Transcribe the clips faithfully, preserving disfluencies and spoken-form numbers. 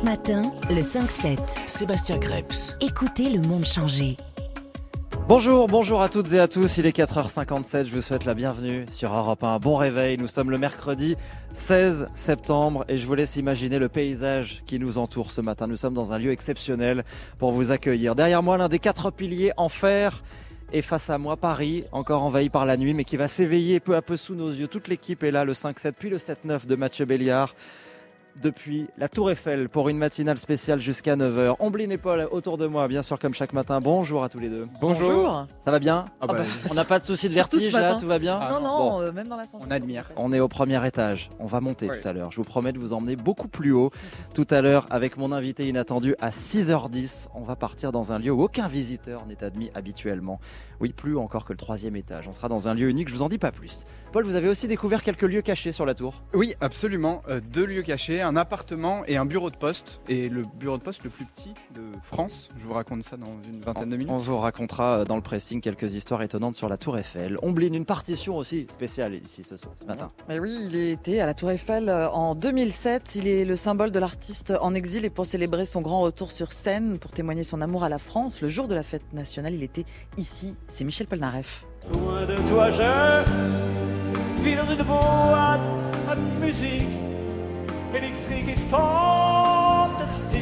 Europe Matin, le cinq sept. Sébastien Krebs. Écoutez le monde changer. Bonjour, bonjour à toutes et à tous, il est quatre heures cinquante-sept, je vous souhaite la bienvenue sur Europe un. Bon réveil, nous sommes le mercredi seize septembre et je vous laisse imaginer le paysage qui nous entoure ce matin. Nous sommes dans un lieu exceptionnel pour vous accueillir. Derrière moi, l'un des quatre piliers en fer. Et face à moi, Paris, encore envahi par la nuit, mais qui va s'éveiller peu à peu sous nos yeux. Toute l'équipe est là, le cinq sept, puis le sept neuf de Mathieu Béliard. Depuis la Tour Eiffel pour une matinale spéciale jusqu'à neuf heures. Ombline et Paul autour de moi, bien sûr, comme chaque matin. Bonjour à tous les deux. Bonjour. Bonjour. Ça va bien? Ah bah, On n'a pas de souci de vertige là, tout va bien? Ah Non, non, Bon. euh, même dans l'ascenseur. On admire. On est au premier étage, on va monter Oui. tout à l'heure. Je vous promets de vous emmener beaucoup plus haut tout à l'heure avec mon invité inattendu à six heures dix. On va partir dans un lieu où aucun visiteur n'est admis habituellement. Oui, plus encore que le troisième étage. On sera dans un lieu unique, je vous en dis pas plus. Paul, vous avez aussi découvert quelques lieux cachés sur la tour. Oui, absolument. Euh, deux lieux cachés, un appartement et un bureau de poste. Et le bureau de poste le plus petit de France. Je vous raconte ça dans une vingtaine de minutes. On vous racontera dans le pressing quelques histoires étonnantes sur la Tour Eiffel. Ombline, une partition aussi spéciale ici ce, soir, ce matin. Mais oui, il était à la Tour Eiffel euh, en deux mille sept. Il est le symbole de l'artiste en exil et pour célébrer son grand retour sur scène, pour témoigner son amour à la France, le jour de la fête nationale, il était ici. C'est Michel Polnareff. Loin de toi, je vis dans une boîte à musique électrique et fantastique.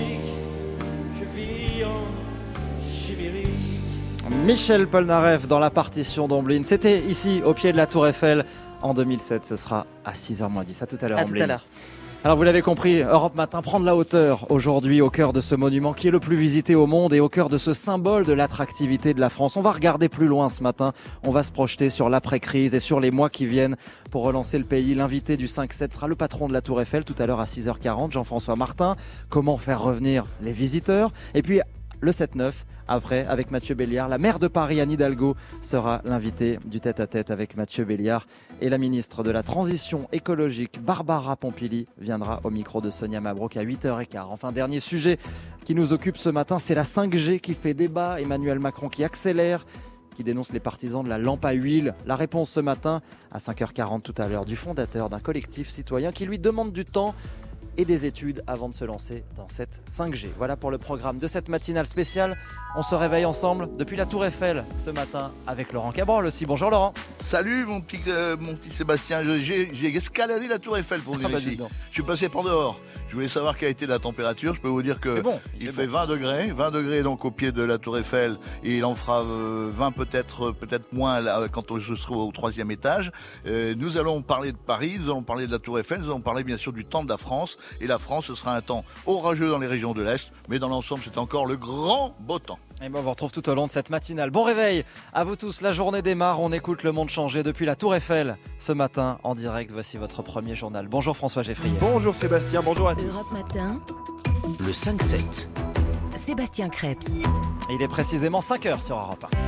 Je vis en chimérique. Michel Polnareff dans la partition d'Ombline. C'était ici, au pied de la Tour Eiffel, en deux mille sept. Ce sera à six heures moins dix. À tout à l'heure, À tout Ombline. à l'heure. Alors vous l'avez compris, Europe Matin prend de la hauteur aujourd'hui au cœur de ce monument qui est le plus visité au monde et au cœur de ce symbole de l'attractivité de la France. On va regarder plus loin ce matin, on va se projeter sur l'après-crise et sur les mois qui viennent pour relancer le pays. L'invité du cinq sept sera le patron de la Tour Eiffel tout à l'heure à six heures quarante, Jean-François Martin. Comment faire revenir les visiteurs? Et puis le sept neuf, après, avec Mathieu Béliard, la maire de Paris, Anne Hidalgo, sera l'invitée du tête-à-tête avec Mathieu Béliard. Et la ministre de la Transition écologique, Barbara Pompili, viendra au micro de Sonia Mabrouk à huit heures quinze. Enfin, dernier sujet qui nous occupe ce matin, c'est la cinq G qui fait débat. Emmanuel Macron qui accélère, qui dénonce les partisans de la lampe à huile. La réponse ce matin, à cinq heures quarante tout à l'heure, du fondateur d'un collectif citoyen qui lui demande du temps et des études avant de se lancer dans cette cinq G. Voilà pour le programme de cette matinale spéciale. On se réveille ensemble depuis la Tour Eiffel ce matin avec Laurent Cabrol aussi. Bonjour Laurent. Salut mon petit, euh, mon petit Sébastien, Je- j'ai j'ai escaladé la Tour Eiffel pour venir Ah bah, ici. dis donc. Je suis passé par dehors. Je voulais savoir quelle était la température. Je peux vous dire que C'est bon. il c'est fait bon. vingt degrés, vingt degrés donc au pied de la Tour Eiffel et il en fera euh, vingt peut-être peut-être moins là, quand je serai au troisième étage. Euh, nous allons parler de Paris, nous allons parler de la Tour Eiffel, nous allons parler bien sûr du temps de la France et la France ce sera un temps orageux dans les régions de l'Est, mais dans l'ensemble c'est encore le grand beau temps. Et ben on vous retrouve tout au long de cette matinale. Bon réveil à vous tous, la journée démarre, on écoute le monde changer depuis la Tour Eiffel. Ce matin, en direct, voici votre premier journal. Bonjour François Geffrier. Bonjour Sébastien, bonjour à tous. Europe Matin, Le cinq sept. Sébastien Krebs. Et il est précisément cinq heures sur Europe un.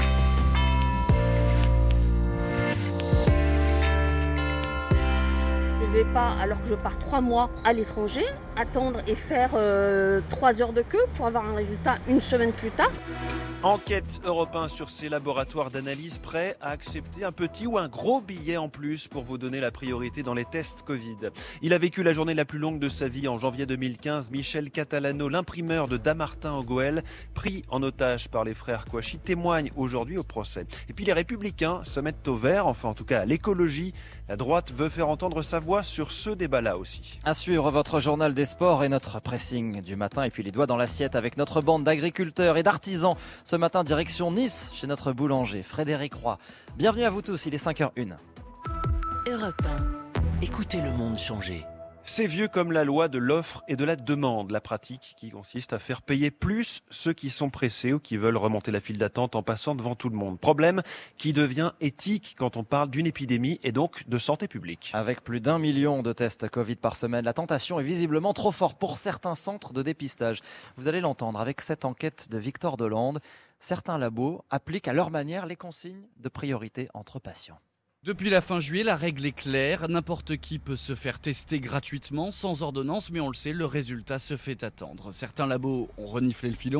Je ne vais pas, alors que je pars trois mois à l'étranger, attendre et faire euh, trois heures de queue pour avoir un résultat une semaine plus tard. Enquête Europe un sur ces laboratoires d'analyse prêts à accepter un petit ou un gros billet en plus pour vous donner la priorité dans les tests Covid. Il a vécu la journée la plus longue de sa vie en janvier deux mille quinze. Michel Catalano, l'imprimeur de Damartin au Goël, pris en otage par les frères Kouachi, témoigne aujourd'hui au procès. Et puis les Républicains se mettent au vert, enfin en tout cas à l'écologie. La droite veut faire entendre sa voix sur ce débat-là aussi. À suivre votre journal des sports et notre pressing du matin et puis les doigts dans l'assiette avec notre bande d'agriculteurs et d'artisans. Ce matin, direction Nice chez notre boulanger Frédéric Roy. Bienvenue à vous tous, il est cinq heures une. Europe un. Écoutez le monde changer. C'est vieux comme la loi de l'offre et de la demande, la pratique qui consiste à faire payer plus ceux qui sont pressés ou qui veulent remonter la file d'attente en passant devant tout le monde. Problème qui devient éthique quand on parle d'une épidémie et donc de santé publique. Avec plus d'un million de tests Covid par semaine, la tentation est visiblement trop forte pour certains centres de dépistage. Vous allez l'entendre avec cette enquête de Victor Delande. Certains labos appliquent à leur manière les consignes de priorité entre patients. Depuis la fin juillet, la règle est claire. N'importe qui peut se faire tester gratuitement, sans ordonnance, mais on le sait, le résultat se fait attendre. Certains labos ont reniflé le filon.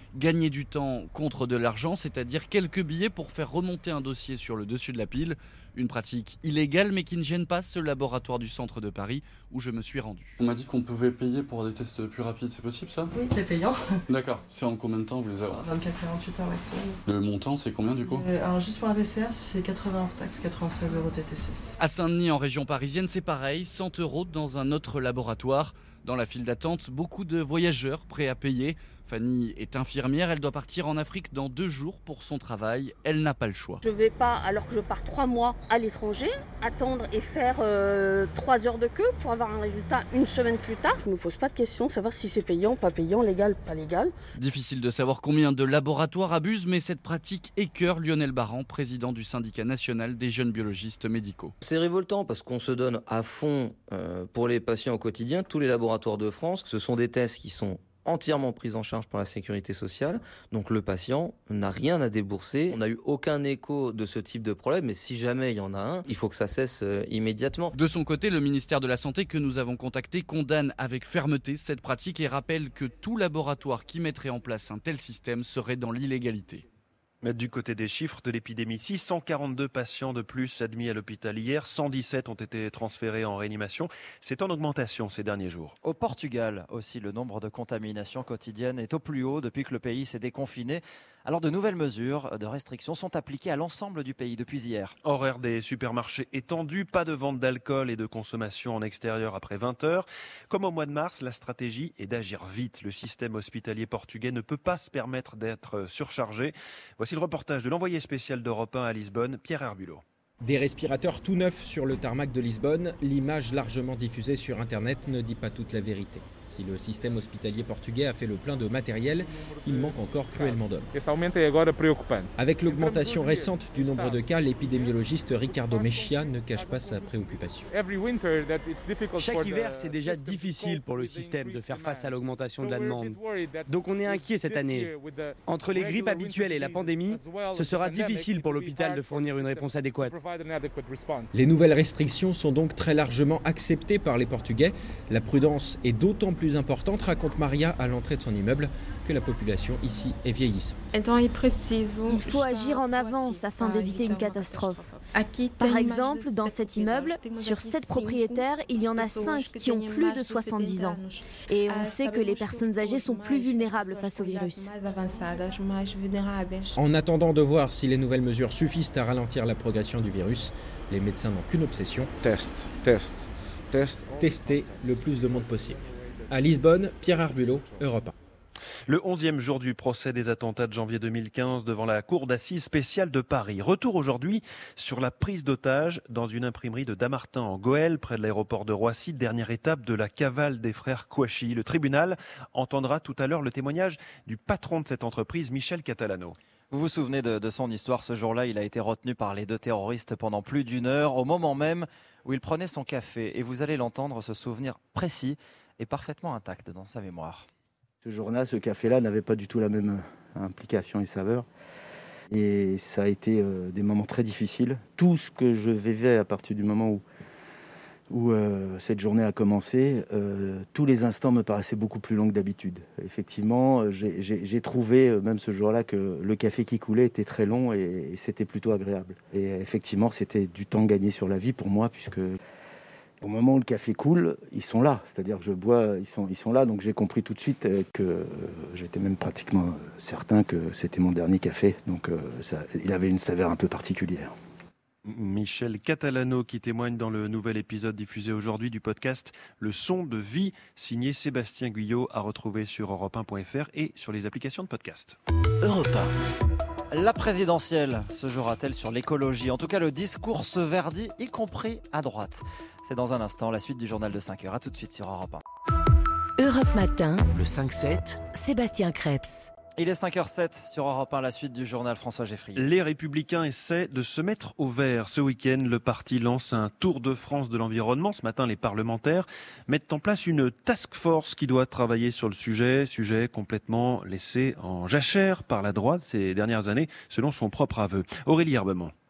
Gagner du temps contre de l'argent, c'est-à-dire quelques billets pour faire remonter un dossier sur le dessus de la pile. Une pratique illégale mais qui ne gêne pas ce laboratoire du centre de Paris où je me suis rendu. On m'a dit qu'on pouvait payer pour des tests plus rapides, c'est possible ça? Oui, c'est payant. D'accord, c'est en combien de temps vous les avez? vingt-quatre à quarante-huit heures maximum. Le montant c'est combien du coup? euh, Alors juste pour un P C R c'est quatre-vingts hors taxe, quatre-vingt-seize euros T T C. À Saint-Denis en région parisienne c'est pareil, cent euros dans un autre laboratoire. Dans la file d'attente, beaucoup de voyageurs prêts à payer. Fanny est infirmière, elle doit partir en Afrique dans deux jours pour son travail. Elle n'a pas le choix. Je ne vais pas, alors que je pars trois mois à l'étranger, attendre et faire euh, trois heures de queue pour avoir un résultat une semaine plus tard. Je ne me pose pas de questions, savoir si c'est payant, pas payant, légal, pas légal. Difficile de savoir combien de laboratoires abusent, mais cette pratique écœure Lionel Barran, président du syndicat national des jeunes biologistes médicaux. C'est révoltant parce qu'on se donne à fond euh, pour les patients au quotidien. Tous les laboratoires de France, ce sont des tests qui sont entièrement prise en charge par la sécurité sociale. Donc le patient n'a rien à débourser. On n'a eu aucun écho de ce type de problème, mais si jamais il y en a un, il faut que ça cesse euh, immédiatement. De son côté, le ministère de la Santé que nous avons contacté condamne avec fermeté cette pratique et rappelle que tout laboratoire qui mettrait en place un tel système serait dans l'illégalité. Du côté des chiffres de l'épidémie, six cent quarante-deux patients de plus admis à l'hôpital hier, cent dix-sept ont été transférés en réanimation. C'est en augmentation ces derniers jours. Au Portugal aussi, le nombre de contaminations quotidiennes est au plus haut depuis que le pays s'est déconfiné. Alors de nouvelles mesures de restrictions sont appliquées à l'ensemble du pays depuis hier. Horaire des supermarchés étendu, pas de vente d'alcool et de consommation en extérieur après vingt heures. Comme au mois de mars, la stratégie est d'agir vite. Le système hospitalier portugais ne peut pas se permettre d'être surchargé. Voici le reportage de l'envoyé spécial d'Europe un à Lisbonne, Pierre Herbulot. Des respirateurs tout neufs sur le tarmac de Lisbonne, l'image largement diffusée sur Internet ne dit pas toute la vérité. Si le système hospitalier portugais a fait le plein de matériel, il manque encore cruellement d'hommes. Avec l'augmentation récente du nombre de cas, l'épidémiologiste Ricardo Mexia ne cache pas sa préoccupation. Chaque hiver, c'est déjà difficile pour le système de faire face à l'augmentation de la demande. Donc on est inquiet cette année. Entre les grippes habituelles et la pandémie, ce sera difficile pour l'hôpital de fournir une réponse adéquate. Les nouvelles restrictions sont donc très largement acceptées par les Portugais. La prudence est d'autant plus importante, raconte Maria à l'entrée de son immeuble, que la population ici est vieillissante. Il faut agir en avance afin d'éviter une catastrophe. Par exemple, dans cet immeuble, sur sept propriétaires, il y en a cinq qui ont plus de soixante-dix ans. Et on sait que les personnes âgées sont plus vulnérables face au virus. En attendant de voir si les nouvelles mesures suffisent à ralentir la progression du virus, les médecins n'ont qu'une obsession. Test, test, test. Tester le plus de monde possible. À Lisbonne, Pierre Herbulot, Europe un. Le onzième jour du procès des attentats de janvier deux mille quinze devant la cour d'assises spéciale de Paris. Retour aujourd'hui sur la prise d'otages dans une imprimerie de Dammartin en Goële, près de l'aéroport de Roissy, dernière étape de la cavale des frères Kouachi. Le tribunal entendra tout à l'heure le témoignage du patron de cette entreprise, Michel Catalano. Vous vous souvenez de, de son histoire, ce jour-là, il a été retenu par les deux terroristes pendant plus d'une heure, au moment même où il prenait son café. Et vous allez l'entendre, ce souvenir précis est parfaitement intact dans sa mémoire. Ce jour-là, ce café-là n'avait pas du tout la même implication et saveur. Et ça a été euh, des moments très difficiles. Tout ce que je vivais à partir du moment où, où euh, cette journée a commencé, euh, tous les instants me paraissaient beaucoup plus longs que d'habitude. Effectivement, j'ai, j'ai, j'ai trouvé, même ce jour-là, que le café qui coulait était très long et, et c'était plutôt agréable. Et effectivement, c'était du temps gagné sur la vie pour moi, puisque au moment où le café coule, ils sont là. C'est-à-dire que je bois, ils sont, ils sont là. Donc j'ai compris tout de suite que euh, j'étais même pratiquement certain que c'était mon dernier café. Donc euh, ça, il avait une saveur un peu particulière. Michel Catalano qui témoigne dans le nouvel épisode diffusé aujourd'hui du podcast Le son de vie, signé Sébastien Guyot, à retrouver sur europe un point f r et sur les applications de podcast. Europe un. La présidentielle se jouera-t-elle sur l'écologie? En tout cas, le discours se verdit, y compris à droite. C'est dans un instant, la suite du journal de cinq heures. A tout de suite sur Europe un. Europe Matin, Le cinq sept. Sébastien Krebs. Il est cinq heures zéro sept sur Europe un, la suite du journal François Geffrier. Les Républicains essaient de se mettre au vert. Ce week-end, le parti lance un tour de France de l'environnement. Ce matin, les parlementaires mettent en place une task force qui doit travailler sur le sujet, sujet complètement laissé en jachère par la droite ces dernières années, selon son propre aveu. Aurélie Herbemont.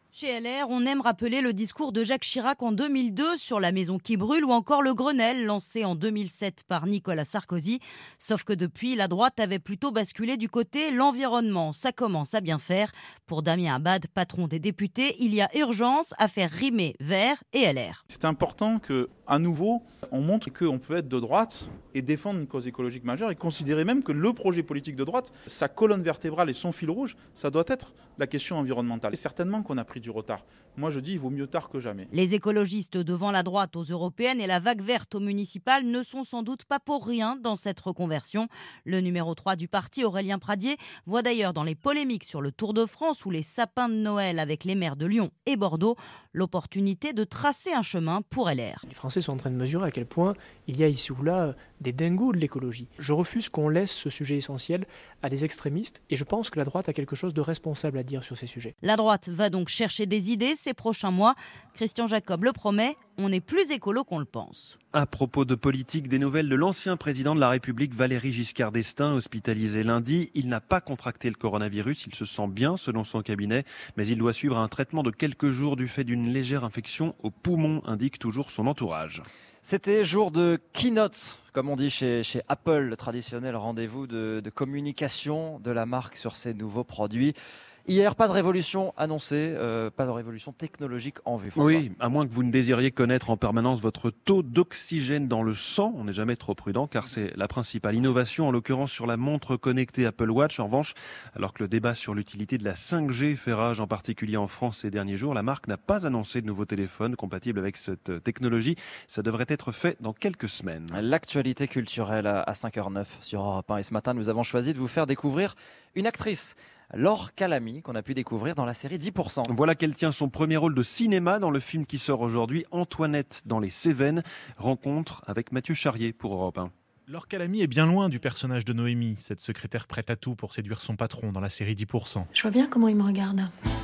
Chez L R, on aime rappeler le discours de Jacques Chirac en deux mille deux sur la maison qui brûle ou encore le Grenelle lancé en deux mille sept par Nicolas Sarkozy. Sauf que depuis, la droite avait plutôt basculé du côté l'environnement. Ça commence à bien faire. Pour Damien Abad, patron des députés, il y a urgence à faire rimer Vert et L R. C'est important qu'à nouveau, on montre qu'on peut être de droite et défendre une cause écologique majeure et considérer même que le projet politique de droite, sa colonne vertébrale et son fil rouge, ça doit être la question environnementale. Et certainement qu'on a pris du retard. Moi je dis il vaut mieux tard que jamais. Les écologistes devant la droite aux européennes et la vague verte aux municipales ne sont sans doute pas pour rien dans cette reconversion. Le numéro trois du parti, Aurélien Pradier, voit d'ailleurs dans les polémiques sur le Tour de France ou les sapins de Noël avec les maires de Lyon et Bordeaux l'opportunité de tracer un chemin pour L R. Les Français sont en train de mesurer à quel point il y a ici ou là des dingos de l'écologie. Je refuse qu'on laisse ce sujet essentiel à des extrémistes et je pense que la droite a quelque chose de responsable à dire sur ces sujets. La droite va donc chercher des idées ces prochains mois. Christian Jacob le promet, on est plus écolo qu'on le pense. À propos de politique, des nouvelles de l'ancien président de la République, Valéry Giscard d'Estaing, hospitalisé lundi. Il n'a pas contracté le coronavirus, il se sent bien selon son cabinet, mais il doit suivre un traitement de quelques jours du fait d'une légère infection au poumon, indique toujours son entourage. C'était jour de keynote, comme on dit chez, chez Apple, le traditionnel rendez-vous de, de communication de la marque sur ses nouveaux produits. Hier, pas de révolution annoncée, euh, pas de révolution technologique en vue. François. Oui, à moins que vous ne désiriez connaître en permanence votre taux d'oxygène dans le sang. On n'est jamais trop prudent car c'est la principale innovation, en l'occurrence sur la montre connectée Apple Watch. En revanche, alors que le débat sur l'utilité de la cinq G fait rage, en particulier en France ces derniers jours, la marque n'a pas annoncé de nouveaux téléphones compatibles avec cette technologie. Ça devrait être fait dans quelques semaines. L'actualité culturelle à cinq heures neuf sur Europe un. Et ce matin, nous avons choisi de vous faire découvrir une actrice, Laure Calamy, qu'on a pu découvrir dans la série dix pour cent. Voilà qu'elle tient son premier rôle de cinéma dans le film qui sort aujourd'hui, Antoinette dans les Cévennes. Rencontre avec Mathieu Charrier pour Europe un. Laure Calamy est bien loin du personnage de Noémie, cette secrétaire prête à tout pour séduire son patron dans la série dix pour cent. Je vois bien comment il me regarde.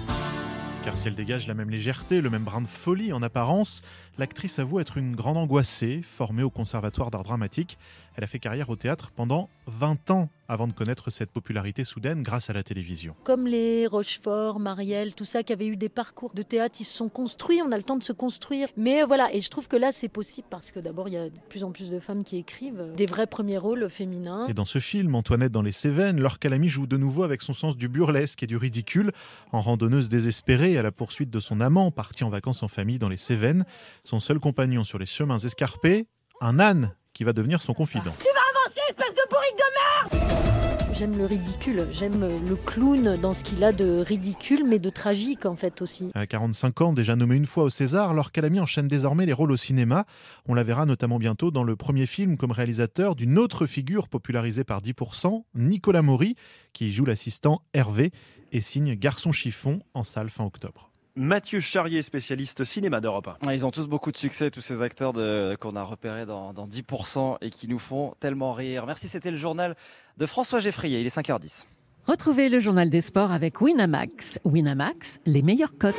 Car si elle dégage la même légèreté, le même brin de folie en apparence, l'actrice avoue être une grande angoissée, formée au Conservatoire d'art dramatique. Elle a fait carrière au théâtre pendant vingt ans avant de connaître cette popularité soudaine grâce à la télévision. Comme les Rochefort, Marielle, tout ça qui avaient eu des parcours de théâtre, ils se sont construits, on a le temps de se construire. Mais voilà, et je trouve que là c'est possible parce que d'abord il y a de plus en plus de femmes qui écrivent des vrais premiers rôles féminins. Et dans ce film, Antoinette dans les Cévennes, Laure Calamy joue de nouveau avec son sens du burlesque et du ridicule, en randonneuse désespérée à la poursuite de son amant parti en vacances en famille dans les Cévennes. Son seul compagnon sur les chemins escarpés, un âne qui va devenir son confident. Tu vas avancer, espèce de bourrique de merde! J'aime le ridicule, j'aime le clown dans ce qu'il a de ridicule, mais de tragique en fait aussi. À quarante-cinq ans, déjà nommée une fois au César, Laure Calamy enchaîne désormais les rôles au cinéma. On la verra notamment bientôt dans le premier film comme réalisateur d'une autre figure popularisée par dix pour cent, Nicolas Maury, qui joue l'assistant Hervé et signe Garçon chiffon en salle fin octobre. Mathieu Charrier, spécialiste cinéma d'Europe un. Ils ont tous beaucoup de succès, tous ces acteurs de, qu'on a repérés dans, dans dix pour cent et qui nous font tellement rire. Merci, c'était le journal de François Geffrier, il est cinq heures dix. Retrouvez le journal des sports avec Winamax. Winamax, les meilleures cotes.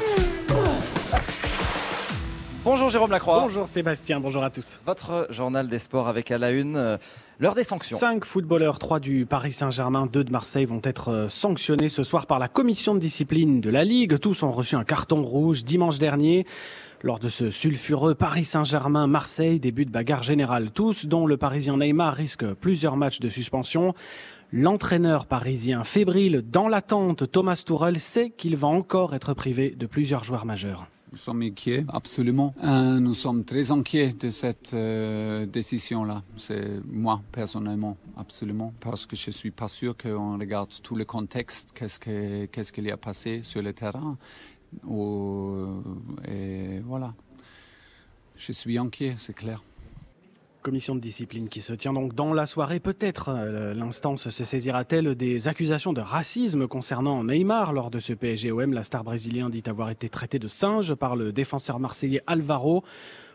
Bonjour Jérôme Lacroix. Bonjour Sébastien, bonjour à tous. Votre journal des sports avec à la une euh, l'heure des sanctions. Cinq footballeurs, trois du Paris Saint-Germain, deux de Marseille vont être euh, sanctionnés ce soir par la commission de discipline de la Ligue. Tous ont reçu un carton rouge dimanche dernier. Lors de ce sulfureux Paris Saint-Germain-Marseille, début de bagarre générale. Tous, dont le Parisien Neymar, risquent plusieurs matchs de suspension. L'entraîneur parisien fébrile dans l'attente, Thomas Tuchel, sait qu'il va encore être privé de plusieurs joueurs majeurs. Nous sommes inquiets, absolument. Euh, nous sommes très inquiets de cette euh, décision-là. C'est moi, personnellement, absolument. Parce que je ne suis pas sûr qu'on regarde tout le contexte, qu'est-ce que, qu'est-ce qu'il y a passé sur le terrain. Ou, et voilà. Je suis inquiet, c'est clair. Commission de discipline qui se tient donc dans la soirée. Peut-être euh, l'instance se saisira-t-elle des accusations de racisme concernant Neymar. Lors de ce P S G O M, la star brésilienne dit avoir été traitée de singe par le défenseur marseillais Alvaro.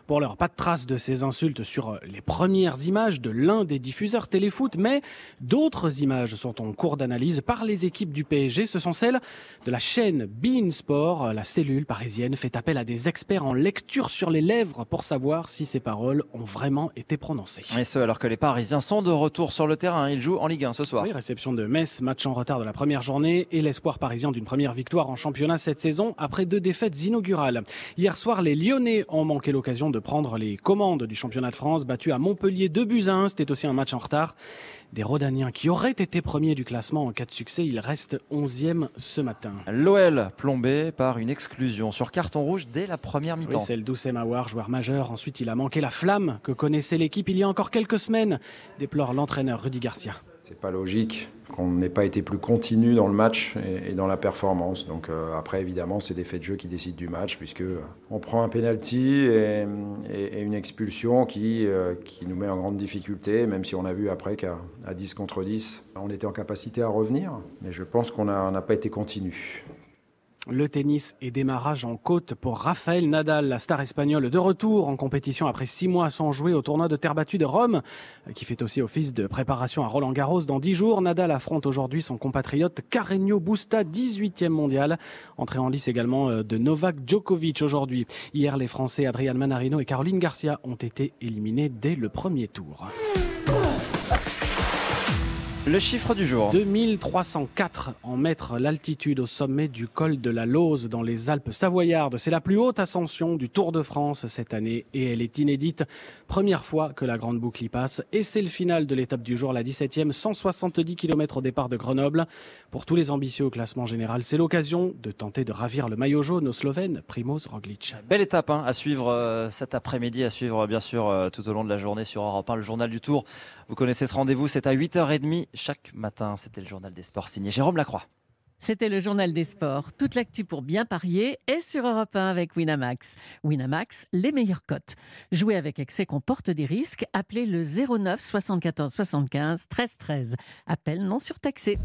Pour l'heure, pas de trace de ces insultes sur les premières images de l'un des diffuseurs Téléfoot, mais d'autres images sont en cours d'analyse par les équipes du P S G. Ce sont celles de la chaîne beIN Sport. La cellule parisienne fait appel à des experts en lecture sur les lèvres pour savoir si ces paroles ont vraiment été prononcées. Et ce, alors que les Parisiens sont de retour sur le terrain. Ils jouent en Ligue un ce soir. Oui, réception de Metz, match en retard de la première journée et l'espoir parisien d'une première victoire en championnat cette saison après deux défaites inaugurales. Hier soir, les Lyonnais ont manqué l'occasion de prendre les commandes du championnat de France, battu à Montpellier deux buts à un. C'était aussi un match en retard. Des Rodaniens qui auraient été premiers du classement en cas de succès, ils restent onzième ce matin. L'O L plombé par une exclusion sur carton rouge dès la première mi-temps. Oui, c'est le Doucem Aouar, joueur majeur. Ensuite, il a manqué la flamme que connaissait l'équipe il y a encore quelques semaines, déplore l'entraîneur Rudy Garcia. C'est pas logique qu'on n'ait pas été plus continu dans le match et, et dans la performance. Donc euh, après, évidemment, c'est des faits de jeu qui décident du match, puisque euh, on prend un penalty et, et, et une expulsion qui, euh, qui nous met en grande difficulté, même si on a vu après qu'à à dix contre dix, on était en capacité à revenir. Mais je pense qu'on n'a pas été continu. Le tennis et démarrage en côte pour Rafael Nadal, la star espagnole de retour en compétition après six mois sans jouer au tournoi de terre battue de Rome, qui fait aussi office de préparation à Roland-Garros dans dix jours. Nadal affronte aujourd'hui son compatriote Carreño Busta, dix-huitième mondial. Entrée en lice également de Novak Djokovic aujourd'hui. Hier, les Français Adrian Manarino et Caroline Garcia ont été éliminés dès le premier tour. Le chiffre du jour. deux mille trois cent quatre en mètres l'altitude au sommet du col de la Lose dans les Alpes savoyardes. C'est la plus haute ascension du Tour de France cette année et elle est inédite. Première fois que la grande boucle y passe et c'est le final de l'étape du jour, la dix-septième, cent soixante-dix kilomètres au départ de Grenoble. Pour tous les ambitieux au classement général, c'est l'occasion de tenter de ravir le maillot jaune au Slovène Primož Roglič. Belle étape hein, à suivre euh, cet après-midi, à suivre bien sûr euh, tout au long de la journée sur Europe un, le journal du Tour. Vous connaissez ce rendez-vous, c'est à huit heures trente chaque matin. C'était le journal des sports signé Jérôme Lacroix. C'était le journal des sports. Toute l'actu pour bien parier est sur Europe un avec Winamax. Winamax, les meilleures cotes. Jouer avec excès comporte des risques. Appelez le zéro neuf soixante-quatorze soixante-quinze treize treize. Appel non surtaxé.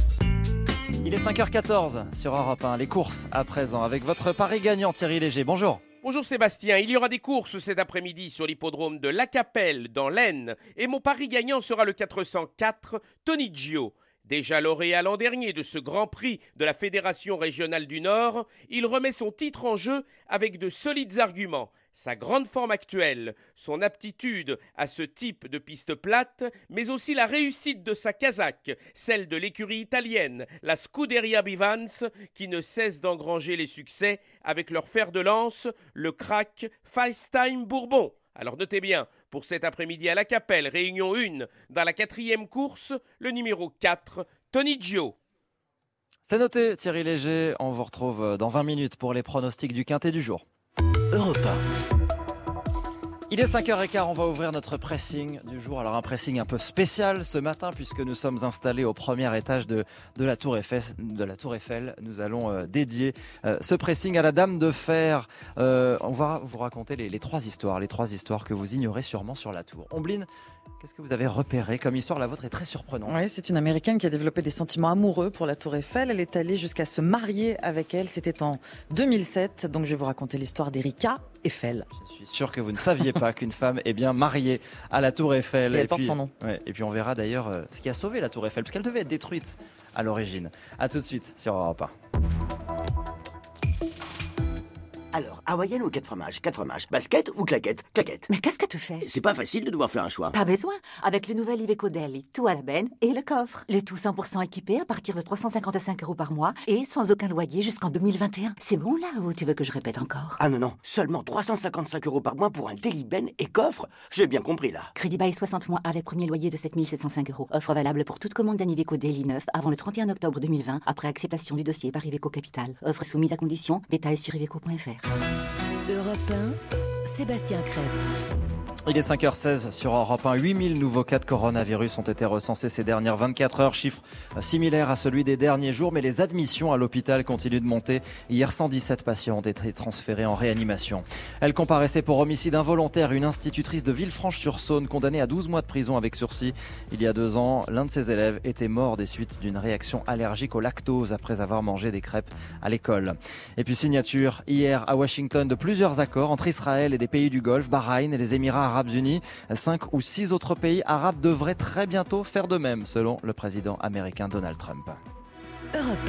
Il est cinq heures quatorze sur Europe un. Les courses à présent avec votre pari gagnant Thierry Léger. Bonjour. Bonjour Sébastien, il y aura des courses cet après-midi sur l'hippodrome de La Capelle dans l'Aisne et mon pari gagnant sera le quatre cent quatre Tony Gio. Déjà lauréat l'an dernier de ce Grand Prix de la Fédération régionale du Nord, il remet son titre en jeu avec de solides arguments. Sa grande forme actuelle, son aptitude à ce type de piste plate, mais aussi la réussite de sa casaque, celle de l'écurie italienne, la Scuderia Bivans, qui ne cesse d'engranger les succès avec leur fer de lance, le crack FaceTime Bourbon. Alors notez bien, pour cet après-midi à La Capelle, réunion un, dans la quatrième course, le numéro quatre, Tony Gio. C'est noté Thierry Léger, on vous retrouve dans vingt minutes pour les pronostics du quintet du jour. Europe un. Il est cinq heures quinze, on va ouvrir notre pressing du jour. Alors un pressing un peu spécial ce matin puisque nous sommes installés au premier étage de, de, la, Tour Eiffel, de la Tour Eiffel. Nous allons euh, dédier euh, ce pressing à la Dame de Fer. Euh, on va vous raconter les, les trois histoires, les trois histoires que vous ignorez sûrement sur la Tour. Ombline, qu'est-ce que vous avez repéré comme histoire? La vôtre est très surprenante. Oui, c'est une Américaine qui a développé des sentiments amoureux pour la Tour Eiffel. Elle est allée jusqu'à se marier avec elle. C'était en deux mille sept. Donc je vais vous raconter l'histoire d'Erika Eiffel. Je suis sûr que vous ne saviez pas qu'une femme est bien mariée à la Tour Eiffel. Et elle et porte puis, son nom. Ouais, et puis on verra d'ailleurs euh, ce qui a sauvé la Tour Eiffel, parce qu'elle devait être détruite à l'origine. A tout de suite sur Europe un. Alors, hawaïenne ou quatre fromages? Quatre fromages. Basket ou claquette? Claquette. Mais qu'est-ce que tu fais? C'est pas facile de devoir faire un choix. Pas besoin. Avec le nouvel Iveco Daily, tout à la benne et le coffre. Le tout cent pour cent équipé à partir de trois cent cinquante-cinq euros par mois et sans aucun loyer jusqu'en deux mille vingt et un. C'est bon là ou tu veux que je répète encore? Ah non, non. Seulement trois cent cinquante-cinq euros par mois pour un Daily Ben et coffre? J'ai bien compris là. Crédit bail soixante mois avec premier loyer de sept mille sept cent cinq euros. Offre valable pour toute commande d'un Iveco Daily neuf avant le trente et un octobre deux mille vingt après acceptation du dossier par Iveco Capital. Offre soumise à condition. Détails sur iveco point f r. Europe un, Sébastien Krebs. Il est cinq heures seize sur Europe un. huit mille nouveaux cas de coronavirus ont été recensés ces dernières vingt-quatre heures. Chiffre similaire à celui des derniers jours, mais les admissions à l'hôpital continuent de monter. Hier, cent dix-sept patients ont été transférés en réanimation. Elle comparaissait pour homicide involontaire une institutrice de Villefranche-sur-Saône condamnée à douze mois de prison avec sursis. Il y a deux ans, l'un de ses élèves était mort des suites d'une réaction allergique au lactose après avoir mangé des crêpes à l'école. Et puis signature hier à Washington de plusieurs accords entre Israël et des pays du Golfe, Bahreïn et les Émirats arabes unis. Cinq ou six autres pays arabes devraient très bientôt faire de même, selon le président américain Donald Trump. Europe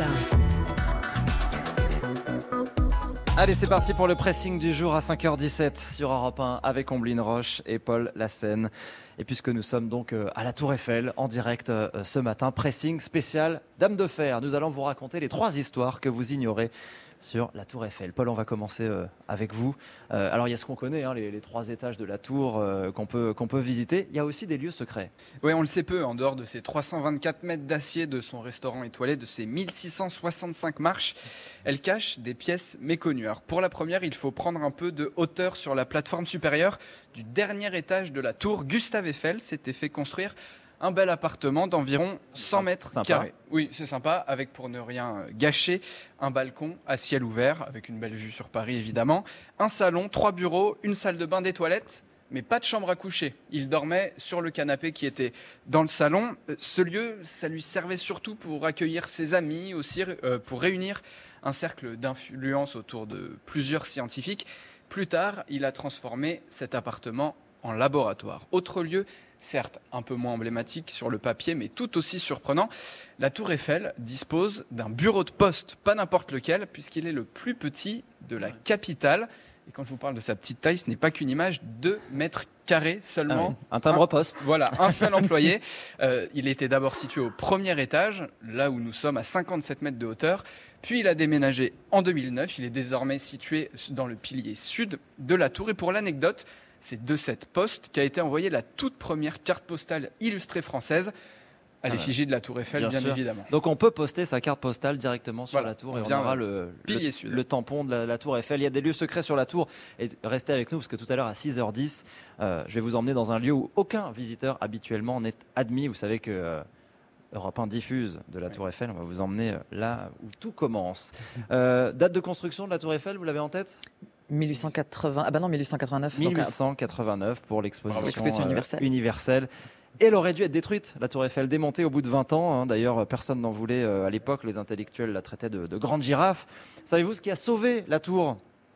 un. Allez, c'est parti pour le pressing du jour à cinq heures dix-sept sur Europe un avec Omblin Roche et Paul Lassène. Et puisque nous sommes donc à la Tour Eiffel en direct ce matin, pressing spécial Dame de Fer. Nous allons vous raconter les trois histoires que vous ignorez sur la Tour Eiffel. Paul, on va commencer euh, avec vous. Euh, alors, il y a ce qu'on connaît, hein, les, les trois étages de la tour euh, qu'on peut, qu'on peut visiter. Il y a aussi des lieux secrets. Oui, on le sait peu. En dehors de ces trois cent vingt-quatre mètres d'acier de son restaurant étoilé, de ses mille six cent soixante-cinq marches, elle cache des pièces méconnues. Alors, pour la première, il faut prendre un peu de hauteur sur la plateforme supérieure du dernier étage de la tour. Gustave Eiffel s'était fait construire un bel appartement d'environ cent mètres carrés. Oui, c'est sympa, avec, pour ne rien gâcher, un balcon à ciel ouvert, avec une belle vue sur Paris évidemment, un salon, trois bureaux, une salle de bain, des toilettes, mais pas de chambre à coucher. Il dormait sur le canapé qui était dans le salon. Ce lieu, ça lui servait surtout pour accueillir ses amis, aussi euh, pour réunir un cercle d'influence autour de plusieurs scientifiques. Plus tard, il a transformé cet appartement en laboratoire. Autre lieu, certes un peu moins emblématique sur le papier, mais tout aussi surprenant, la Tour Eiffel dispose d'un bureau de poste, pas n'importe lequel, puisqu'il est le plus petit de la capitale. Et quand je vous parle de sa petite taille, ce n'est pas qu'une image, deux mètres carrés seulement. Ah oui, un timbre-poste. Voilà, un seul employé. Euh, il était d'abord situé au premier étage, là où nous sommes à cinquante-sept mètres de hauteur. Puis il a déménagé en deux mille neuf. Il est désormais situé dans le pilier sud de la tour. Et pour l'anecdote, c'est de cette poste qu'a été envoyée la toute première carte postale illustrée française à l'effigie de la Tour Eiffel, bien, bien évidemment. Donc on peut poster sa carte postale directement sur voilà, la tour on et on aura le, pilier le, sud. le tampon de la, la Tour Eiffel. Il y a des lieux secrets sur la tour. Et restez avec nous parce que tout à l'heure à six heures dix, euh, je vais vous emmener dans un lieu où aucun visiteur habituellement n'est admis. Vous savez que euh, Europe un diffuse de la Tour Eiffel. On va vous emmener là où tout commence. Euh, date de construction de la Tour Eiffel, vous l'avez en tête ? mille huit cent quatre-vingts, ah bah non, mille huit cent quatre-vingt-neuf. mille huit cent quatre-vingt-neuf pour l'exposition, l'exposition universelle. Euh, universelle. Et elle aurait dû être détruite, la Tour Eiffel, démontée au bout de vingt ans. Hein. D'ailleurs, personne n'en voulait euh, à l'époque. Les intellectuels la traitaient de, de grande girafe. Savez-vous ce qui a sauvé la Tour ?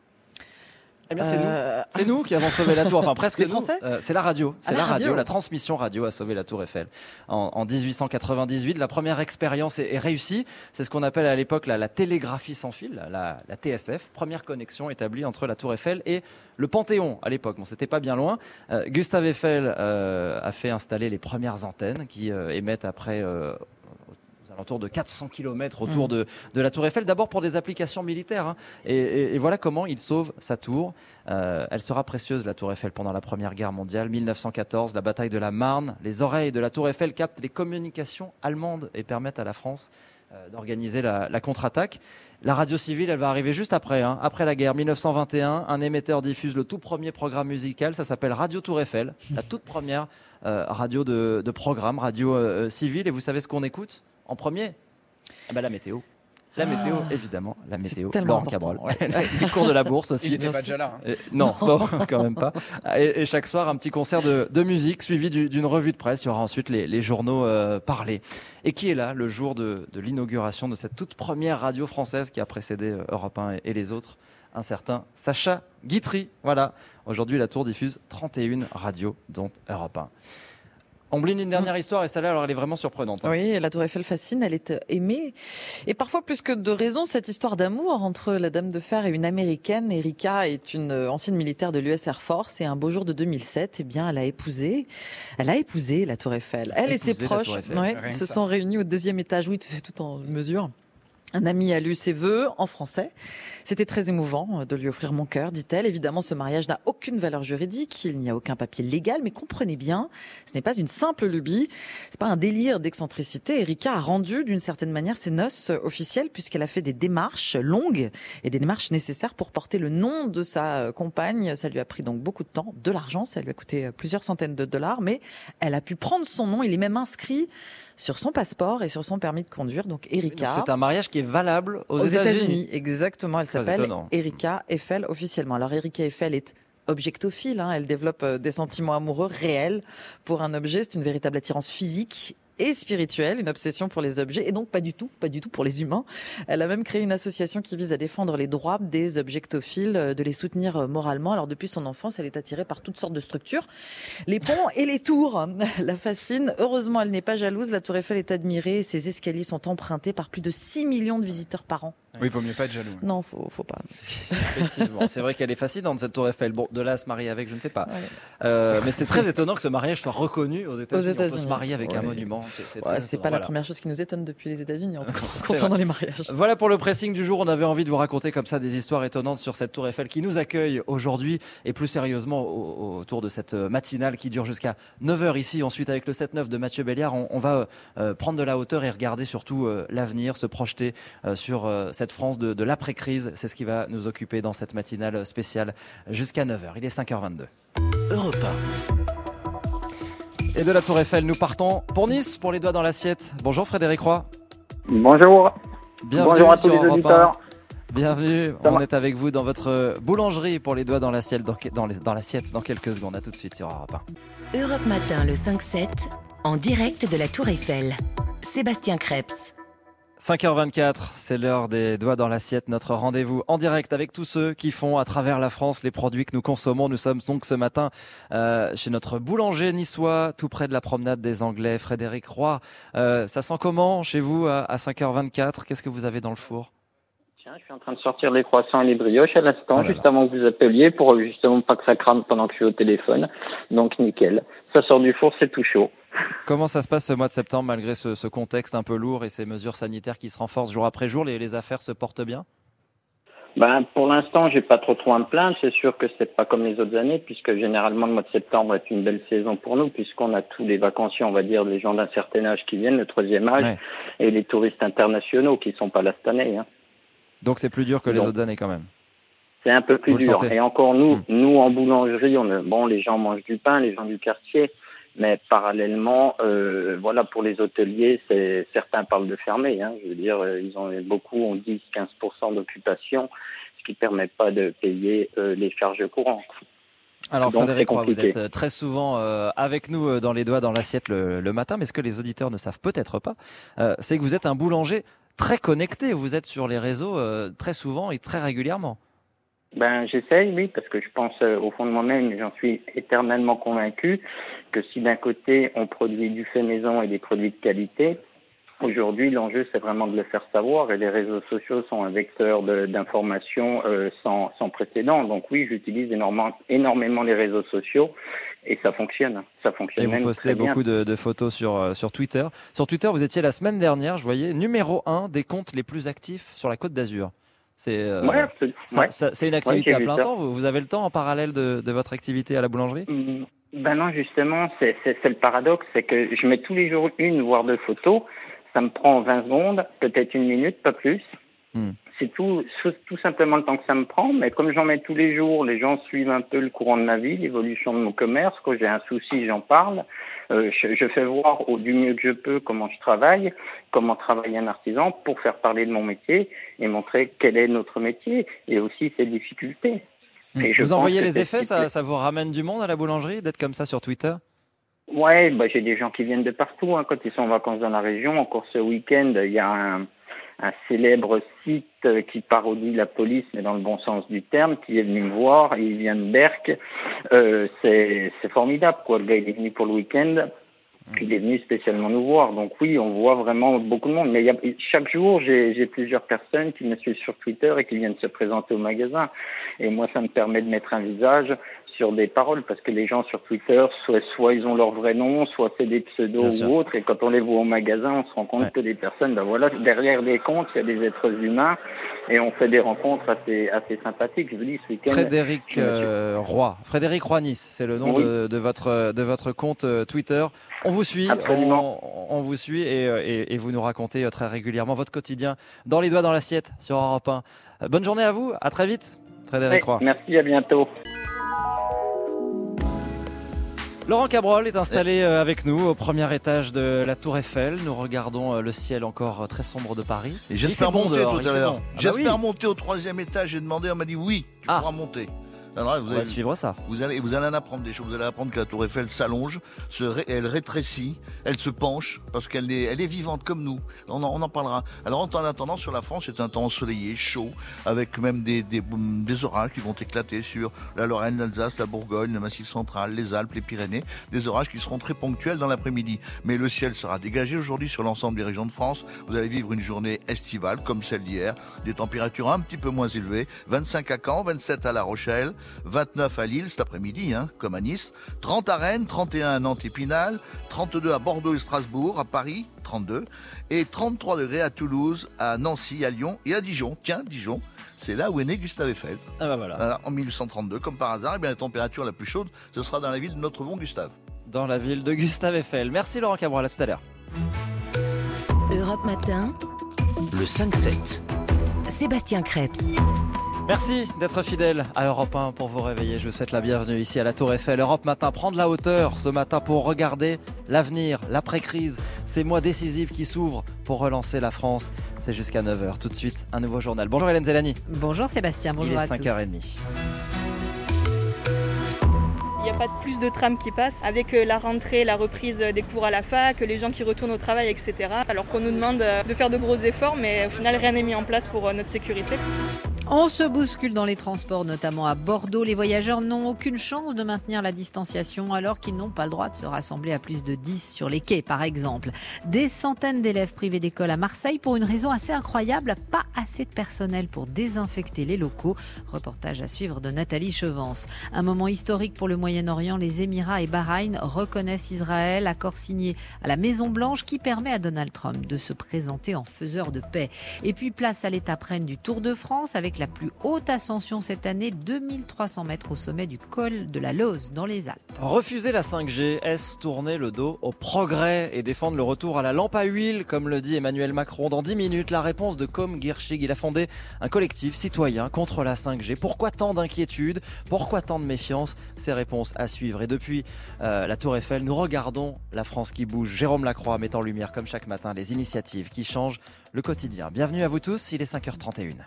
Eh bien, c'est euh... nous. C'est nous qui avons sauvé la tour. Enfin, presque les nous. Français. Euh, c'est la radio. C'est ah, la, la radio. radio. La transmission radio a sauvé la Tour Eiffel. En, en dix-huit cent quatre-vingt-dix-huit, la première expérience est, est réussie. C'est ce qu'on appelle à l'époque la, la télégraphie sans fil, la, la T S F. Première connexion établie entre la Tour Eiffel et le Panthéon à l'époque. Bon, c'était pas bien loin. Euh, Gustave Eiffel euh, a fait installer les premières antennes qui euh, émettent après. Euh, alentour de quatre cents kilomètres autour mmh. de, de la Tour Eiffel, d'abord pour des applications militaires. Hein. Et, et, et voilà comment il sauve sa tour. Euh, elle sera précieuse, la Tour Eiffel, pendant la Première Guerre mondiale. mille neuf cent quatorze, la bataille de la Marne. Les oreilles de la Tour Eiffel captent les communications allemandes et permettent à la France euh, d'organiser la, la contre-attaque. La radio civile, elle va arriver juste après. Hein. Après la guerre, mille neuf cent vingt et un, un émetteur diffuse le tout premier programme musical. Ça s'appelle Radio Tour Eiffel, la toute première euh, radio de, de programme, radio euh, civile. Et vous savez ce qu'on écoute en premier? Ah bah la météo. La ah, météo, évidemment. La météo. Laurent Cabrol. Ouais. Les cours de la bourse aussi. Il n'était pas déjà là. Hein. Et, non, non, quand même pas. Et, et chaque soir, un petit concert de, de musique suivi du, d'une revue de presse. Il y aura ensuite les, les journaux euh, parlés. Et qui est là le jour de, de l'inauguration de cette toute première radio française qui a précédé euh, Europe un et, et les autres? Un certain Sacha Guitry. Voilà. Aujourd'hui, la Tour diffuse trente et une radios, dont Europe un. Ombline, une dernière histoire, et celle-là, alors elle est vraiment surprenante. Hein. Oui, la Tour Eiffel fascine, elle est aimée. Et parfois, plus que de raison, cette histoire d'amour entre la Dame de Fer et une Américaine. Erika est une ancienne militaire de l'U S Air Force, et un beau jour de deux mille sept, eh bien, elle a épousé, elle a épousé la Tour Eiffel. Elle et ses proches ouais, se sont réunis au deuxième étage. Oui, c'est tout en mesure. Un ami a lu ses vœux en français. C'était très émouvant de lui offrir mon cœur, dit-elle. Évidemment, ce mariage n'a aucune valeur juridique. Il n'y a aucun papier légal, mais comprenez bien, ce n'est pas une simple lubie. C'est pas un délire d'excentricité. Erika a rendu d'une certaine manière ses noces officielles puisqu'elle a fait des démarches longues et des démarches nécessaires pour porter le nom de sa compagne. Ça lui a pris donc beaucoup de temps, de l'argent. Ça lui a coûté plusieurs centaines de dollars, mais elle a pu prendre son nom. Il est même inscrit sur son passeport et sur son permis de conduire. Donc Erika. Donc c'est un mariage qui est valable aux, aux États-Unis. États-Unis. Exactement. Elle Très s'appelle étonnant. Erika Eiffel officiellement. Alors Erika Eiffel est objectophile. Hein. Elle développe des sentiments amoureux réels pour un objet. C'est une véritable attirance physique et spirituelle, une obsession pour les objets et donc pas du tout, pas du tout pour les humains. Elle a même créé une association qui vise à défendre les droits des objectophiles, de les soutenir moralement. Alors depuis son enfance, elle est attirée par toutes sortes de structures. Les ponts et les tours la fascinent. Heureusement, elle n'est pas jalouse. La Tour Eiffel est admirée. Ses escaliers sont empruntés par plus de six millions de visiteurs par an. Oui, il vaut mieux pas être jaloux. Non, faut, faut pas. Effectivement, c'est vrai qu'elle est fascinante cette Tour Eiffel. Bon, de là à se marier avec, je ne sais pas. Ouais. Euh, mais c'est très étonnant que ce mariage soit reconnu aux États-Unis. Aux États-Unis. On peut se marier avec ouais. un monument. C'est, c'est, ouais, c'est pas voilà. la première chose qui nous étonne depuis les États-Unis, en tout cas, concernant les mariages. Voilà pour le pressing du jour. On avait envie de vous raconter comme ça des histoires étonnantes sur cette Tour Eiffel qui nous accueille aujourd'hui et plus sérieusement au, autour de cette matinale qui dure jusqu'à neuf heures ici. Ensuite, avec le sept neuf de Mathieu Béliard, on, on va euh, prendre de la hauteur et regarder surtout euh, l'avenir, se projeter euh, sur euh, cette France de, de l'après crise, c'est ce qui va nous occuper dans cette matinale spéciale jusqu'à neuf heures. Il est cinq heures vingt-deux. Europe un. Et de la Tour Eiffel, nous partons pour Nice, pour les doigts dans l'assiette. Bonjour Frédéric Roy. Bonjour. Bienvenue Bonjour à tous sur les Europe auditeurs. un. Bienvenue, Ça on va. est avec vous dans votre boulangerie pour les doigts dans l'assiette dans, dans, dans l'assiette dans quelques secondes. À tout de suite sur Europe un. Europe Matin, le cinq sept, en direct de la Tour Eiffel. Sébastien Krebs. cinq heures vingt-quatre, c'est l'heure des doigts dans l'assiette, notre rendez-vous en direct avec tous ceux qui font à travers la France les produits que nous consommons. Nous sommes donc ce matin euh, chez notre boulanger niçois, tout près de la promenade des Anglais, Frédéric Roy. Euh, ça sent comment chez vous à, à cinq heures vingt-quatre? Qu'est-ce que vous avez dans le four? Tiens, je suis en train de sortir les croissants et les brioches à l'instant, oh juste avant que vous appeliez, pour justement pas que ça crame pendant que je suis au téléphone. Donc nickel, ça sort du four, c'est tout chaud. Comment ça se passe ce mois de septembre malgré ce, ce contexte un peu lourd et ces mesures sanitaires qui se renforcent jour après jour? Les, les affaires se portent bien? Ben, pour l'instant, j'ai pas trop trop à me plaindre. C'est sûr que c'est pas comme les autres années, puisque généralement le mois de septembre est une belle saison pour nous, puisqu'on a tous les vacanciers, on va dire, les gens d'un certain âge qui viennent, le troisième âge, ouais. et les touristes internationaux qui sont pas là cette année. Hein. Donc c'est plus dur que les Donc, autres années quand même. C'est un peu plus Vous dur. Et encore nous, mmh. nous en boulangerie, on a, bon, les gens mangent du pain, les gens du quartier. Mais parallèlement, euh, voilà, pour les hôteliers, c'est, certains parlent de fermer. Hein, je veux dire, ils ont beaucoup ont dix à quinze pour cent d'occupation, ce qui ne permet pas de payer euh, les charges courantes. Alors Donc, Frédéric Roy, vous êtes très souvent euh, avec nous dans les doigts dans l'assiette le, le matin, mais ce que les auditeurs ne savent peut-être pas, euh, c'est que vous êtes un boulanger très connecté. Vous êtes sur les réseaux euh, très souvent et très régulièrement. Ben, j'essaye, oui, parce que je pense euh, au fond de moi-même, j'en suis éternellement convaincu que si d'un côté on produit du fait maison et des produits de qualité, aujourd'hui l'enjeu c'est vraiment de le faire savoir et les réseaux sociaux sont un vecteur de, d'information euh, sans, sans précédent. Donc oui, j'utilise énormément, énormément les réseaux sociaux et ça fonctionne, ça fonctionne. Et vous même postez très beaucoup bien. de, de photos sur, euh, sur Twitter. Sur Twitter, vous étiez la semaine dernière, je voyais, numéro un des comptes les plus actifs sur la Côte d'Azur. C'est, euh, ouais, ça, ouais. ça, c'est une activité ouais, à plein ça. temps. Vous, vous avez le temps en parallèle de, de votre activité à la boulangerie? mmh, Ben non, justement, c'est, c'est, c'est le paradoxe, c'est que je mets tous les jours une voire deux photos. Ça me prend vingt secondes, peut-être une minute, pas plus. Mmh. C'est tout, tout simplement le temps que ça me prend. Mais comme j'en mets tous les jours, les gens suivent un peu le courant de ma vie, l'évolution de mon commerce. Quand j'ai un souci, j'en parle. Euh, je, je fais voir au, du mieux que je peux comment je travaille, comment travaille un artisan pour faire parler de mon métier et montrer quel est notre métier et aussi ses difficultés. Mmh. Et vous envoyez les effets, ça, ça vous ramène du monde à la boulangerie d'être comme ça sur Twitter? Ouais, bah j'ai des gens qui viennent de partout hein, quand ils sont en vacances dans la région. Encore ce week-end, il y a un, un célèbre site qui parodie la police, mais dans le bon sens du terme, qui est venu me voir. Il vient de Berck. Euh, c'est, c'est formidable, quoi. Le gars, il est venu pour le week-end. Il est venu spécialement nous voir. Donc oui, on voit vraiment beaucoup de monde. Mais il y a, chaque jour, j'ai, j'ai plusieurs personnes qui me suivent sur Twitter et qui viennent se présenter au magasin. Et moi, ça me permet de mettre un visage sur des paroles, parce que les gens sur Twitter, soit, soit ils ont leur vrai nom, soit c'est des pseudos ou autres, et quand on les voit au magasin, on se rend compte ouais. que des personnes, ben voilà, derrière des comptes, il y a des êtres humains, et on fait des rencontres assez, assez sympathiques. Je vous dis, ce week-end, Frédéric euh, Roy, Frédéric Roy-Nice, c'est le nom oui. de, de votre de votre compte Twitter. On vous suit, on, on vous suit et, et, et vous nous racontez très régulièrement votre quotidien dans les doigts dans l'assiette sur Europe un. Bonne journée à vous, à très vite, Frédéric Roy. Merci, à bientôt. Laurent Cabrol est installé avec nous au premier étage de la Tour Eiffel. Nous regardons le ciel encore très sombre de Paris. Et j'espère monter dehors, tout à l'heure. bon. ah J'espère bah oui. monter au troisième étage. J'ai demandé, on m'a dit oui, tu ah. pourras monter. Alors, vous on allez, va suivre ça. Vous allez, vous allez en apprendre des choses. Vous allez apprendre que la Tour Eiffel s'allonge, se ré, elle rétrécit, elle se penche parce qu'elle est, elle est vivante comme nous. On en, on en parlera. Alors en attendant, sur la France, c'est un temps ensoleillé, chaud, avec même des, des, des orages qui vont éclater sur la Lorraine, l'Alsace, la Bourgogne, le Massif central, les Alpes, les Pyrénées. Des orages qui seront très ponctuels dans l'après-midi. Mais le ciel sera dégagé aujourd'hui sur l'ensemble des régions de France. Vous allez vivre une journée estivale comme celle d'hier. Des températures un petit peu moins élevées. vingt-cinq à Caen, vingt-sept à La Rochelle, vingt-neuf à Lille cet après-midi, hein, comme à Nice, trente à Rennes, trente et un à Nantes et Pinal, trente-deux à Bordeaux et Strasbourg, à Paris, trente-deux, et trente-trois degrés à Toulouse, à Nancy, à Lyon et à Dijon. Tiens, Dijon, c'est là où est né Gustave Eiffel. Ah bah voilà. Alors, en mille huit cent trente-deux, comme par hasard, et bien la température la plus chaude, ce sera dans la ville de notre bon Gustave. Dans la ville de Gustave Eiffel. Merci Laurent Cabrol, à tout à l'heure. Europe Matin, le cinq sept. Sébastien Crêpes. Merci d'être fidèle à Europe un pour vous réveiller. Je vous souhaite la bienvenue ici à la Tour Eiffel. Europe Matin prend de la hauteur ce matin pour regarder l'avenir, l'après-crise, ces mois décisifs qui s'ouvrent pour relancer la France. C'est jusqu'à neuf heures. Tout de suite, un nouveau journal. Bonjour Hélène Zellani. Bonjour Sébastien, bonjour à tous. Il est cinq heures trente. Il n'y a pas de plus de trams qui passent avec la rentrée, la reprise des cours à la fac, les gens qui retournent au travail, et cetera. Alors qu'on nous demande de faire de gros efforts, mais au final, rien n'est mis en place pour notre sécurité. On se bouscule dans les transports, notamment à Bordeaux. Les voyageurs n'ont aucune chance de maintenir la distanciation alors qu'ils n'ont pas le droit de se rassembler à plus de dix sur les quais, par exemple. Des centaines d'élèves privés d'école à Marseille pour une raison assez incroyable, pas assez de personnel pour désinfecter les locaux. Reportage à suivre de Nathalie Chevance. Un moment historique pour le Moyen-Orient. Les Émirats et Bahreïn reconnaissent Israël, accord signé à la Maison-Blanche qui permet à Donald Trump de se présenter en faiseur de paix. Et puis place à l'étape reine du Tour de France avec la plus haute ascension cette année, deux mille trois cents mètres au sommet du col de la Loze dans les Alpes. Refuser la cinq G, est-ce tourner le dos au progrès et défendre le retour à la lampe à huile, comme le dit Emmanuel Macron? Dans dix minutes, la réponse de Com Guirchig. Il a fondé un collectif citoyen contre la cinq G. Pourquoi tant d'inquiétude? Pourquoi tant de méfiance? Ces réponses à suivre. Et depuis euh, la Tour Eiffel, nous regardons la France qui bouge. Jérôme Lacroix met en lumière, comme chaque matin, les initiatives qui changent le quotidien. Bienvenue à vous tous, il est cinq heures trente et une.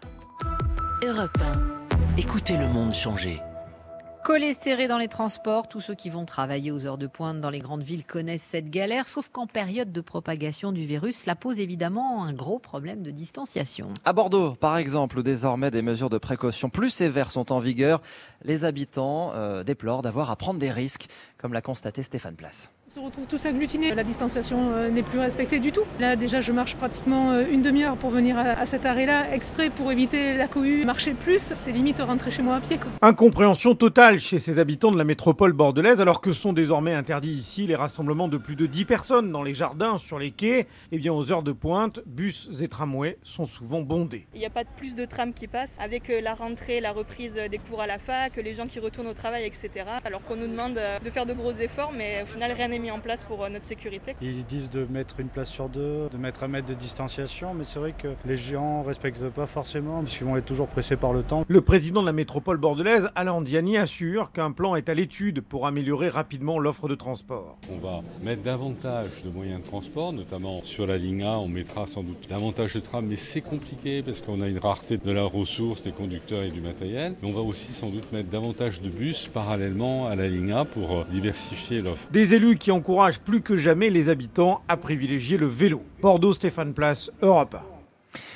Europe un. Écoutez le monde changer. Collés serrés dans les transports, tous ceux qui vont travailler aux heures de pointe dans les grandes villes connaissent cette galère, sauf qu'en période de propagation du virus, cela pose évidemment un gros problème de distanciation. À Bordeaux, par exemple, où désormais des mesures de précaution plus sévères sont en vigueur, les habitants euh, déplorent d'avoir à prendre des risques, comme l'a constaté Stéphane Place. On se retrouve tous agglutinés, la distanciation euh, n'est plus respectée du tout. Là déjà je marche pratiquement euh, une demi-heure pour venir à, à cet arrêt-là, exprès pour éviter la cohue. Marcher plus, c'est limite rentrer chez moi à pied, quoi. Incompréhension totale chez ces habitants de la métropole bordelaise, alors que sont désormais interdits ici les rassemblements de plus de dix personnes dans les jardins, sur les quais. Eh bien aux heures de pointe, bus et tramways sont souvent bondés. Il n'y a pas de plus de trams qui passent avec la rentrée, la reprise des cours à la fac, les gens qui retournent au travail, et cetera. Alors qu'on nous demande de faire de gros efforts, mais au final rien n'est mis en place pour notre sécurité. Ils disent de mettre une place sur deux, de mettre un mètre de distanciation, mais c'est vrai que les gens ne respectent pas forcément parce qu'ils vont être toujours pressés par le temps. Le président de la métropole bordelaise, Alain Diani, assure qu'un plan est à l'étude pour améliorer rapidement l'offre de transport. On va mettre davantage de moyens de transport, notamment sur la ligne A, on mettra sans doute davantage de trams, mais c'est compliqué parce qu'on a une rareté de la ressource, des conducteurs et du matériel. Mais on va aussi sans doute mettre davantage de bus parallèlement à la ligne A pour diversifier l'offre. Des élus qui encouragent plus que jamais les habitants à privilégier le vélo. Bordeaux, Stéphane Place, Europe un.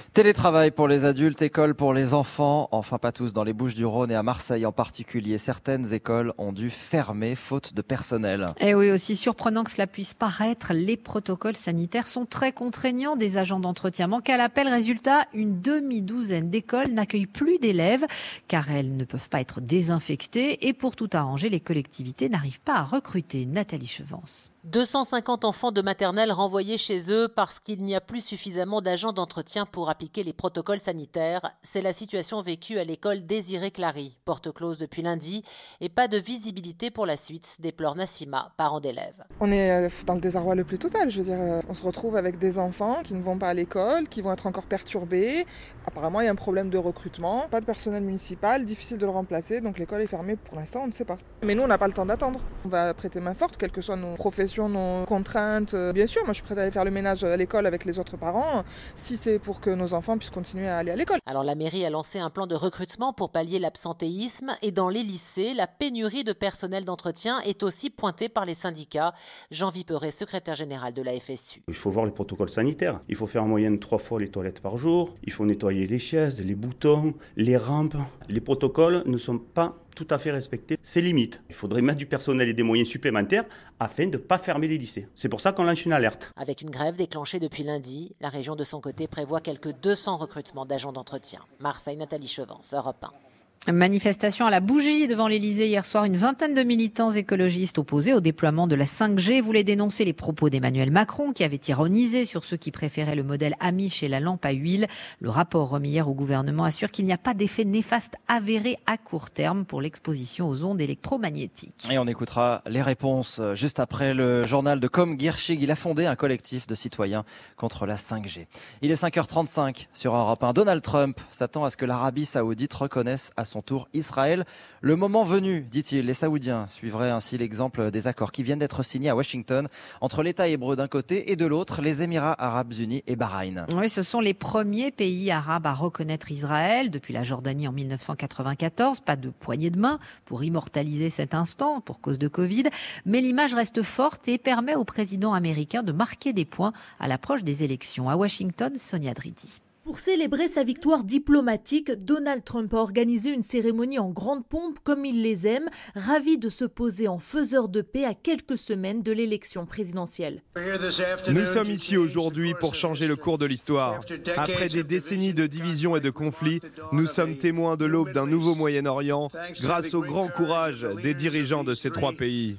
Télétravail pour les adultes, école pour les enfants, enfin pas tous, dans les Bouches-du-Rhône et à Marseille en particulier. Certaines écoles ont dû fermer faute de personnel. Et oui, aussi surprenant que cela puisse paraître, les protocoles sanitaires sont très contraignants. Des agents d'entretien manquent à l'appel. Résultat, une demi-douzaine d'écoles n'accueillent plus d'élèves car elles ne peuvent pas être désinfectées. Et pour tout arranger, les collectivités n'arrivent pas à recruter. Nathalie Chevance. deux cent cinquante enfants de maternelle renvoyés chez eux parce qu'il n'y a plus suffisamment d'agents d'entretien pour appliquer les protocoles sanitaires. C'est la situation vécue à l'école Désiré-Clary. Porte close depuis lundi et pas de visibilité pour la suite, déplore Nassima, parent d'élèves. On est dans le désarroi le plus total. Je veux dire, on se retrouve avec des enfants qui ne vont pas à l'école, qui vont être encore perturbés. Apparemment, il y a un problème de recrutement, pas de personnel municipal, difficile de le remplacer, donc l'école est fermée pour l'instant, on ne sait pas. Mais nous, on n'a pas le temps d'attendre. On va prêter main forte, quelles que soient nos professions, nos contraintes. Bien sûr, moi je suis prête à aller faire le ménage à l'école avec les autres parents, si c'est pour que nos enfants puissent continuer à aller à l'école. Alors la mairie a lancé un plan de recrutement pour pallier l'absentéisme et dans les lycées, la pénurie de personnel d'entretien est aussi pointée par les syndicats. Jean Viperet, secrétaire général de la F S U. Il faut voir les protocoles sanitaires. Il faut faire en moyenne trois fois les toilettes par jour. Il faut nettoyer les chaises, les boutons, les rampes. Les protocoles ne sont pas tout à fait respecter ses limites. Il faudrait mettre du personnel et des moyens supplémentaires afin de ne pas fermer les lycées. C'est pour ça qu'on lance une alerte. Avec une grève déclenchée depuis lundi, la région de son côté prévoit quelques deux cents recrutements d'agents d'entretien. Marseille, Nathalie Chevance, Europe un. Manifestation à la bougie devant l'Elysée hier soir. Une vingtaine de militants écologistes opposés au déploiement de la cinq G voulaient dénoncer les propos d'Emmanuel Macron qui avait ironisé sur ceux qui préféraient le modèle Amish et la lampe à huile. Le rapport remis hier au gouvernement assure qu'il n'y a pas d'effet néfaste avéré à court terme pour l'exposition aux ondes électromagnétiques. Et on écoutera les réponses juste après le journal de Com Girchig. Il a fondé un collectif de citoyens contre la cinq G. Il est cinq heures trente-cinq sur Europe un. Donald Trump s'attend à ce que l'Arabie Saoudite reconnaisse à son tour Israël. Le moment venu, dit-il, les Saoudiens suivraient ainsi l'exemple des accords qui viennent d'être signés à Washington entre l'État hébreu d'un côté et de l'autre les Émirats arabes unis et Bahreïn. Oui, ce sont les premiers pays arabes à reconnaître Israël depuis la Jordanie en mille neuf cent quatre-vingt-quatorze. Pas de poignée de main pour immortaliser cet instant pour cause de Covid, mais l'image reste forte et permet au président américain de marquer des points à l'approche des élections. À Washington, Sonia Dridi. Pour célébrer sa victoire diplomatique, Donald Trump a organisé une cérémonie en grande pompe comme il les aime, ravi de se poser en faiseur de paix à quelques semaines de l'élection présidentielle. Nous sommes ici aujourd'hui pour changer le cours de l'histoire. Après des décennies de divisions et de conflits, nous sommes témoins de l'aube d'un nouveau Moyen-Orient grâce au grand courage des dirigeants de ces trois pays.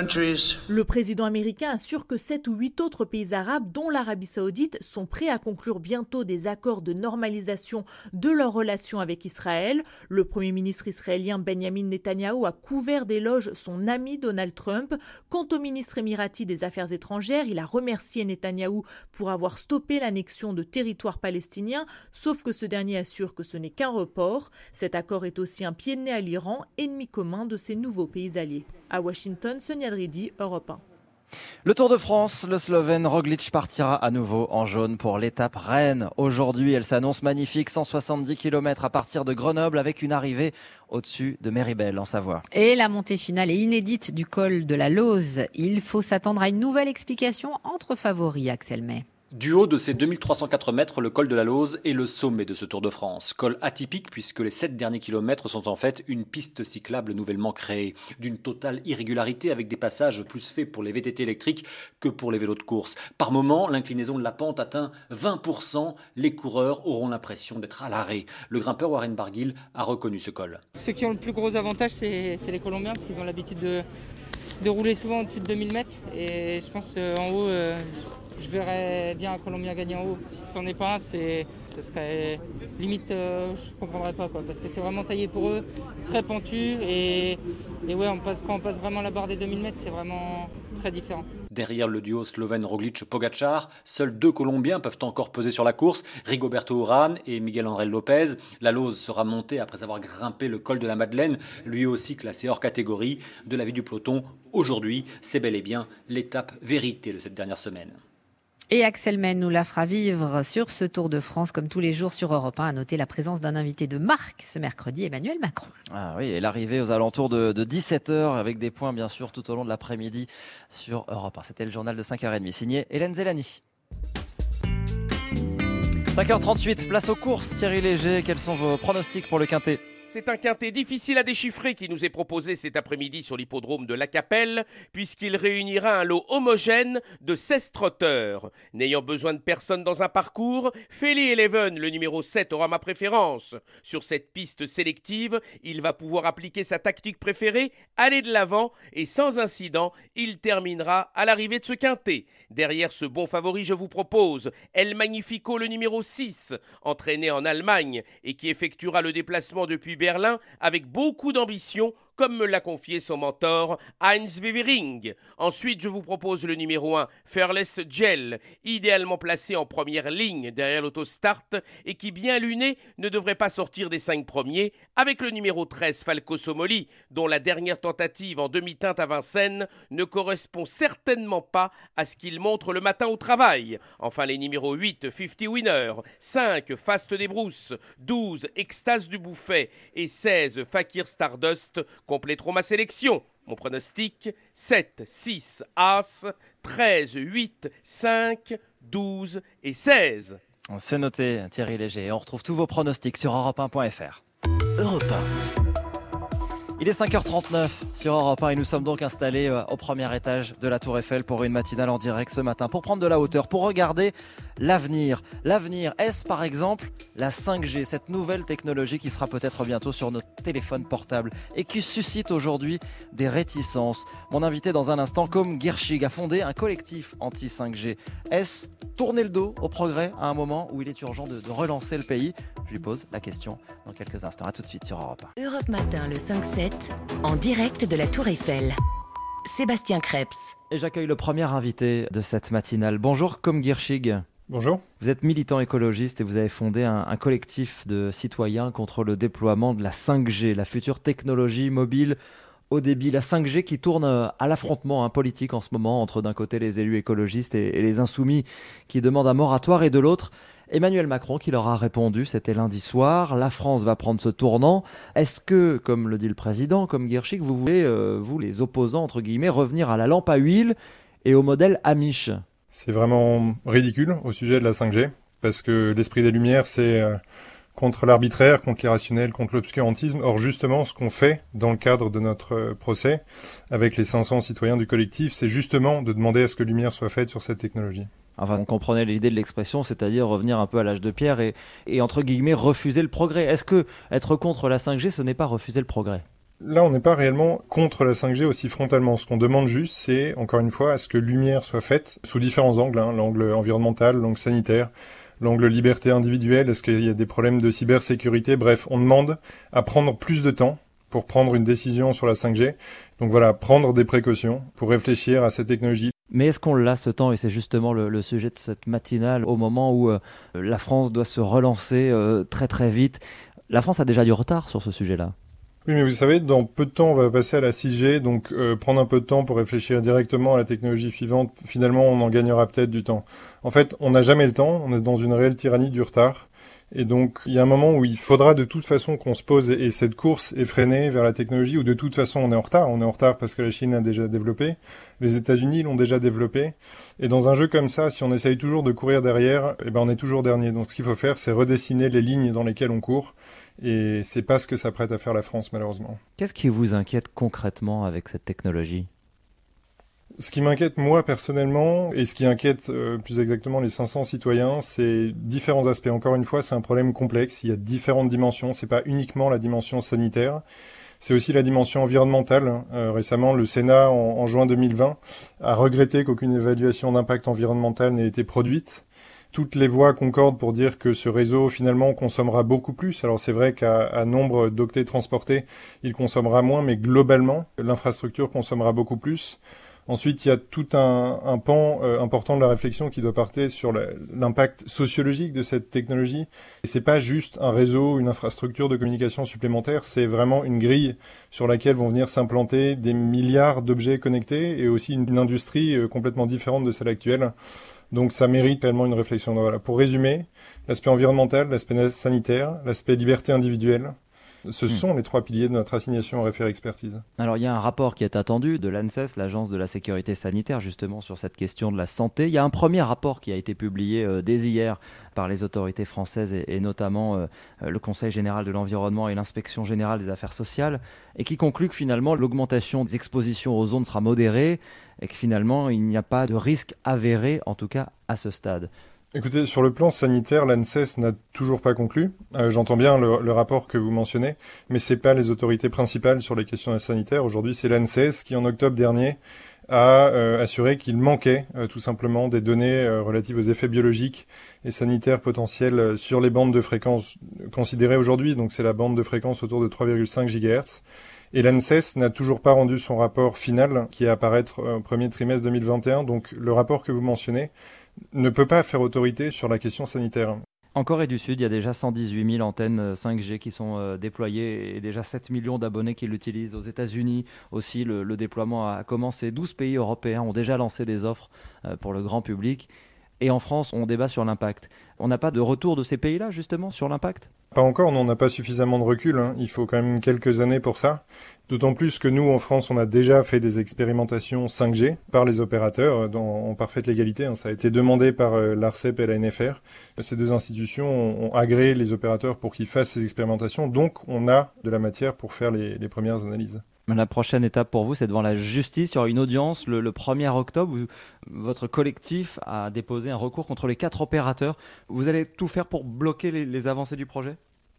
Le président américain assure que sept ou huit autres pays arabes, dont l'Arabie Saoudite, sont prêts à conclure bientôt des accords de normalisation de leurs relations avec Israël. Le premier ministre israélien Benjamin Netanyahou a couvert d'éloges son ami Donald Trump. Quant au ministre émirati des Affaires étrangères, il a remercié Netanyahou pour avoir stoppé l'annexion de territoires palestiniens, sauf que ce dernier assure que ce n'est qu'un report. Cet accord est aussi un pied de nez à l'Iran, ennemi commun de ses nouveaux pays alliés. À Washington, Sonia Dridi, Europe un. Le Tour de France, le Slovène Roglič partira à nouveau en jaune pour l'étape Rennes. Aujourd'hui, elle s'annonce magnifique, cent soixante-dix kilomètres à partir de Grenoble avec une arrivée au-dessus de Méribel en Savoie. Et la montée finale est inédite du col de la Lauze. Il faut s'attendre à une nouvelle explication entre favoris, Axel May. Du haut de ces deux mille trois cent quatre mètres, le col de la Lauze est le sommet de ce Tour de France. Col atypique puisque les sept derniers kilomètres sont en fait une piste cyclable nouvellement créée. D'une totale irrégularité avec des passages plus faits pour les V T T électriques que pour les vélos de course. Par moment, l'inclinaison de la pente atteint vingt pour cent. Les coureurs auront l'impression d'être à l'arrêt. Le grimpeur Warren Barguil a reconnu ce col. Ceux qui ont le plus gros avantage, c'est, c'est les Colombiens parce qu'ils ont l'habitude de, de rouler souvent au-dessus de deux mille mètres. Et je pense qu'en haut... Euh, Je verrais bien un Colombien gagner en haut. Si ce n'en est pas un, c'est, ce serait limite, euh, je ne comprendrais pas quoi, parce que c'est vraiment taillé pour eux, très pentu et, et ouais, on passe, quand on passe vraiment la barre des deux mille mètres, c'est vraiment très différent. Derrière le duo slovène Roglič-Pogačar, seuls deux Colombiens peuvent encore peser sur la course, Rigoberto Urán et Miguel André Lopez. La Lauze sera montée après avoir grimpé le col de la Madeleine, lui aussi classé hors catégorie. De l'avis du peloton, aujourd'hui, c'est bel et bien l'étape vérité de cette dernière semaine. Et Axel May nous la fera vivre sur ce Tour de France, comme tous les jours sur Europe un. À noter la présence d'un invité de marque ce mercredi, Emmanuel Macron. Ah oui, et l'arrivée aux alentours de, de dix-sept heures, avec des points bien sûr tout au long de l'après-midi sur Europe un. C'était le journal de cinq heures trente, signé Hélène Zélani. cinq heures trente-huit, place aux courses. Thierry Léger, quels sont vos pronostics pour le Quintet ? C'est un quintet difficile à déchiffrer qui nous est proposé cet après-midi sur l'hippodrome de La Capelle, puisqu'il réunira un lot homogène de seize trotteurs. N'ayant besoin de personne dans un parcours, Feli Eleven, le numéro sept, aura ma préférence. Sur cette piste sélective, il va pouvoir appliquer sa tactique préférée, aller de l'avant, et sans incident, il terminera à l'arrivée de ce quintet. Derrière ce bon favori, je vous propose El Magnifico, le numéro six, entraîné en Allemagne et qui effectuera le déplacement depuis Berlin avec beaucoup d'ambition, comme me l'a confié son mentor Heinz Wevering. Ensuite, je vous propose le numéro un, Fearless Gel, idéalement placé en première ligne derrière l'autostart et qui, bien luné, ne devrait pas sortir des cinq premiers, avec le numéro treize, Falco Somoli, dont la dernière tentative en demi-teinte à Vincennes ne correspond certainement pas à ce qu'il montre le matin au travail. Enfin, les numéros huit, cinquante Winner, cinq, Fast des Brousses, douze, Extase du Bouffet et seize, Fakir Stardust compléteront ma sélection. Mon pronostic, sept, six, As, treize, huit, cinq, douze et seize. C'est noté, Thierry Léger. On retrouve tous vos pronostics sur europe un point f r. Europe un. Il est cinq heures trente-neuf sur Europe un et nous sommes donc installés au premier étage de la Tour Eiffel pour une matinale en direct ce matin, pour prendre de la hauteur, pour regarder l'avenir. L'avenir, est-ce par exemple la cinq G, cette nouvelle technologie qui sera peut-être bientôt sur nos téléphones portables et qui suscite aujourd'hui des réticences. Mon invité dans un instant, Côme Guirchig, a fondé un collectif anti cinq G. Est-ce tourner le dos au progrès à un moment où il est urgent de, de relancer le pays ? Je lui pose la question dans quelques instants. À tout de suite sur Europe un. Europe Matin, le cinq sept, en direct de la Tour Eiffel. Sébastien Krebs. Et j'accueille le premier invité de cette matinale. Bonjour Côme Guirchig. Bonjour. Vous êtes militant écologiste et vous avez fondé un, un collectif de citoyens contre le déploiement de la cinq G, la future technologie mobile haut débit, la cinq G qui tourne à l'affrontement hein, politique en ce moment entre d'un côté les élus écologistes et, et les insoumis qui demandent un moratoire et de l'autre Emmanuel Macron qui leur a répondu, c'était lundi soir, la France va prendre ce tournant. Est-ce que, comme le dit le président, comme Guirchig, vous voulez, euh, vous les opposants entre guillemets, revenir à la lampe à huile et au modèle Amish ? C'est vraiment ridicule au sujet de la cinq G, parce que l'esprit des Lumières, c'est euh, contre l'arbitraire, contre l'irrationnel, contre l'obscurantisme. Or, justement, ce qu'on fait dans le cadre de notre euh, procès, avec les cinq cents citoyens du collectif, c'est justement de demander à ce que lumière soit faite sur cette technologie. Enfin, on comprenait l'idée de l'expression, c'est-à-dire revenir un peu à l'âge de pierre et, et entre guillemets, refuser le progrès. Est-ce que être contre la cinq G, ce n'est pas refuser le progrès ? Là, on n'est pas réellement contre la cinq G aussi frontalement. Ce qu'on demande juste, c'est, encore une fois, à ce que lumière soit faite sous différents angles, hein, l'angle environnemental, l'angle sanitaire, l'angle liberté individuelle, est-ce qu'il y a des problèmes de cybersécurité ? Bref, on demande à prendre plus de temps pour prendre une décision sur la cinq G. Donc voilà, prendre des précautions pour réfléchir à cette technologie. Mais est-ce qu'on l'a ce temps ? Et c'est justement le, le sujet de cette matinale, au moment où euh, la France doit se relancer euh, très très vite. La France a déjà du retard sur ce sujet-là. Oui, mais vous savez, dans peu de temps, on va passer à la six G, donc euh, prendre un peu de temps pour réfléchir directement à la technologie suivante, finalement, on en gagnera peut-être du temps. En fait, on n'a jamais le temps, on est dans une réelle tyrannie du retard, et donc il y a un moment où il faudra de toute façon qu'on se pose, et, et cette course effrénée vers la technologie, où de toute façon on est en retard, on est en retard parce que la Chine l'a déjà développé, les États-Unis l'ont déjà développé, et dans un jeu comme ça, si on essaye toujours de courir derrière, eh ben on est toujours dernier. Donc ce qu'il faut faire, c'est redessiner les lignes dans lesquelles on court, et c'est pas ce que s'apprête à faire la France, malheureusement. Qu'est-ce qui vous inquiète concrètement avec cette technologie ? Ce qui m'inquiète moi personnellement, et ce qui inquiète euh, plus exactement les cinq cents citoyens, c'est différents aspects. Encore une fois, c'est un problème complexe, il y a différentes dimensions, c'est pas uniquement la dimension sanitaire, c'est aussi la dimension environnementale. Euh, récemment, le Sénat, en, en juin deux mille vingt, a regretté qu'aucune évaluation d'impact environnemental n'ait été produite. Toutes les voix concordent pour dire que ce réseau, finalement, consommera beaucoup plus. Alors c'est vrai qu'à à nombre d'octets transportés, il consommera moins, mais globalement, l'infrastructure consommera beaucoup plus. Ensuite, il y a tout un, un pan euh, important de la réflexion qui doit porter sur la, l'impact sociologique de cette technologie. Et c'est pas juste un réseau, une infrastructure de communication supplémentaire, c'est vraiment une grille sur laquelle vont venir s'implanter des milliards d'objets connectés et aussi une, une industrie euh, complètement différente de celle actuelle. Donc ça mérite réellement une réflexion. Donc, voilà. Pour résumer, l'aspect environnemental, l'aspect sanitaire, l'aspect liberté individuelle, Ce Mmh. sont les trois piliers de notre assignation à référé expertise. Alors il y a un rapport qui est attendu de l'ANSES, l'Agence de la sécurité sanitaire, justement sur cette question de la santé. Il y a un premier rapport qui a été publié euh, dès hier par les autorités françaises et, et notamment euh, le Conseil général de l'environnement et l'inspection générale des affaires sociales, et qui conclut que finalement l'augmentation des expositions aux ondes sera modérée et que finalement il n'y a pas de risque avéré, en tout cas à ce stade. Écoutez, sur le plan sanitaire, l'ANSES n'a toujours pas conclu. Euh, j'entends bien le, le rapport que vous mentionnez, mais c'est pas les autorités principales sur les questions sanitaires. Aujourd'hui, c'est l'ANSES qui, en octobre dernier, a euh, assuré qu'il manquait euh, tout simplement des données euh, relatives aux effets biologiques et sanitaires potentiels euh, sur les bandes de fréquence considérées aujourd'hui. Donc c'est la bande de fréquence autour de trois virgule cinq gigahertz. Et l'ANSES n'a toujours pas rendu son rapport final qui est à apparaître au premier trimestre deux mille vingt et un. Donc le rapport que vous mentionnez ne peut pas faire autorité sur la question sanitaire. En Corée du Sud, il y a déjà cent dix-huit mille antennes cinq G qui sont euh, déployées et déjà sept millions d'abonnés qui l'utilisent. Aux États-Unis aussi, le, le déploiement a commencé. douze pays européens ont déjà lancé des offres euh, pour le grand public. Et en France, on débat sur l'impact. On n'a pas de retour de ces pays-là, justement, sur l'impact ? Pas encore, on n'a pas suffisamment de recul. Hein. Il faut quand même quelques années pour ça. D'autant plus que nous, en France, on a déjà fait des expérimentations cinq G par les opérateurs dans, en parfaite légalité. Hein. Ça a été demandé par euh, l'ARCEP et la N F R. Ces deux institutions ont, ont agréé les opérateurs pour qu'ils fassent ces expérimentations. Donc, on a de la matière pour faire les, les premières analyses. La prochaine étape pour vous, c'est devant la justice. Il y aura une audience le, le premier octobre où votre collectif a déposé un recours contre les quatre opérateurs. Vous allez tout faire pour bloquer les, les avancées du projet ?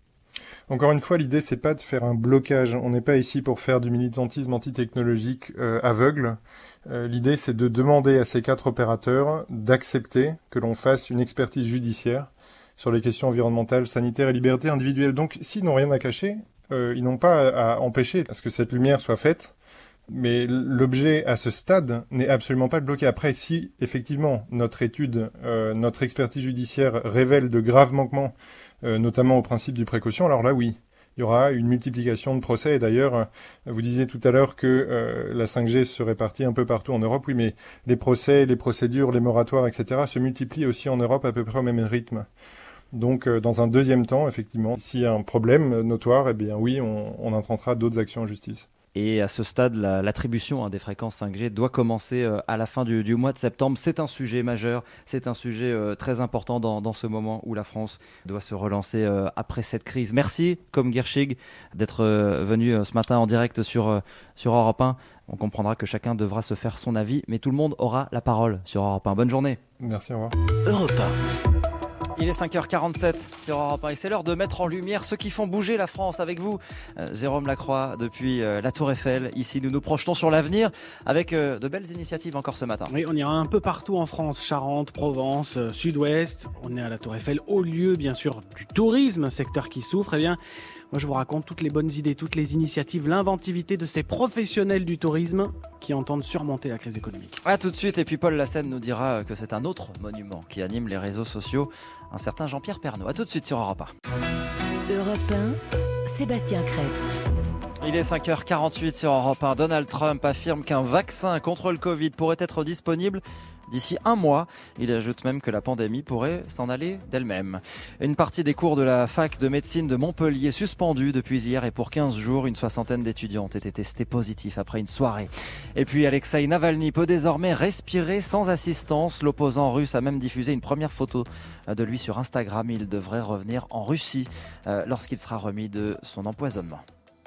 Encore une fois, l'idée, c'est pas de faire un blocage. On n'est pas ici pour faire du militantisme antitechnologique euh, aveugle. Euh, l'idée, c'est de demander à ces quatre opérateurs d'accepter que l'on fasse une expertise judiciaire sur les questions environnementales, sanitaires et libertés individuelles. Donc, s'ils n'ont rien à cacher, Euh, ils n'ont pas à empêcher à ce que cette lumière soit faite, mais l'objet à ce stade n'est absolument pas de bloquer. Après, si effectivement notre étude, euh, notre expertise judiciaire révèle de graves manquements, euh, notamment au principe du précaution, alors là oui, il y aura une multiplication de procès. Et d'ailleurs, vous disiez tout à l'heure que euh, la cinq G se répartit un peu partout en Europe. Oui, mais les procès, les procédures, les moratoires, et cetera se multiplient aussi en Europe à peu près au même rythme. Donc, euh, dans un deuxième temps, effectivement, s'il y a un problème notoire, eh bien oui, on, on intentera d'autres actions en justice. Et à ce stade, la, l'attribution hein, des fréquences cinq G doit commencer euh, à la fin du, du mois de septembre. C'est un sujet majeur, c'est un sujet euh, très important dans, dans ce moment où la France doit se relancer euh, après cette crise. Merci, Comme Guerchig, d'être euh, venu euh, ce matin en direct sur, euh, sur Europe un. On comprendra que chacun devra se faire son avis, mais tout le monde aura la parole sur Europe un. Bonne journée. Merci, au revoir. Europe un. Il est cinq heures quarante-sept sur Europe un et c'est l'heure de mettre en lumière ceux qui font bouger la France avec vous. Euh, Jérôme Lacroix depuis euh, la Tour Eiffel. Ici, nous nous projetons sur l'avenir avec euh, de belles initiatives encore ce matin. Oui, on ira un peu partout en France, Charente, Provence, euh, Sud-Ouest. On est à la Tour Eiffel, au lieu bien sûr du tourisme, un secteur qui souffre. Eh bien, moi je vous raconte toutes les bonnes idées, toutes les initiatives, l'inventivité de ces professionnels du tourisme qui entendent surmonter la crise économique. A tout de suite, et puis Paul Lassène nous dira que c'est un autre monument qui anime les réseaux sociaux, un certain Jean-Pierre Pernaut. A tout de suite sur Europe un. Europe un, Sébastien Crêpes. Il est cinq heures quarante-huit sur Europe un. Donald Trump affirme qu'un vaccin contre le Covid pourrait être disponible d'ici un mois. Il ajoute même que la pandémie pourrait s'en aller d'elle-même. Une partie des cours de la fac de médecine de Montpellier suspendue depuis hier et pour quinze jours, une soixantaine d'étudiants ont été testés positifs après une soirée. Et puis Alexei Navalny peut désormais respirer sans assistance. L'opposant russe a même diffusé une première photo de lui sur Instagram. Il devrait revenir en Russie euh, lorsqu'il sera remis de son empoisonnement.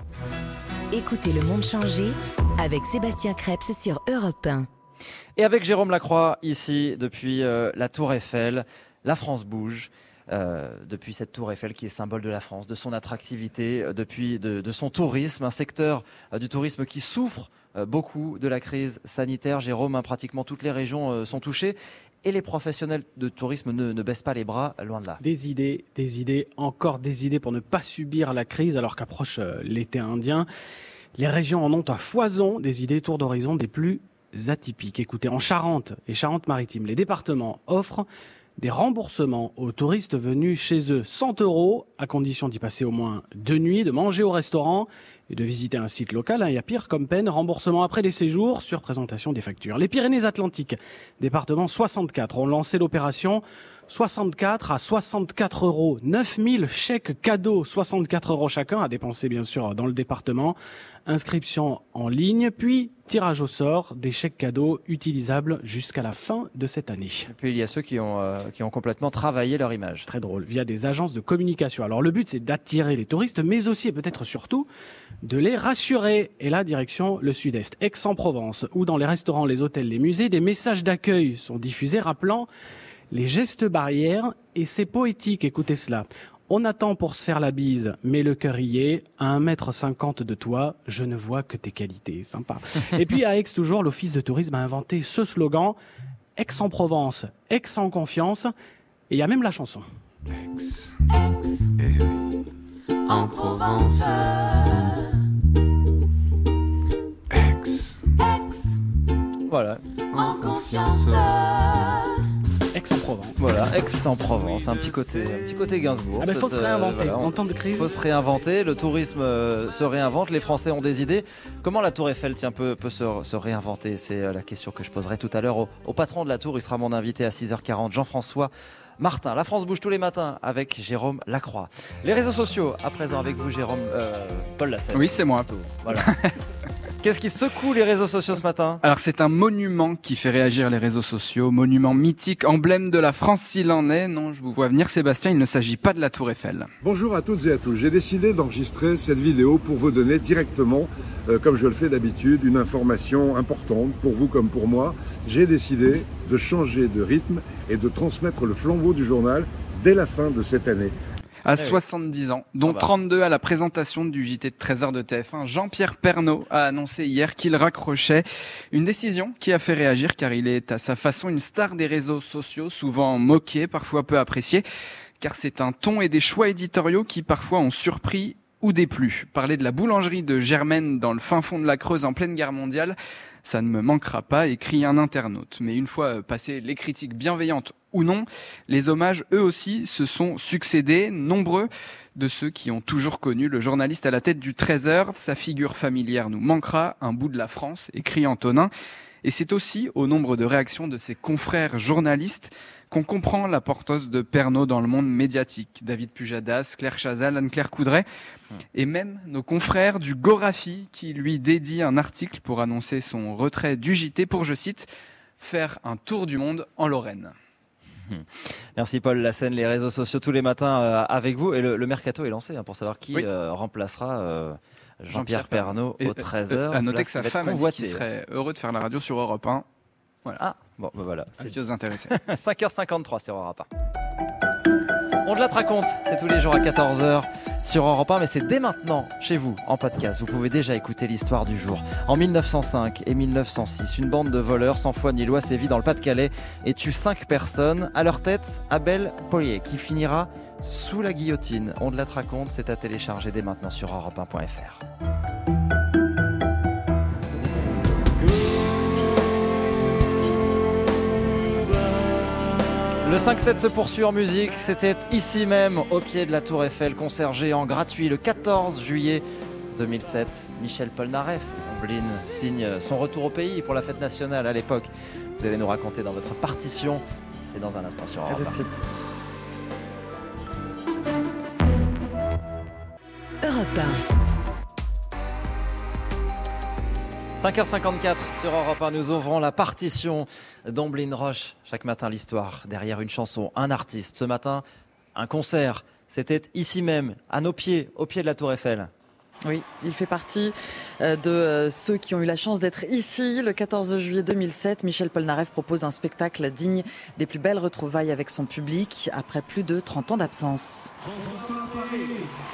Écoutez Le Monde changer avec Sébastien Crêpes sur Europe un. Et avec Jérôme Lacroix, ici, depuis euh, la Tour Eiffel, la France bouge. Euh, depuis cette Tour Eiffel qui est symbole de la France, de son attractivité, euh, depuis de, de son tourisme, un secteur euh, du tourisme qui souffre euh, beaucoup de la crise sanitaire. Jérôme, hein, pratiquement toutes les régions euh, sont touchées. Et les professionnels de tourisme ne, ne baissent pas les bras, loin de là. Des idées, des idées, encore des idées pour ne pas subir la crise alors qu'approche euh, l'été indien. Les régions en ont à foison des idées tour d'horizon des plus atypiques. Écoutez, en Charente et Charente-Maritime, les départements offrent des remboursements aux touristes venus chez eux. cent euros, à condition d'y passer au moins deux nuits, de manger au restaurant et de visiter un site local. Hein, il y a pire comme peine, remboursement après les séjours sur présentation des factures. Les Pyrénées-Atlantiques, département soixante-quatre, ont lancé l'opération soixante-quatre à soixante-quatre euros. neuf mille chèques cadeaux, soixante-quatre euros chacun, à dépenser bien sûr dans le département. Inscription en ligne, puis tirage au sort des chèques cadeaux utilisables jusqu'à la fin de cette année. Et puis il y a ceux qui ont, euh, qui ont complètement travaillé leur image. Très drôle, via des agences de communication. Alors le but, c'est d'attirer les touristes, mais aussi et peut-être surtout de les rassurer. Et là, direction le sud-est, Aix-en-Provence, où dans les restaurants, les hôtels, les musées, des messages d'accueil sont diffusés rappelant les gestes barrières, et c'est poétique, écoutez cela. On attend pour se faire la bise, mais le cœur y est. À un mètre cinquante de toi, je ne vois que tes qualités. Sympa. Et puis à Aix, toujours, l'Office de tourisme a inventé ce slogan. Aix-en-Provence, Aix en confiance. Et il y a même la chanson. Aix, Aix, eh oui, en Provence. Aix, Aix, voilà. En confiance. Aix-en-Provence. Voilà, Aix-en-Provence, un petit côté, un petit côté Gainsbourg. Ah ben, faut Cette, se réinventer. Euh, voilà, en temps de crise. Faut se réinventer. Le tourisme euh, se réinvente. Les Français ont des idées. Comment la Tour Eiffel, tiens, peut, peut se, se réinventer? C'est euh, la question que je poserai tout à l'heure au, au patron de la Tour. Il sera mon invité à six heures quarante, Jean-François Martin. La France bouge tous les matins avec Jérôme Lacroix. Les réseaux sociaux, à présent avec vous, Jérôme, euh, Paul Lassène. Oui, c'est moi. Voilà. Qu'est-ce qui secoue les réseaux sociaux ce matin? Alors c'est un monument qui fait réagir les réseaux sociaux, monument mythique, emblème de la France s'il en est. Non, je vous vois venir Sébastien, il ne s'agit pas de la Tour Eiffel. Bonjour à toutes et à tous, j'ai décidé d'enregistrer cette vidéo pour vous donner directement, euh, comme je le fais d'habitude, une information importante pour vous comme pour moi. J'ai décidé de changer de rythme et de transmettre le flambeau du journal dès la fin de cette année. À soixante-dix ans, dont trente-deux à la présentation du J T de treize heures de T F un, Jean-Pierre Pernaut a annoncé hier qu'il raccrochait. Une décision qui a fait réagir car il est à sa façon une star des réseaux sociaux, souvent moqué, parfois peu apprécié, car c'est un ton et des choix éditoriaux qui parfois ont surpris ou déplu. Parler de la boulangerie de Germaine dans le fin fond de la Creuse en pleine guerre mondiale, ça ne me manquera pas, écrit un internaute. Mais une fois passées les critiques bienveillantes ou non, les hommages, eux aussi, se sont succédés. Nombreux de ceux qui ont toujours connu le journaliste à la tête du treize heures. Sa figure familière nous manquera, un bout de la France, écrit Antonin. Et c'est aussi au nombre de réactions de ses confrères journalistes qu'on comprend la portose de Pernaut dans le monde médiatique. David Pujadas, Claire Chazal, Anne-Claire Coudray, et même nos confrères du Gorafi qui lui dédient un article pour annoncer son retrait du J T pour, je cite, faire un tour du monde en Lorraine. Merci Paul Lassène, les réseaux sociaux tous les matins euh, avec vous. Et le, le mercato est lancé hein, pour savoir qui oui. euh, remplacera euh, Jean-Pierre, Jean-Pierre Pernaut au treize heures. Euh, à noter que sa femme a dit qu'il serait heureux de faire la radio sur Europe un. Voilà. Ah, bon, ben voilà. C'est juste intéressé. cinq heures cinquante-trois sur Europe un. On te la raconte, c'est tous les jours à quatorze heures sur Europe un, mais c'est dès maintenant chez vous en podcast. Vous pouvez déjà écouter l'histoire du jour. En mille neuf cent cinq et mille neuf cent six, une bande de voleurs sans foi ni loi sévit dans le Pas-de-Calais et tue cinq personnes. À leur tête, Abel Poirier, qui finira sous la guillotine. On te la raconte, c'est à télécharger dès maintenant sur europe un point f r. Le cinq sept se poursuit en musique, c'était ici même, au pied de la Tour Eiffel, concert géant gratuit le quatorze juillet deux mille sept. Michel Polnareff, Ombline, signe son retour au pays pour la fête nationale à l'époque. Vous allez nous raconter dans votre partition, c'est dans un instant sur Europe un. Europe un. cinq heures cinquante-quatre sur Europe un, nous ouvrons la partition d'Ombline Roche. Chaque matin, l'histoire derrière une chanson, un artiste. Ce matin, un concert. C'était ici même, à nos pieds, au pied de la Tour Eiffel. Oui, il fait partie de ceux qui ont eu la chance d'être ici. Le quatorze juillet deux mille sept, Michel Polnareff propose un spectacle digne des plus belles retrouvailles avec son public après plus de trente ans d'absence. Bonsoir Paris.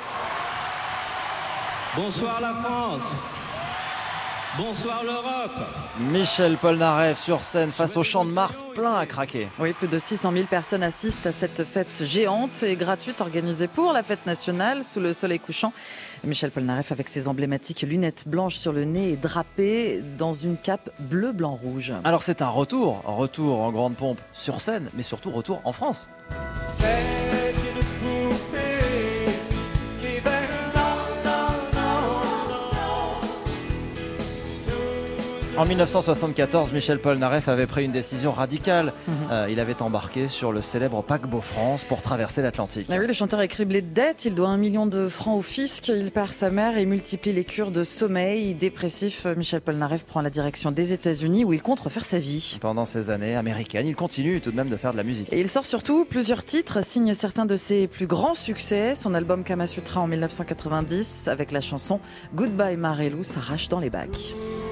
Bonsoir la France. Bonsoir l'Europe. Michel Polnareff sur scène face au Champ de Mars plein à craquer. Oui, plus de six cent mille personnes assistent à cette fête géante et gratuite organisée pour la fête nationale sous le soleil couchant. Michel Polnareff avec ses emblématiques lunettes blanches sur le nez et drapé dans une cape bleu, blanc, rouge. Alors c'est un retour, un retour en grande pompe sur scène, mais surtout retour en France. C'est une poupée qui va non, non, non, non. En mille neuf cent soixante-quatorze, Michel Polnareff avait pris une décision radicale. Mhm. Euh, il avait embarqué sur le célèbre paquebot France pour traverser l'Atlantique. Ah oui, le chanteur est criblé de dettes, il doit un million de francs au fisc, il perd sa mère et multiplie les cures de sommeil. Dépressif, Michel Polnareff prend la direction des États-Unis où il compte refaire sa vie. Pendant ces années américaines, il continue tout de même de faire de la musique. Et il sort surtout plusieurs titres, signe certains de ses plus grands succès. Son album Kama Sutra en mille neuf cent quatre-vingt-dix avec la chanson Goodbye Marelou s'arrache dans les bacs.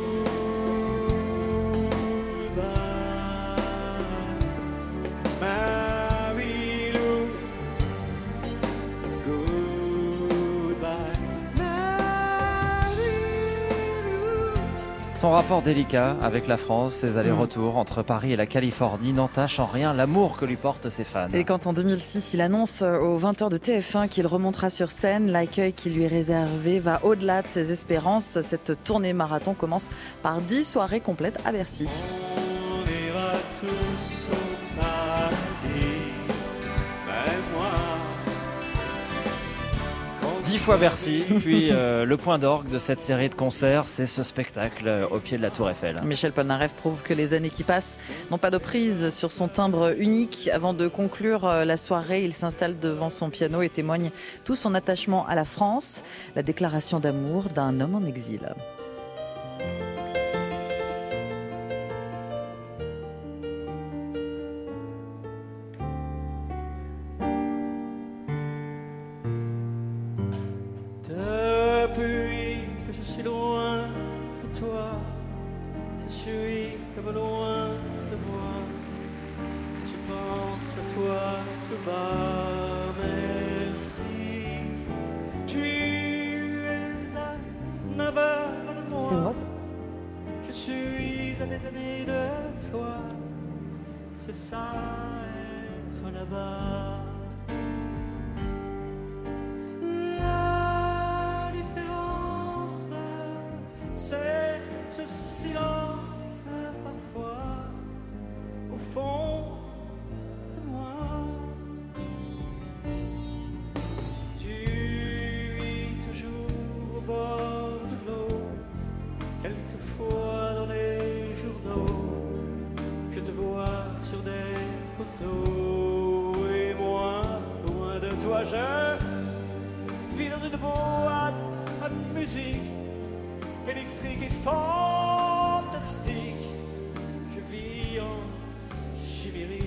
Son rapport délicat avec la France, ses allers-retours entre Paris et la Californie n'entachent en rien l'amour que lui portent ses fans. Et quand en deux mille six, il annonce aux vingt heures de T F un qu'il remontera sur scène, l'accueil qui lui est réservé va au-delà de ses espérances. Cette tournée marathon commence par dix soirées complètes à Bercy. On ira tous au paradis, même moi. Dix fois Bercy, puis euh, le point d'orgue de cette série de concerts, c'est ce spectacle euh, au pied de la Tour Eiffel. Michel Polnareff prouve que les années qui passent n'ont pas de prise sur son timbre unique. Avant de conclure euh, la soirée, il s'installe devant son piano et témoigne tout son attachement à la France, la déclaration d'amour d'un homme en exil. Depuis que je suis loin de toi, je suis comme loin de moi. Je pense à toi tout bas, merci. Tu es à neuf heures de moi. Je suis à des années de toi. C'est ça, être là-bas. C'est ce silence parfois au fond de moi. Tu vis toujours au bord de l'eau, quelquefois dans les journaux. Je te vois sur des photos et moi, loin de toi, je vis dans une boîte à musique. Électrique et fantastique, je vis en chimérique.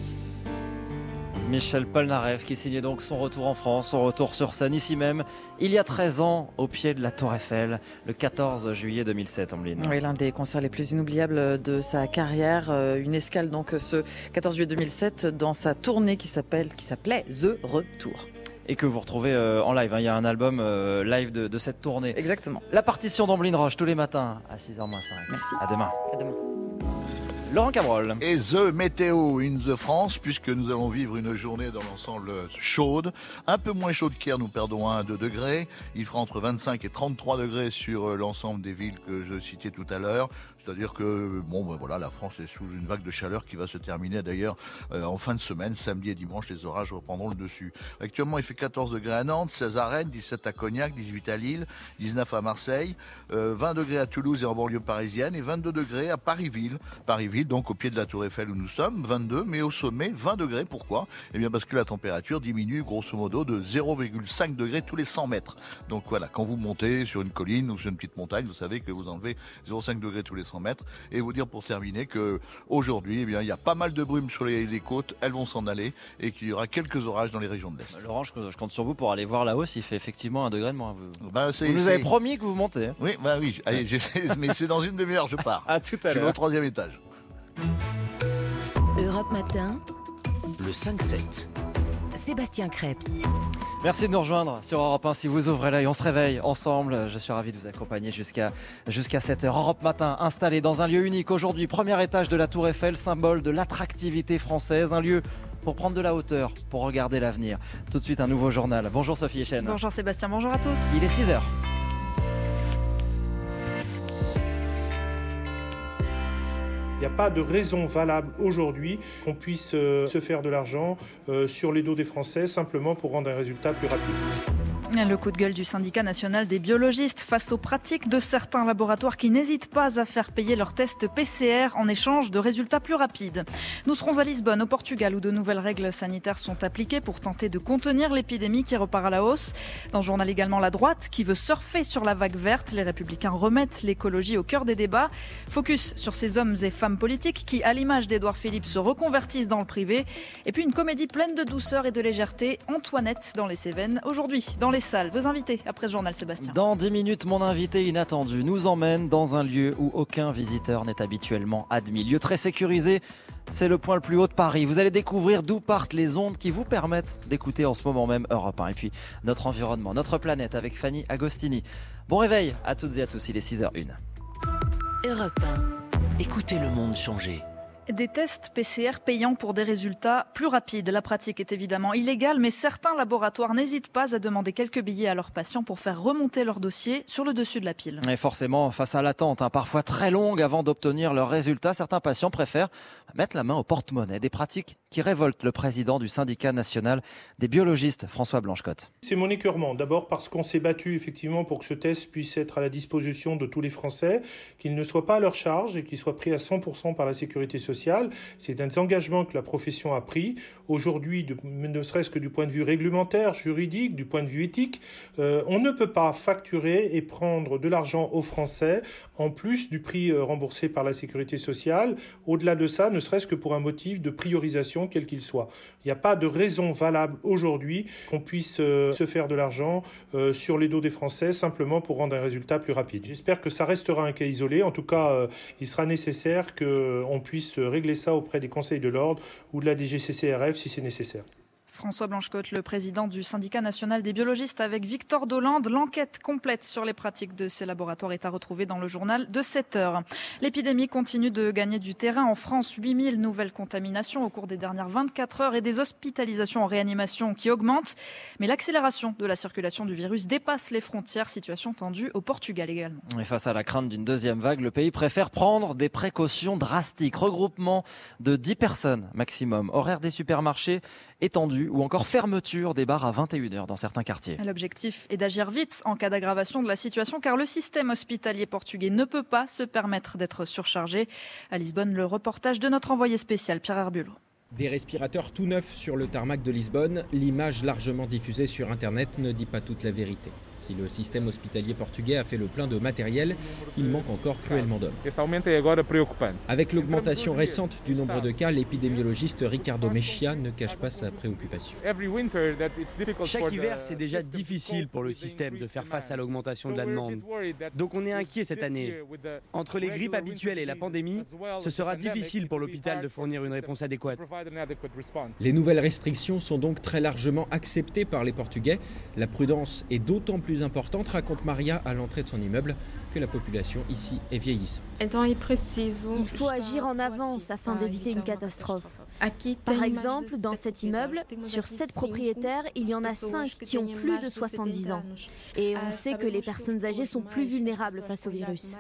Michel Polnareff qui signait donc son retour en France, son retour sur scène ici même, il y a treize ans, au pied de la Tour Eiffel, le quatorze juillet deux mille sept, Ambline. Oui, l'un des concerts les plus inoubliables de sa carrière, une escale donc ce quatorze juillet deux mille sept dans sa tournée qui s'appelle, qui s'appelait The Retour. Et que vous retrouvez euh, en live, hein. Il y a un album euh, live de, de cette tournée. Exactement. La partition d'Ambline Roche tous les matins à six heures moins cinq. Merci. À demain. À demain. Laurent Cabrol. Et The Météo in the France, puisque nous allons vivre une journée dans l'ensemble chaude. Un peu moins chaude qu'hier, nous perdons un à deux degrés. Il fera entre vingt-cinq et trente-trois degrés sur l'ensemble des villes que je citais tout à l'heure. C'est-à-dire que bon, ben voilà, la France est sous une vague de chaleur qui va se terminer d'ailleurs euh, en fin de semaine, samedi et dimanche, les orages reprendront le dessus. Actuellement, il fait quatorze degrés à Nantes, seize à Rennes, dix-sept à Cognac, dix-huit à Lille, dix-neuf à Marseille, euh, vingt degrés à Toulouse et en banlieue parisienne et vingt-deux degrés à Paris-Ville. Paris-Ville, donc au pied de la Tour Eiffel où nous sommes, vingt-deux, mais au sommet, vingt degrés. Pourquoi ? Eh bien parce que la température diminue grosso modo de zéro virgule cinq degrés tous les cent mètres. Donc voilà, quand vous montez sur une colline ou sur une petite montagne, vous savez que vous enlevez zéro virgule cinq degrés tous les cent mètres. Et vous dire pour terminer que aujourd'hui, eh bien, il y a pas mal de brumes sur les, les côtes, elles vont s'en aller et qu'il y aura quelques orages dans les régions de l'Est. Laurent, je, je compte sur vous pour aller voir là-haut s'il fait effectivement un degré de moins. Vous, bah, vous nous avez promis que vous montez. Hein. Oui, bah oui. Allez, j'ai... mais c'est dans une demi-heure, je pars. À tout à l'heure. Je vais au troisième étage. Europe Matin, le cinq sept. Sébastien Crêpes. Merci de nous rejoindre sur Europe un. Si vous ouvrez l'œil, on se réveille ensemble. Je suis ravi de vous accompagner jusqu'à jusqu'à sept heures. Europe Matin, installé dans un lieu unique aujourd'hui. Premier étage de la Tour Eiffel, symbole de l'attractivité française. Un lieu pour prendre de la hauteur, pour regarder l'avenir. Tout de suite, un nouveau journal. Bonjour Sophie Echen. Bonjour Sébastien, bonjour à tous. Il est six heures. Il n'y a pas de raison valable aujourd'hui qu'on puisse euh, se faire de l'argent euh, sur les dos des Français simplement pour rendre un résultat plus rapide. Le coup de gueule du syndicat national des biologistes face aux pratiques de certains laboratoires qui n'hésitent pas à faire payer leurs tests P C R en échange de résultats plus rapides. Nous serons à Lisbonne, au Portugal, où de nouvelles règles sanitaires sont appliquées pour tenter de contenir l'épidémie qui repart à la hausse. Dans le journal également, la droite qui veut surfer sur la vague verte. Les Républicains remettent l'écologie au cœur des débats. Focus sur ces hommes et femmes politiques qui, à l'image d'Édouard Philippe, se reconvertissent dans le privé. Et puis une comédie pleine de douceur et de légèreté, Antoinette dans les Cévennes. Aujourd'hui, dans les salles, vos invités après ce journal, Sébastien. Dans dix minutes, mon invité inattendu nous emmène dans un lieu où aucun visiteur n'est habituellement admis. Lieu très sécurisé, c'est le point le plus haut de Paris. Vous allez découvrir d'où partent les ondes qui vous permettent d'écouter en ce moment même Europe un. Et puis notre environnement, notre planète avec Fanny Agostini. Bon réveil à toutes et à tous, il est six heures zéro un. Europe un. Écoutez le monde changer. Des tests P C R payants pour des résultats plus rapides. La pratique est évidemment illégale, mais certains laboratoires n'hésitent pas à demander quelques billets à leurs patients pour faire remonter leur dossier sur le dessus de la pile. Et forcément, face à l'attente, hein, parfois très longue avant d'obtenir leurs résultats, certains patients préfèrent mettre la main au porte-monnaie. Des pratiques qui révoltent le président du syndicat national des biologistes, François Blanchecotte. C'est mon écœurement. D'abord parce qu'on s'est battu effectivement pour que ce test puisse être à la disposition de tous les Français, qu'il ne soit pas à leur charge et qu'il soit pris à cent pour cent par la sécurité sociale. C'est un engagement que la profession a pris. Aujourd'hui, de, ne serait-ce que du point de vue réglementaire, juridique, du point de vue éthique, euh, on ne peut pas facturer et prendre de l'argent aux Français en plus du prix euh, remboursé par la sécurité sociale. Au-delà de ça, ne serait-ce que pour un motif de priorisation, quel qu'il soit. Il n'y a pas de raison valable aujourd'hui qu'on puisse euh, se faire de l'argent euh, sur les dos des Français simplement pour rendre un résultat plus rapide. J'espère que ça restera un cas isolé. En tout cas, euh, il sera nécessaire qu'on puisse régler ça auprès des conseils de l'ordre ou de la D G C C R F si c'est nécessaire. François Blanchecotte, le président du syndicat national des biologistes avec Victor Dolande. L'enquête complète sur les pratiques de ces laboratoires est à retrouver dans le journal de sept heures. L'épidémie continue de gagner du terrain. En France, huit mille nouvelles contaminations au cours des dernières vingt-quatre heures et des hospitalisations en réanimation qui augmentent. Mais l'accélération de la circulation du virus dépasse les frontières. Situation tendue au Portugal également. Et face à la crainte d'une deuxième vague, le pays préfère prendre des précautions drastiques. Regroupement de dix personnes maximum. Horaire des supermarchés étendu ou encore fermeture des bars à vingt et une heures dans certains quartiers. L'objectif est d'agir vite en cas d'aggravation de la situation car le système hospitalier portugais ne peut pas se permettre d'être surchargé. À Lisbonne, le reportage de notre envoyé spécial Pierre Herbulot. Des respirateurs tout neufs sur le tarmac de Lisbonne, l'image largement diffusée sur Internet ne dit pas toute la vérité. Si le système hospitalier portugais a fait le plein de matériel, il manque encore cruellement d'hommes. Avec l'augmentation récente du nombre de cas, l'épidémiologiste Ricardo Mexia ne cache pas sa préoccupation. Chaque hiver, c'est déjà difficile pour le système de faire face à l'augmentation de la demande. Donc on est inquiet cette année. Entre les grippes habituelles et la pandémie, ce sera difficile pour l'hôpital de fournir une réponse adéquate. Les nouvelles restrictions sont donc très largement acceptées par les Portugais. La prudence est d'autant plus importante, raconte Maria à l'entrée de son immeuble, que la population ici est vieillissante. Il faut agir en avance afin d'éviter une catastrophe. Par exemple, dans cet immeuble, sur sept propriétaires, il y en a cinq qui ont plus de soixante-dix ans. Et on sait que les personnes âgées sont plus vulnérables face au virus.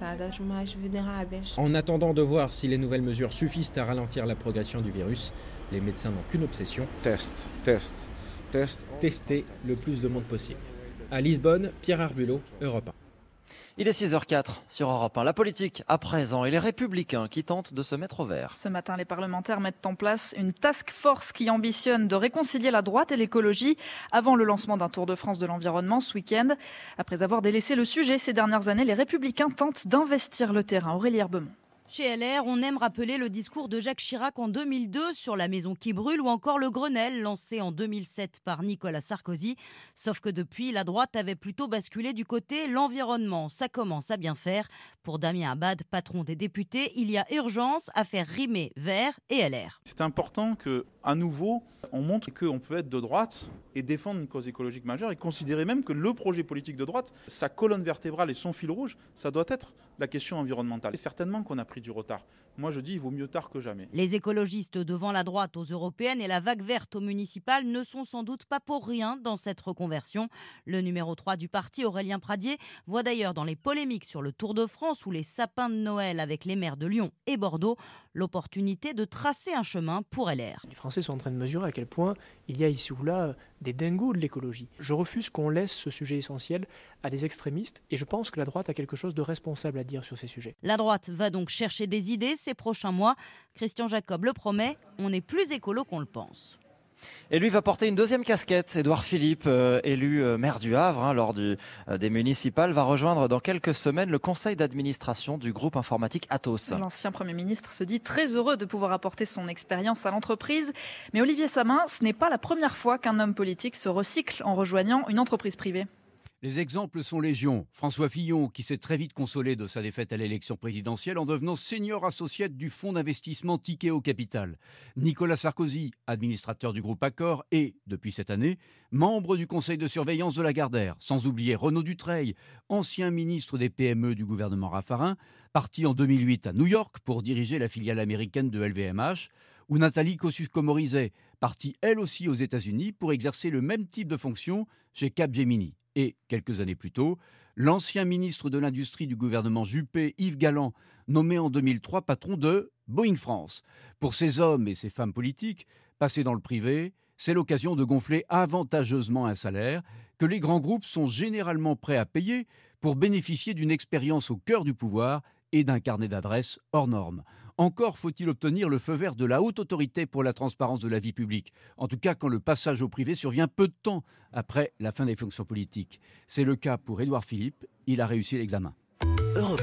En attendant de voir si les nouvelles mesures suffisent à ralentir la progression du virus, les médecins n'ont qu'une obsession. Test, test, test. Tester le plus de monde possible. À Lisbonne, Pierre Herbulot, Europe un. Il est six heures quatre sur Europe un. La politique à présent et les républicains qui tentent de se mettre au vert. Ce matin, les parlementaires mettent en place une task force qui ambitionne de réconcilier la droite et l'écologie avant le lancement d'un Tour de France de l'environnement ce week-end. Après avoir délaissé le sujet ces dernières années, les républicains tentent d'investir le terrain. Aurélie Herbemont. Chez L R, on aime rappeler le discours de Jacques Chirac en deux mille deux sur la maison qui brûle ou encore le Grenelle lancé en deux mille sept par Nicolas Sarkozy. Sauf que depuis, la droite avait plutôt basculé du côté l'environnement. Ça commence à bien faire. Pour Damien Abad, patron des députés, il y a urgence à faire rimer vert et L R. C'est important qu'à nouveau, on montre qu'on peut être de droite et défendre une cause écologique majeure et considérer même que le projet politique de droite, sa colonne vertébrale et son fil rouge, ça doit être la question environnementale. Et certainement qu'on a pris du retard. Moi je dis il vaut mieux tard que jamais. Les écologistes devant la droite aux européennes et la vague verte aux municipales ne sont sans doute pas pour rien dans cette reconversion. Le numéro trois du parti, Aurélien Pradier, voit d'ailleurs dans les polémiques sur le Tour de France ou les sapins de Noël avec les maires de Lyon et Bordeaux l'opportunité de tracer un chemin pour L R. Les Français sont en train de mesurer à quel point il y a ici ou là des dingos de l'écologie. Je refuse qu'on laisse ce sujet essentiel à des extrémistes et je pense que la droite a quelque chose de responsable à dire sur ces sujets. La droite va donc chercher des idées ces prochains mois. Christian Jacob le promet, on est plus écolo qu'on le pense. Et lui va porter une deuxième casquette. Édouard Philippe, euh, élu euh, maire du Havre hein, lors du, euh, des municipales, va rejoindre dans quelques semaines le conseil d'administration du groupe informatique Atos. L'ancien Premier ministre se dit très heureux de pouvoir apporter son expérience à l'entreprise. Mais Olivier Samin, ce n'est pas la première fois qu'un homme politique se recycle en rejoignant une entreprise privée. Les exemples sont légion. François Fillon, qui s'est très vite consolé de sa défaite à l'élection présidentielle en devenant senior associé du fonds d'investissement Tikeo Capital. Nicolas Sarkozy, administrateur du groupe Accor et, depuis cette année, membre du conseil de surveillance de Lagardère. Sans oublier Renaud Dutreil, ancien ministre des P M E du gouvernement Raffarin, parti en deux mille huit à New York pour diriger la filiale américaine de L V M H. Ou Nathalie Kosciusko-Morizet, partie elle aussi aux États-Unis pour exercer le même type de fonction chez Capgemini. Et, quelques années plus tôt, l'ancien ministre de l'Industrie du gouvernement Juppé, Yves Galland, nommé en deux mille trois patron de Boeing France. Pour ces hommes et ces femmes politiques, passer dans le privé, c'est l'occasion de gonfler avantageusement un salaire que les grands groupes sont généralement prêts à payer pour bénéficier d'une expérience au cœur du pouvoir et d'un carnet d'adresses hors norme. Encore faut-il obtenir le feu vert de la haute autorité pour la transparence de la vie publique. En tout cas, quand le passage au privé survient peu de temps après la fin des fonctions politiques. C'est le cas pour Édouard Philippe. Il a réussi l'examen. Europe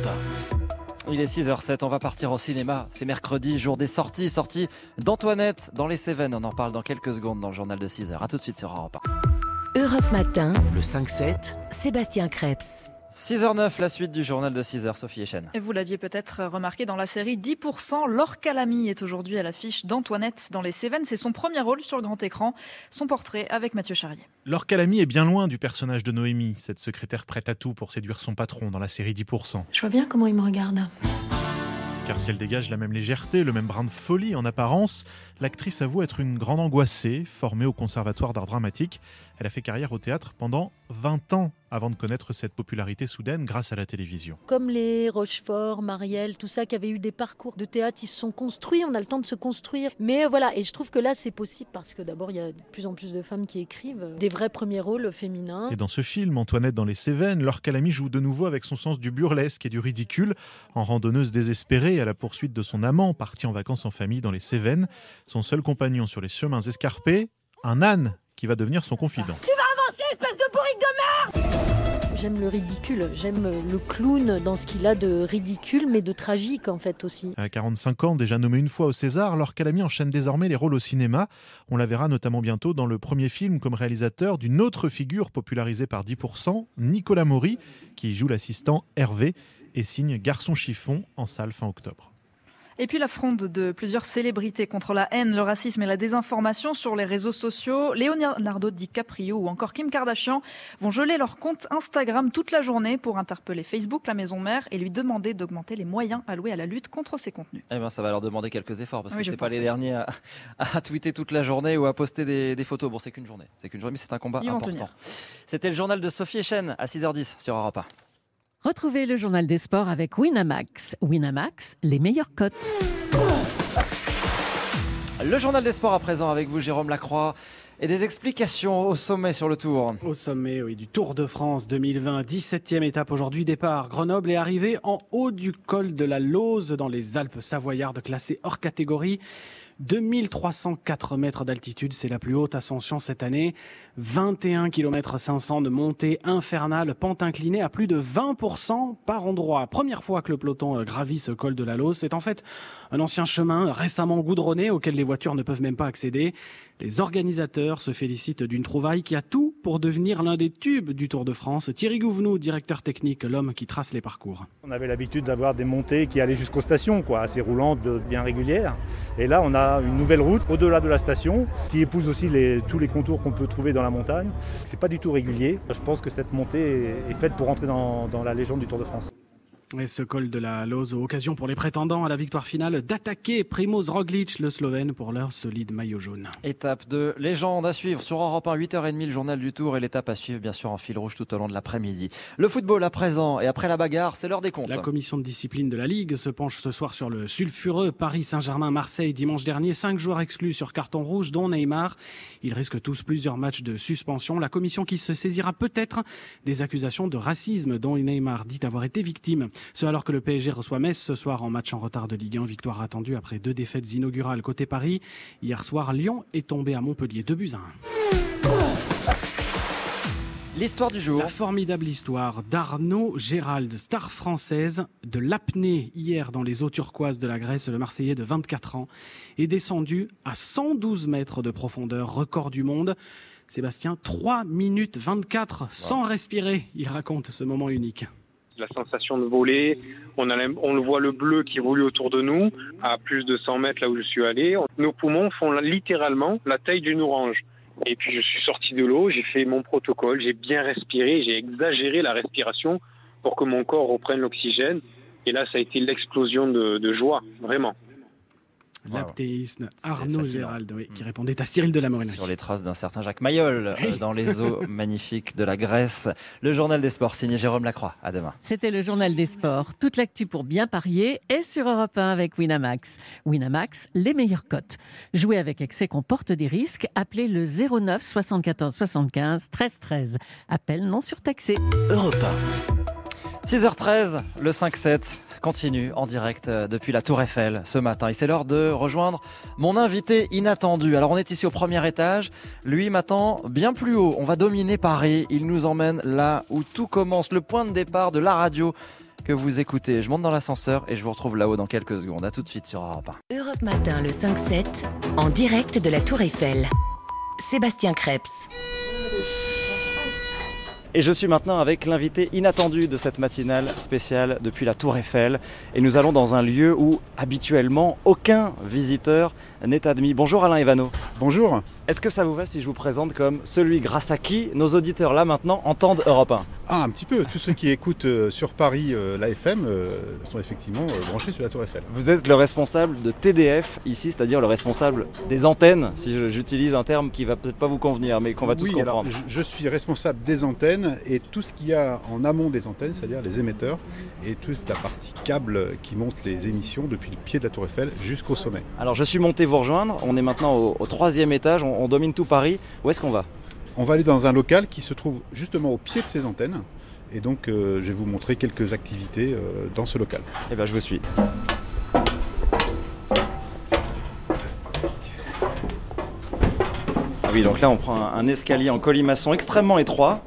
un. Il est six heures zéro sept, on va partir au cinéma. C'est mercredi, jour des sorties. Sortie d'Antoinette dans les Cévennes. On en parle dans quelques secondes dans le journal de six heures. A tout de suite sur Europe un. Europe Matin. Le cinq sept. Sébastien Krebs. six heures neuf, la suite du journal de six heures, Sophie Echen. Et vous l'aviez peut-être remarqué dans la série dix pour cent, Laure Calamy est aujourd'hui à l'affiche d'Antoinette dans les Cévennes. C'est son premier rôle sur le grand écran. Son portrait avec Mathieu Charrier. Laure Calamy est bien loin du personnage de Noémie, cette secrétaire prête à tout pour séduire son patron dans la série dix pour cent. Je vois bien comment il me regarde. Car si elle dégage la même légèreté, le même brin de folie en apparence, l'actrice avoue être une grande angoissée, formée au Conservatoire d'art dramatique. Elle a fait carrière au théâtre pendant vingt ans avant de connaître cette popularité soudaine grâce à la télévision. Comme les Rochefort, Marielle, tout ça qui avaient eu des parcours de théâtre, ils se sont construits, on a le temps de se construire. Mais voilà, et je trouve que là c'est possible parce que d'abord il y a de plus en plus de femmes qui écrivent des vrais premiers rôles féminins. Et dans ce film, Antoinette dans les Cévennes, Laure Calamy joue de nouveau avec son sens du burlesque et du ridicule, en randonneuse désespérée à la poursuite de son amant parti en vacances en famille dans les Cévennes. Son seul compagnon sur les chemins escarpés, un âne qui va devenir son confident. Tu vas avancer, espèce de bourrique de merde! J'aime le ridicule, j'aime le clown dans ce qu'il a de ridicule mais de tragique en fait aussi. À quarante-cinq ans, déjà nommée une fois au César, Laure Calamy enchaîne désormais les rôles au cinéma. On la verra notamment bientôt dans le premier film comme réalisateur d'une autre figure popularisée par dix pour cent, Nicolas Maury, qui joue l'assistant Hervé et signe Garçon chiffon en salle fin octobre. Et puis la fronde de plusieurs célébrités contre la haine, le racisme et la désinformation sur les réseaux sociaux. Leonardo DiCaprio ou encore Kim Kardashian vont geler leur compte Instagram toute la journée pour interpeller Facebook, la maison mère, et lui demander d'augmenter les moyens alloués à la lutte contre ces contenus. Eh ben, ça va leur demander quelques efforts parce oui, que c'est pas les derniers à, à tweeter toute la journée ou à poster des, des photos. Bon, c'est qu'une journée, c'est qu'une journée, mais c'est un combat Ils vont important. tenir. C'était le journal de Sophie Echen à six heures dix sur Europe un. Retrouvez le journal des sports avec Winamax. Winamax, les meilleures cotes. Le journal des sports à présent avec vous, Jérôme Lacroix, et des explications au sommet sur le Tour. Au sommet, oui, du Tour de France deux mille vingt, dix-septième étape aujourd'hui, départ. Grenoble est arrivé en haut du col de la Lauze dans les Alpes savoyardes, classé hors catégorie. deux mille trois cent quatre mètres d'altitude, c'est la plus haute ascension cette année. vingt et un kilomètres cinq cents de montée infernale, pente inclinée à plus de vingt pour cent par endroit. Première fois que le peloton gravit ce col de la Lauze. C'est en fait un ancien chemin récemment goudronné auquel les voitures ne peuvent même pas accéder. Les organisateurs se félicitent d'une trouvaille qui a tout pour devenir l'un des tubes du Tour de France. Thierry Gouvenou, directeur technique, l'homme qui trace les parcours. On avait l'habitude d'avoir des montées qui allaient jusqu'aux stations, quoi, assez roulantes, bien régulières. Et là, on a une nouvelle route au-delà de la station qui épouse aussi les, tous les contours qu'on peut trouver dans la montagne. C'est pas du tout régulier. Je pense que cette montée est faite pour rentrer dans, dans la légende du Tour de France. Et ce col de la Loze, occasion pour les prétendants à la victoire finale d'attaquer Primoz Roglic, le Slovène, pour leur solide maillot jaune. Étape de légende à suivre sur Europe un, huit heures trente, le journal du Tour, et l'étape à suivre bien sûr en fil rouge tout au long de l'après-midi. Le football à présent, et après la bagarre, c'est l'heure des comptes. La commission de discipline de la Ligue se penche ce soir sur le sulfureux Paris Saint-Germain-Marseille dimanche dernier. Cinq joueurs exclus sur carton rouge, dont Neymar. Ils risquent tous plusieurs matchs de suspension. La commission qui se saisira peut-être des accusations de racisme dont Neymar dit avoir été victime. Ce alors que le P S G reçoit Metz ce soir en match en retard de Ligue un. Victoire attendue après deux défaites inaugurales côté Paris. Hier soir, Lyon est tombé à Montpellier deux buts à un. L'histoire du jour. La formidable histoire d'Arnaud Gérald, star française de l'apnée. Hier, dans les eaux turquoises de la Grèce, le Marseillais de vingt-quatre ans est descendu à cent douze mètres de profondeur, record du monde. Sébastien, trois minutes vingt-quatre sans respirer. Il raconte ce moment unique. La sensation de voler, on, a, on le voit le bleu qui roule autour de nous, à plus de cent mètres là où je suis allé. Nos poumons font littéralement la taille d'une orange. Et puis je suis sorti de l'eau, j'ai fait mon protocole, j'ai bien respiré, j'ai exagéré la respiration pour que mon corps reprenne l'oxygène. Et là, ça a été l'explosion de, de joie, vraiment. L'aptéiste Arnaud Gérald, oui, qui répondait à Cyril Delamorenoy. Sur les traces d'un certain Jacques Mayol oui. euh, dans les eaux magnifiques de la Grèce. Le journal des sports signé Jérôme Lacroix. À demain. C'était le journal des sports. Toute l'actu pour bien parier est sur Europe un avec Winamax. Winamax, les meilleures cotes. Jouer avec excès comporte des risques. Appelez le zéro neuf soixante-quatorze soixante-quinze treize treize. Appel non surtaxé. Europe un. six heures treize, le cinq sept continue en direct depuis la Tour Eiffel ce matin. Et c'est l'heure de rejoindre mon invité inattendu. Alors on est ici au premier étage. Lui m'attend bien plus haut. On va dominer Paris. Il nous emmène là où tout commence, le point de départ de la radio que vous écoutez. Je monte dans l'ascenseur et je vous retrouve là-haut dans quelques secondes. À tout de suite sur Europe un. Europe Matin, le cinq sept, en direct de la Tour Eiffel. Sébastien Krebs. Et je suis maintenant avec l'invité inattendu de cette matinale spéciale depuis la Tour Eiffel. Et nous allons dans un lieu où habituellement aucun visiteur n'est admis. Bonjour Alain Evano. Bonjour. Est-ce que ça vous va si je vous présente comme celui grâce à qui nos auditeurs là maintenant entendent Europe un ? Ah, un petit peu. Tous ceux qui écoutent euh, sur Paris euh, la F M euh, sont effectivement euh, branchés sur la Tour Eiffel. Vous êtes le responsable de T D F ici, c'est-à-dire le responsable des antennes, si je, j'utilise un terme qui va peut-être pas vous convenir, mais qu'on va tous oui, comprendre. Alors, je, je suis responsable des antennes et tout ce qu'il y a en amont des antennes, c'est-à-dire les émetteurs et toute la partie câble qui monte les émissions depuis le pied de la Tour Eiffel jusqu'au sommet. Alors je suis monté vous rejoindre, on est maintenant au, au troisième étage, on, on domine tout Paris. Où est-ce qu'on va ? On va aller dans un local qui se trouve justement au pied de ces antennes. Et donc, euh, je vais vous montrer quelques activités euh, dans ce local. Eh bien, je vous suis. Ah oui, donc là, on prend un, un escalier en colimaçon extrêmement étroit.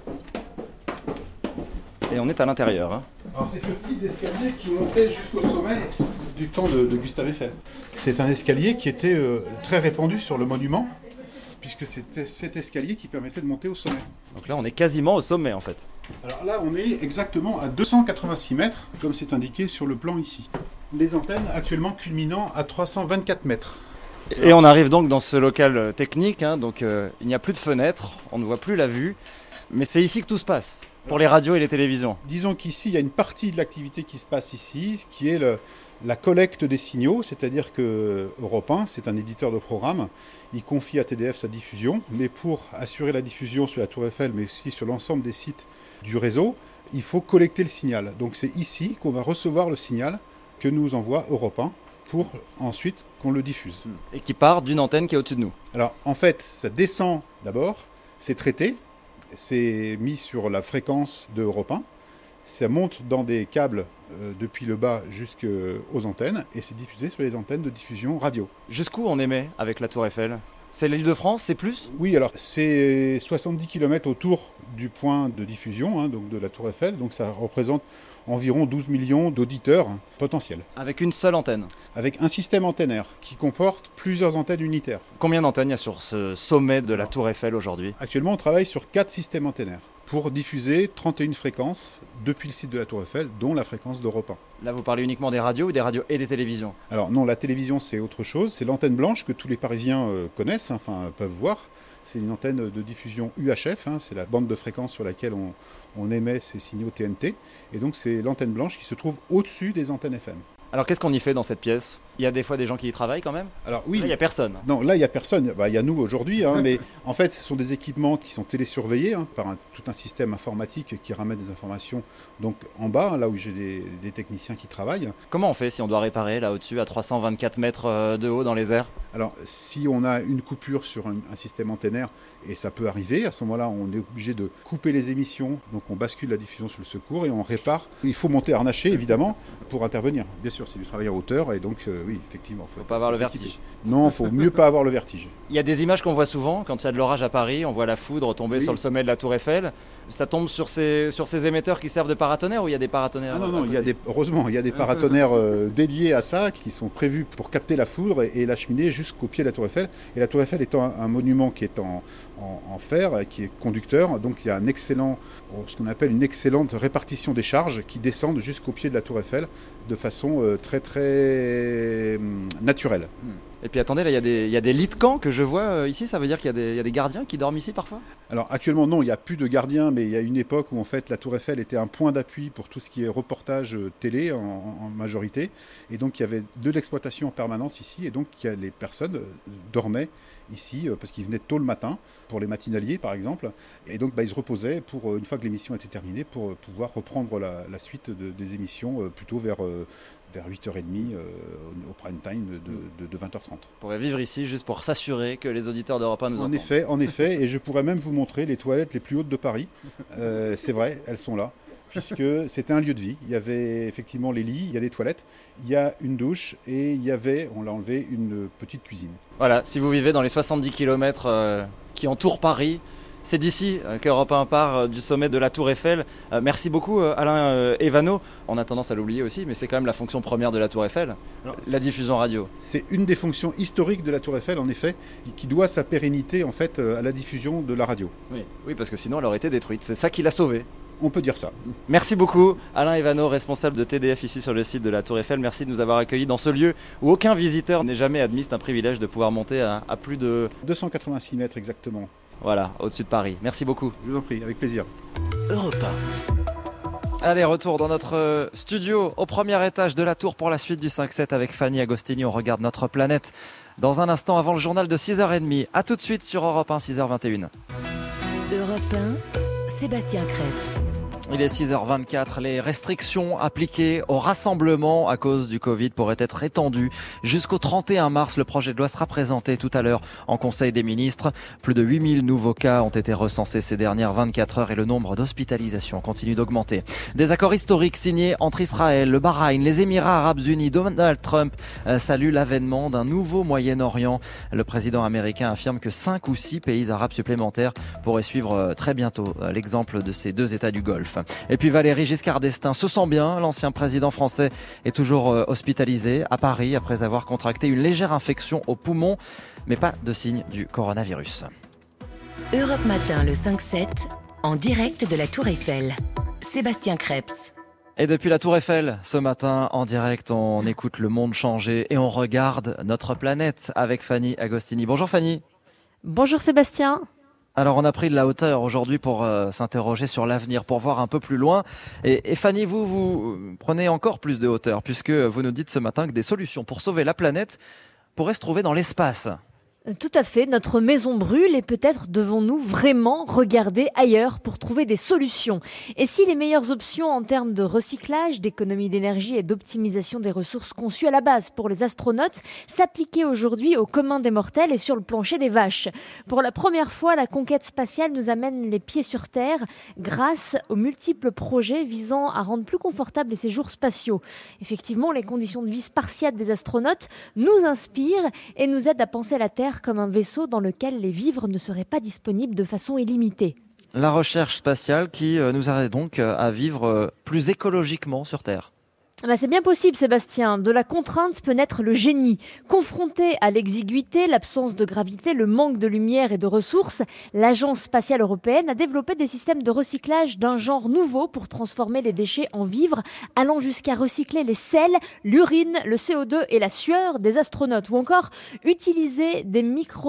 Et on est à l'intérieur. Hein. Alors, c'est ce type d'escalier qui montait jusqu'au sommet du temps de, de Gustave Eiffel. C'est un escalier qui était euh, très répandu sur le monument, puisque c'était cet escalier qui permettait de monter au sommet. Donc là, on est quasiment au sommet, en fait. Alors là, on est exactement à deux cent quatre-vingt-six mètres, comme c'est indiqué sur le plan ici. Les antennes actuellement culminant à trois cent vingt-quatre mètres. Et on arrive donc dans ce local technique, hein, donc euh, il n'y a plus de fenêtres, on ne voit plus la vue, mais c'est ici que tout se passe, pour les radios et les télévisions. Disons qu'ici, il y a une partie de l'activité qui se passe ici, qui est le, la collecte des signaux, c'est-à-dire que Europe un, c'est un éditeur de programme, il confie à T D F sa diffusion, mais pour assurer la diffusion sur la Tour Eiffel, mais aussi sur l'ensemble des sites du réseau, il faut collecter le signal. Donc c'est ici qu'on va recevoir le signal que nous envoie Europe un pour ensuite qu'on le diffuse. Et qui part d'une antenne qui est au-dessus de nous. Alors en fait, ça descend d'abord, c'est traité, c'est mis sur la fréquence de Europe un, ça monte dans des câbles euh, depuis le bas jusqu'aux antennes et c'est diffusé sur les antennes de diffusion radio. Jusqu'où on émet avec la Tour Eiffel ? C'est l'Île-de-France, c'est plus ? Oui, alors c'est soixante-dix kilomètres autour du point de diffusion, hein, donc de la Tour Eiffel, donc ça représente environ douze millions d'auditeurs potentiels. Avec une seule antenne ? Avec un système antennaire qui comporte plusieurs antennes unitaires. Combien d'antennes il y a sur ce sommet de la Tour Eiffel aujourd'hui ? Actuellement, on travaille sur quatre systèmes antennaires pour diffuser trente et une fréquences depuis le site de la Tour Eiffel, dont la fréquence d'Europe un. Là, vous parlez uniquement des radios ou des radios et des télévisions ? Alors non, la télévision, c'est autre chose. C'est l'antenne blanche que tous les Parisiens euh, connaissent, enfin peuvent voir. C'est une antenne de diffusion U H F, hein, c'est la bande de fréquence sur laquelle on, on émet ces signaux T N T. Et donc c'est l'antenne blanche qui se trouve au-dessus des antennes F M. Alors qu'est-ce qu'on y fait dans cette pièce ? Il y a des fois des gens qui y travaillent quand même ? Alors oui. Là, il n'y a personne. Non, là, il n'y a personne. Bah, il y a nous aujourd'hui, hein, mais en fait, ce sont des équipements qui sont télésurveillés hein, par un, tout un système informatique qui ramène des informations donc en bas, là où j'ai des, des techniciens qui travaillent. Comment on fait si on doit réparer là au-dessus à trois cent vingt-quatre mètres de haut dans les airs ? Alors, si on a une coupure sur un, un système antennaire, et ça peut arriver, à ce moment-là, on est obligé de couper les émissions, donc on bascule la diffusion sur le secours et on répare. Il faut monter harnaché, évidemment, pour intervenir. Bien sûr, c'est du travail en hauteur, et donc, euh, oui, effectivement. Il ne faut pas avoir le vertige. Non, il faut mieux pas avoir le vertige. Il y a des images qu'on voit souvent, quand il y a de l'orage à Paris, on voit la foudre tomber oui. sur le sommet de la Tour Eiffel. Ça tombe sur ces, sur ces émetteurs qui servent de paratonnerres ou il y a des paratonnerres ? Ah non, non, il y a des, heureusement, il y a des paratonnerres euh, dédiés à ça, qui sont prévus pour capter la foudre et, et l'acheminer jusqu'au pied de la Tour Eiffel. Et la Tour Eiffel étant un, un monument qui est en, en, en fer, qui est conducteur, donc il y a un excellent, ce qu'on appelle une excellente répartition des charges qui descendent jusqu'au pied de la Tour Eiffel de façon euh, très très euh, naturelle. Et puis attendez, là il y a des, il y a des lits de camp que je vois euh, ici, ça veut dire qu'il y a, des, il y a des gardiens qui dorment ici parfois ? Alors actuellement non, il n'y a plus de gardiens, mais il y a une époque où en fait la Tour Eiffel était un point d'appui pour tout ce qui est reportage télé en, en majorité, et donc il y avait de l'exploitation en permanence ici, et donc il y a, les personnes euh, dormaient ici, euh, parce qu'ils venaient tôt le matin, pour les matinaliers par exemple, et donc bah, ils se reposaient pour, une fois que l'émission était terminée, pour euh, pouvoir reprendre la, la suite de, des émissions euh, plutôt vers... Euh, vers huit heures trente euh, au prime time de, de, de vingt heures trente. On pourrait vivre ici juste pour s'assurer que les auditeurs d'Europe un nous entendent. En effet, en effet, et je pourrais même vous montrer les toilettes les plus hautes de Paris. Euh, c'est vrai, elles sont là, puisque c'était un lieu de vie. Il y avait effectivement les lits, il y a des toilettes, il y a une douche et il y avait, on l'a enlevé, une petite cuisine. Voilà, si vous vivez dans les soixante-dix kilomètres euh, qui entourent Paris, c'est d'ici qu'Europe un part du sommet de la Tour Eiffel. Euh, merci beaucoup Alain euh, Evano. On a tendance à l'oublier aussi, mais c'est quand même la fonction première de la Tour Eiffel, alors, la diffusion radio. C'est une des fonctions historiques de la Tour Eiffel, en effet, qui doit sa pérennité en fait à la diffusion de la radio. Oui, oui, parce que sinon elle aurait été détruite. C'est ça qui l'a sauvée. On peut dire ça. Merci beaucoup Alain Evano, responsable de T D F ici sur le site de la Tour Eiffel. Merci de nous avoir accueillis dans ce lieu où aucun visiteur n'est jamais admis. C'est un privilège de pouvoir monter à, à plus de... deux cent quatre-vingt-six mètres exactement. Voilà, au-dessus de Paris. Merci beaucoup. Je vous en prie, avec plaisir. Europe un. Allez, retour dans notre studio au premier étage de la tour pour la suite du cinq sept avec Fanny Agostini. On regarde notre planète dans un instant avant le journal de six heures trente. A tout de suite sur Europe un, six heures vingt et une. Europe un, Sébastien Krebs. Il est six heures vingt-quatre. Les restrictions appliquées au rassemblement à cause du Covid pourraient être étendues jusqu'au trente et un mars. Le projet de loi sera présenté tout à l'heure en Conseil des ministres. Plus de huit mille nouveaux cas ont été recensés ces dernières vingt-quatre heures et le nombre d'hospitalisations continue d'augmenter. Des accords historiques signés entre Israël, le Bahreïn, les Émirats arabes unis. Donald Trump salue l'avènement d'un nouveau Moyen-Orient. Le président américain affirme que cinq ou six pays arabes supplémentaires pourraient suivre très bientôt l'exemple de ces deux États du Golfe. Et puis Valéry Giscard d'Estaing se sent bien. L'ancien président français est toujours hospitalisé à Paris après avoir contracté une légère infection au poumon, mais pas de signe du coronavirus. Europe Matin, le cinq sept, en direct de la Tour Eiffel. Sébastien Krebs. Et depuis la Tour Eiffel, ce matin, en direct, on écoute le monde changer et on regarde notre planète avec Fanny Agostini. Bonjour Fanny. Bonjour Sébastien. Alors on a pris de la hauteur aujourd'hui pour euh, s'interroger sur l'avenir, pour voir un peu plus loin. Et, et Fanny, vous, vous prenez encore plus de hauteur, puisque vous nous dites ce matin que des solutions pour sauver la planète pourraient se trouver dans l'espace. Tout à fait, notre maison brûle et peut-être devons-nous vraiment regarder ailleurs pour trouver des solutions. Et si les meilleures options en termes de recyclage, d'économie d'énergie et d'optimisation des ressources conçues à la base pour les astronautes s'appliquaient aujourd'hui au commun des mortels et sur le plancher des vaches? Pour la première fois, la conquête spatiale nous amène les pieds sur Terre grâce aux multiples projets visant à rendre plus confortables les séjours spatiaux. Effectivement, les conditions de vie spartiates des astronautes nous inspirent et nous aident à penser la Terre comme un vaisseau dans lequel les vivres ne seraient pas disponibles de façon illimitée. La recherche spatiale qui nous aide donc à vivre plus écologiquement sur Terre. Bah c'est bien possible Sébastien, de la contrainte peut naître le génie. Confronté à l'exiguïté, l'absence de gravité, le manque de lumière et de ressources, l'Agence spatiale européenne a développé des systèmes de recyclage d'un genre nouveau pour transformer les déchets en vivres, allant jusqu'à recycler les sels, l'urine, le C O deux et la sueur des astronautes, ou encore utiliser des micro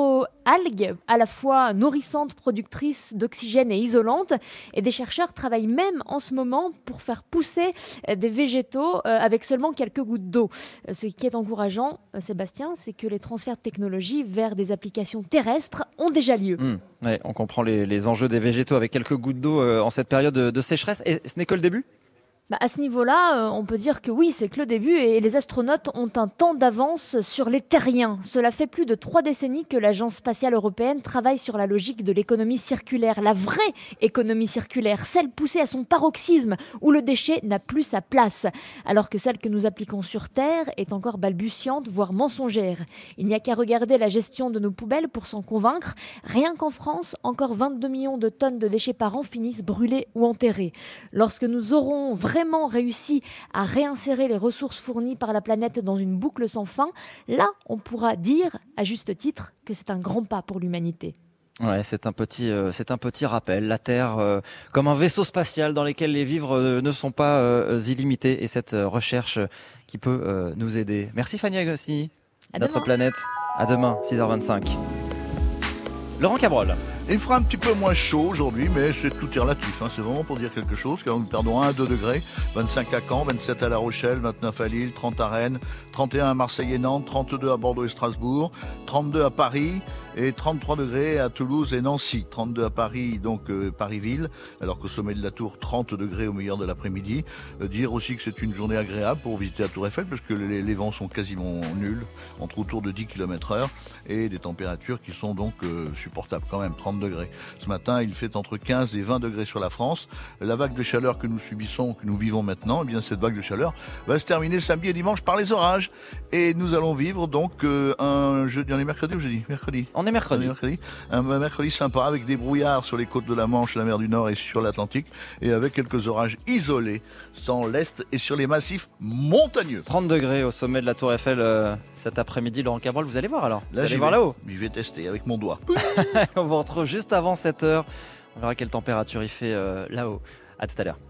algues, à la fois nourrissantes, productrices d'oxygène et isolantes. Et des chercheurs travaillent même en ce moment pour faire pousser des végétaux avec seulement quelques gouttes d'eau. Ce qui est encourageant, Sébastien, c'est que les transferts de technologie vers des applications terrestres ont déjà lieu. Mmh, ouais, on comprend les, les enjeux des végétaux avec quelques gouttes d'eau euh, en cette période de, de sécheresse. Et ce n'est que le début ? Bah à ce niveau-là, euh, on peut dire que oui, c'est que le début et les astronautes ont un temps d'avance sur les terriens. Cela fait plus de trois décennies que l'Agence spatiale européenne travaille sur la logique de l'économie circulaire, la vraie économie circulaire, celle poussée à son paroxysme, où le déchet n'a plus sa place, alors que celle que nous appliquons sur Terre est encore balbutiante, voire mensongère. Il n'y a qu'à regarder la gestion de nos poubelles pour s'en convaincre. Rien qu'en France, encore vingt-deux millions de tonnes de déchets par an finissent brûlés ou enterrés. Lorsque nous aurons vraiment vraiment réussi à réinsérer les ressources fournies par la planète dans une boucle sans fin, là, on pourra dire, à juste titre, que c'est un grand pas pour l'humanité. Ouais, c'est un petit, euh, c'est un petit rappel. La Terre, euh, comme un vaisseau spatial dans lequel les vivres euh, ne sont pas euh, illimités, et cette euh, recherche euh, qui peut euh, nous aider. Merci Fanny Agostini, notre demain. Planète. À demain, six heures vingt-cinq. Laurent Cabrol. Il fera un petit peu moins chaud aujourd'hui, mais c'est tout est relatif. Hein. C'est vraiment pour dire quelque chose, car nous perdons un à deux degrés. vingt-cinq à Caen, vingt-sept à La Rochelle, vingt-neuf à Lille, trente à Rennes, trente et un à Marseille et Nantes, trente-deux à Bordeaux et Strasbourg, trente-deux à Paris et trente-trois degrés à Toulouse et Nancy. trente-deux à Paris, donc euh, Paris-Ville, alors qu'au sommet de la Tour, trente degrés au meilleur de l'après-midi. Euh, dire aussi que c'est une journée agréable pour visiter la Tour Eiffel, parce que les, les vents sont quasiment nuls, entre autour de dix kilomètres heure, et des températures qui sont donc euh, supportables quand même, trente degrés. Ce matin, il fait entre quinze et vingt degrés sur la France. La vague de chaleur que nous subissons, que nous vivons maintenant, eh bien cette vague de chaleur va se terminer samedi et dimanche par les orages. Et nous allons vivre donc euh, un jeudi, on est mercredi ou jeudi ? Mercredi. On est mercredi. On est mercredi. Un mercredi sympa avec des brouillards sur les côtes de la Manche, la mer du Nord et sur l'Atlantique, et avec quelques orages isolés dans l'Est et sur les massifs montagneux. trente degrés au sommet de la Tour Eiffel euh, cet après-midi. Laurent Cabrol, vous allez voir alors. Là, vous allez voir là-haut. Je vais tester avec mon doigt. On vous retrouve juste avant sept heures. On verra quelle température il fait euh, là-haut. À tout à l'heure.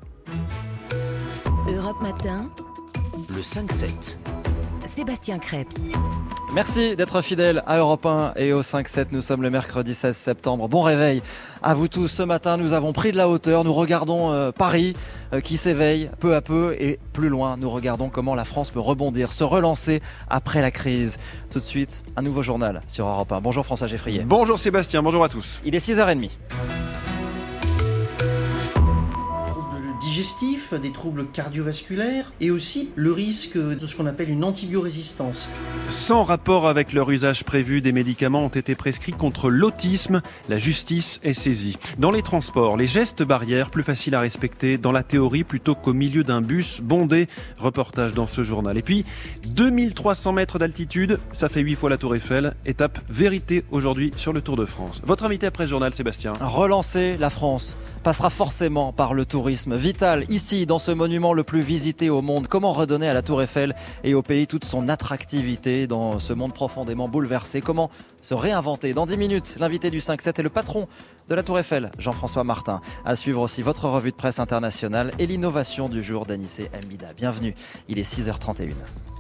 Europe Matin, le cinq sept. Sébastien Crêpes. Merci d'être fidèle à Europe un et au cinq sept. Nous sommes le mercredi seize septembre. Bon réveil à vous tous. Ce matin, nous avons pris de la hauteur. Nous regardons euh, Paris euh, qui s'éveille peu à peu, et plus loin, nous regardons comment la France peut rebondir, se relancer après la crise. Tout de suite, un nouveau journal sur Europe un. Bonjour François Geffrier. Bonjour Sébastien, bonjour à tous. Il est six heures trente. Digestifs, des troubles cardiovasculaires et aussi le risque de ce qu'on appelle une antibiorésistance. Sans rapport avec leur usage prévu, des médicaments ont été prescrits contre l'autisme. La justice est saisie. Dans les transports, les gestes barrières plus faciles à respecter dans la théorie plutôt qu'au milieu d'un bus bondé. Reportage dans ce journal. Et puis, deux mille trois cents mètres d'altitude, ça fait huit fois la Tour Eiffel. Étape vérité aujourd'hui sur le Tour de France. Votre invité après ce journal, Sébastien. Relancer la France passera forcément par le tourisme. Vital ici, dans ce monument le plus visité au monde. Comment redonner à la Tour Eiffel et au pays toute son attractivité dans ce monde profondément bouleversé? Comment se réinventer? Dans dix minutes, l'invité du cinq sept est le patron de la Tour Eiffel, Jean-François Martin. À suivre aussi votre revue de presse internationale et l'innovation du jour d'Anissé Mbida. Bienvenue, il est six heures trente et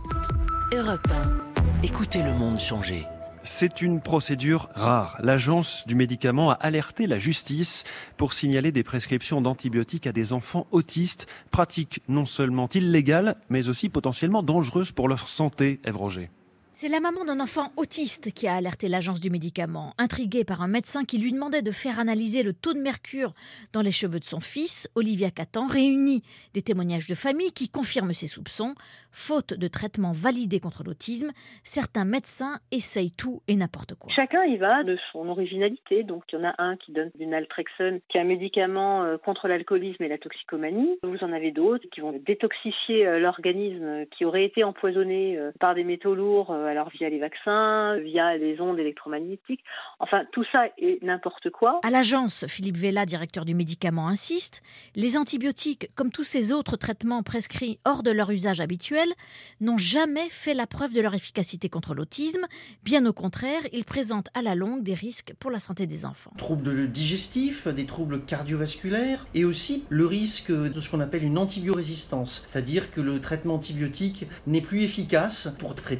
une. Europe un. Écoutez le monde changer. C'est une procédure rare. L'Agence du médicament a alerté la justice pour signaler des prescriptions d'antibiotiques à des enfants autistes, pratique non seulement illégale, mais aussi potentiellement dangereuse pour leur santé, Ève Roger. C'est la maman d'un enfant autiste qui a alerté l'agence du médicament, intriguée par un médecin qui lui demandait de faire analyser le taux de mercure dans les cheveux de son fils. Olivia Catan réunit des témoignages de famille qui confirment ses soupçons. Faute de traitement validé contre l'autisme, certains médecins essayent tout et n'importe quoi. Chacun y va de son originalité. Donc il y en a un qui donne du naltrexone, qui est un médicament contre l'alcoolisme et la toxicomanie. Vous en avez d'autres qui vont détoxifier l'organisme qui aurait été empoisonné par des métaux lourds, alors via les vaccins, via les ondes électromagnétiques. Enfin, tout ça est n'importe quoi. À l'agence, Philippe Vella, directeur du médicament, insiste. Les antibiotiques, comme tous ces autres traitements prescrits hors de leur usage habituel, n'ont jamais fait la preuve de leur efficacité contre l'autisme. Bien au contraire, ils présentent à la longue des risques pour la santé des enfants. Troubles digestifs, des troubles cardiovasculaires et aussi le risque de ce qu'on appelle une antibiorésistance, c'est-à-dire que le traitement antibiotique n'est plus efficace pour traiter une infection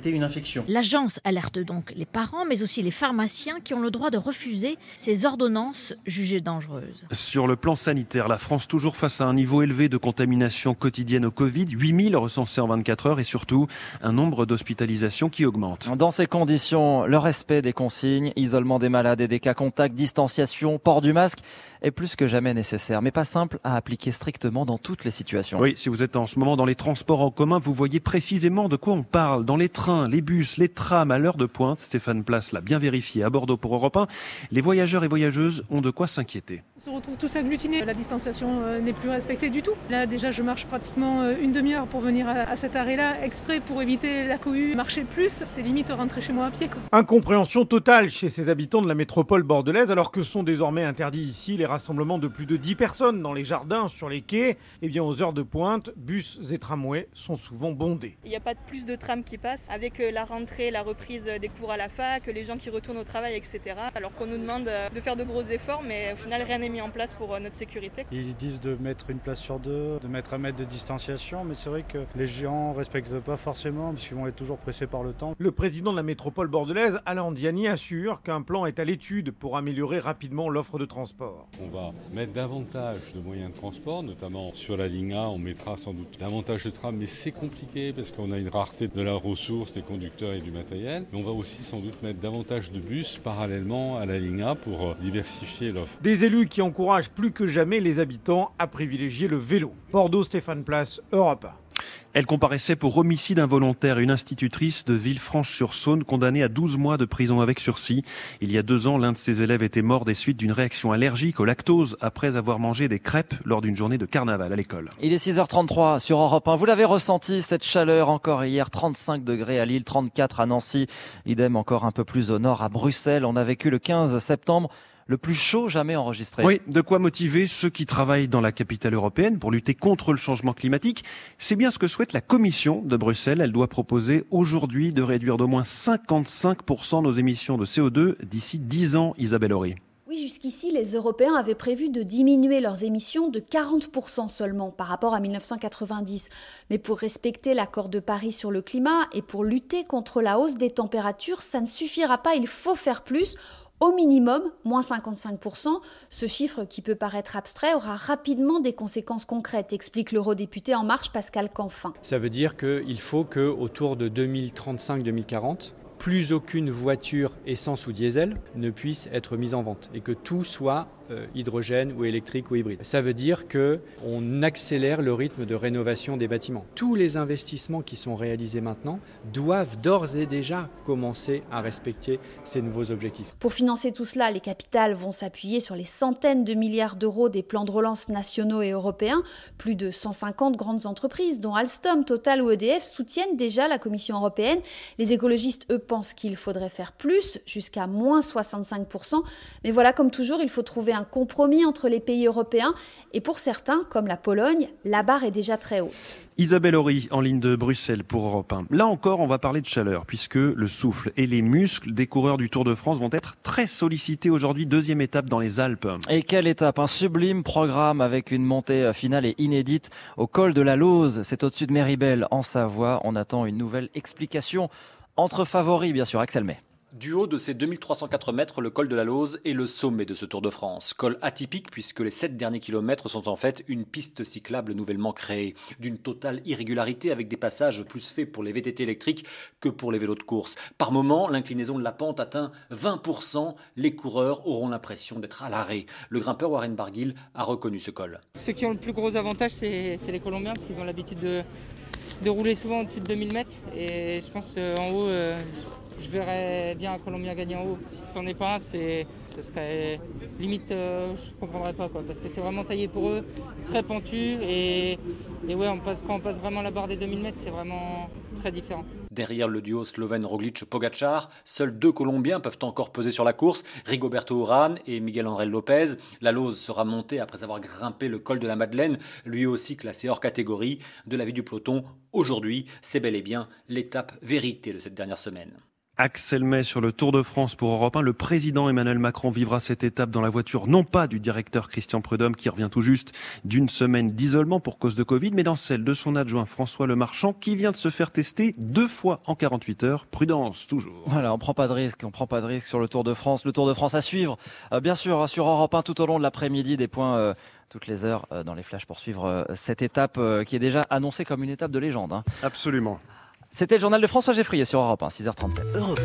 restriction. L'agence alerte donc les parents, mais aussi les pharmaciens qui ont le droit de refuser ces ordonnances jugées dangereuses. Sur le plan sanitaire, la France toujours face à un niveau élevé de contamination quotidienne au Covid, huit mille recensés en vingt-quatre heures et surtout un nombre d'hospitalisations qui augmente. Dans ces conditions, le respect des consignes, isolement des malades et des cas contacts, distanciation, port du masque est plus que jamais nécessaire, mais pas simple à appliquer strictement dans toutes les situations. Oui, si vous êtes en ce moment dans les transports en commun, vous voyez précisément de quoi on parle. Dans les trains, les bus, les trams, à l'heure de pointe, Stéphane Place l'a bien vérifié à Bordeaux pour Europe un, les voyageurs et voyageuses ont de quoi s'inquiéter. On se retrouve tous agglutinés, la distanciation euh, n'est plus respectée du tout. Là déjà je marche pratiquement euh, une demi-heure pour venir à, à cet arrêt-là, exprès pour éviter la cohue. Marcher plus, c'est limite rentrer chez moi à pied, quoi. Incompréhension totale chez ces habitants de la métropole bordelaise, alors que sont désormais interdits ici les rassemblements de plus de dix personnes dans les jardins, sur les quais. Eh bien aux heures de pointe, bus et tramways sont souvent bondés. Il n'y a pas de plus de trams qui passent, avec la rentrée, la reprise des cours à la fac, les gens qui retournent au travail, et cetera. Alors qu'on nous demande de faire de gros efforts, mais au final rien n'est mis en place pour notre sécurité. Ils disent de mettre une place sur deux, de mettre un mètre de distanciation, mais c'est vrai que les gens ne respectent pas forcément parce qu'ils vont être toujours pressés par le temps. Le président de la métropole bordelaise, Alain Diani, assure qu'un plan est à l'étude pour améliorer rapidement l'offre de transport. On va mettre davantage de moyens de transport, notamment sur la ligne A, on mettra sans doute davantage de trams, mais c'est compliqué parce qu'on a une rareté de la ressource, des conducteurs et du matériel. Mais on va aussi sans doute mettre davantage de bus parallèlement à la ligne A pour diversifier l'offre. Des élus qui encouragent plus que jamais les habitants à privilégier le vélo. Bordeaux, Stéphane Place, Europe un. Elle comparaissait pour homicide involontaire, une institutrice de Villefranche-sur-Saône condamnée à douze mois de prison avec sursis. Il y a deux ans, l'un de ses élèves était mort des suites d'une réaction allergique au lactose après avoir mangé des crêpes lors d'une journée de carnaval à l'école. Il est six heures trente-trois sur Europe un. Vous l'avez ressenti, cette chaleur encore hier, trente-cinq degrés à Lille, trente-quatre à Nancy. Idem encore un peu plus au nord à Bruxelles. On a vécu le quinze septembre. Le plus chaud jamais enregistré. Oui, de quoi motiver ceux qui travaillent dans la capitale européenne pour lutter contre le changement climatique. C'est bien ce que souhaite la Commission de Bruxelles. Elle doit proposer aujourd'hui de réduire d'au moins cinquante-cinq pour cent nos émissions de C O deux d'ici dix ans, Isabelle Horry. Oui, jusqu'ici, les Européens avaient prévu de diminuer leurs émissions de quarante pour cent seulement par rapport à mille neuf cent quatre-vingt-dix. Mais pour respecter l'accord de Paris sur le climat et pour lutter contre la hausse des températures, ça ne suffira pas, il faut faire plus. Au minimum, moins cinquante-cinq pour cent, ce chiffre qui peut paraître abstrait aura rapidement des conséquences concrètes, explique l'eurodéputé En Marche Pascal Canfin. Ça veut dire qu'il faut qu'autour de deux mille trente-cinq deux mille quarante, plus aucune voiture essence ou diesel ne puisse être mise en vente et que tout soit euh, hydrogène ou électrique ou hybride. Ça veut dire qu'on accélère le rythme de rénovation des bâtiments. Tous les investissements qui sont réalisés maintenant doivent d'ores et déjà commencer à respecter ces nouveaux objectifs. Pour financer tout cela, les capitales vont s'appuyer sur les centaines de milliards d'euros des plans de relance nationaux et européens. Plus de cent cinquante grandes entreprises, dont Alstom, Total ou E D F, soutiennent déjà la Commission européenne. Les écologistes, eux, pensent qu'il faudrait faire plus, jusqu'à moins soixante-cinq pour cent. Mais voilà, comme toujours, il faut trouver un compromis entre les pays européens. Et pour certains, comme la Pologne, la barre est déjà très haute. Isabelle Horry, en ligne de Bruxelles pour Europe un. Là encore, on va parler de chaleur, puisque le souffle et les muscles des coureurs du Tour de France vont être très sollicités aujourd'hui. Deuxième étape dans les Alpes. Et quelle étape, un sublime programme avec une montée finale et inédite au col de la Lauze. C'est au-dessus de Méribel, en Savoie. On attend une nouvelle explication. Entre favoris, bien sûr, Axel May. Du haut de ces deux mille trois cent quatre mètres, le col de la Lauze est le sommet de ce Tour de France. Col atypique puisque les sept derniers kilomètres sont en fait une piste cyclable nouvellement créée. D'une totale irrégularité avec des passages plus faits pour les V T T électriques que pour les vélos de course. Par moment, l'inclinaison de la pente atteint vingt pour cent. Les coureurs auront l'impression d'être à l'arrêt. Le grimpeur Warren Barguil a reconnu ce col. Ceux qui ont le plus gros avantage, c'est, c'est les Colombiens parce qu'ils ont l'habitude de, de rouler souvent au-dessus de deux mille mètres. Et je pense qu'en haut... Euh, Je verrais bien un Colombien gagner en haut. Si ce n'en est pas un, c'est, ce serait limite, euh, je ne comprendrais pas quoi, parce que c'est vraiment taillé pour eux, très pentu et, et ouais, on passe, quand on passe vraiment la barre des deux mille mètres, c'est vraiment très différent. Derrière le duo slovène Roglic-Pogačar, seuls deux Colombiens peuvent encore peser sur la course, Rigoberto Urán et Miguel André Lopez. La Lauze sera montée après avoir grimpé le col de la Madeleine, lui aussi classé hors catégorie. De l'avis du peloton, aujourd'hui, c'est bel et bien l'étape vérité de cette dernière semaine. Axel May sur le Tour de France pour Europe un. Le président Emmanuel Macron vivra cette étape dans la voiture, non pas du directeur Christian Prudhomme qui revient tout juste d'une semaine d'isolement pour cause de Covid, mais dans celle de son adjoint François Lemarchand qui vient de se faire tester deux fois en quarante-huit heures. Prudence toujours. Voilà, on prend pas de risque, on prend pas de risque sur le Tour de France. Le Tour de France à suivre, euh, bien sûr, sur Europe un tout au long de l'après-midi, des points euh, toutes les heures euh, dans les flashs pour suivre euh, cette étape euh, qui est déjà annoncée comme une étape de légende. Hein. Absolument. C'était le journal de François Geffrier sur Europe un, six heures trente-sept. Europe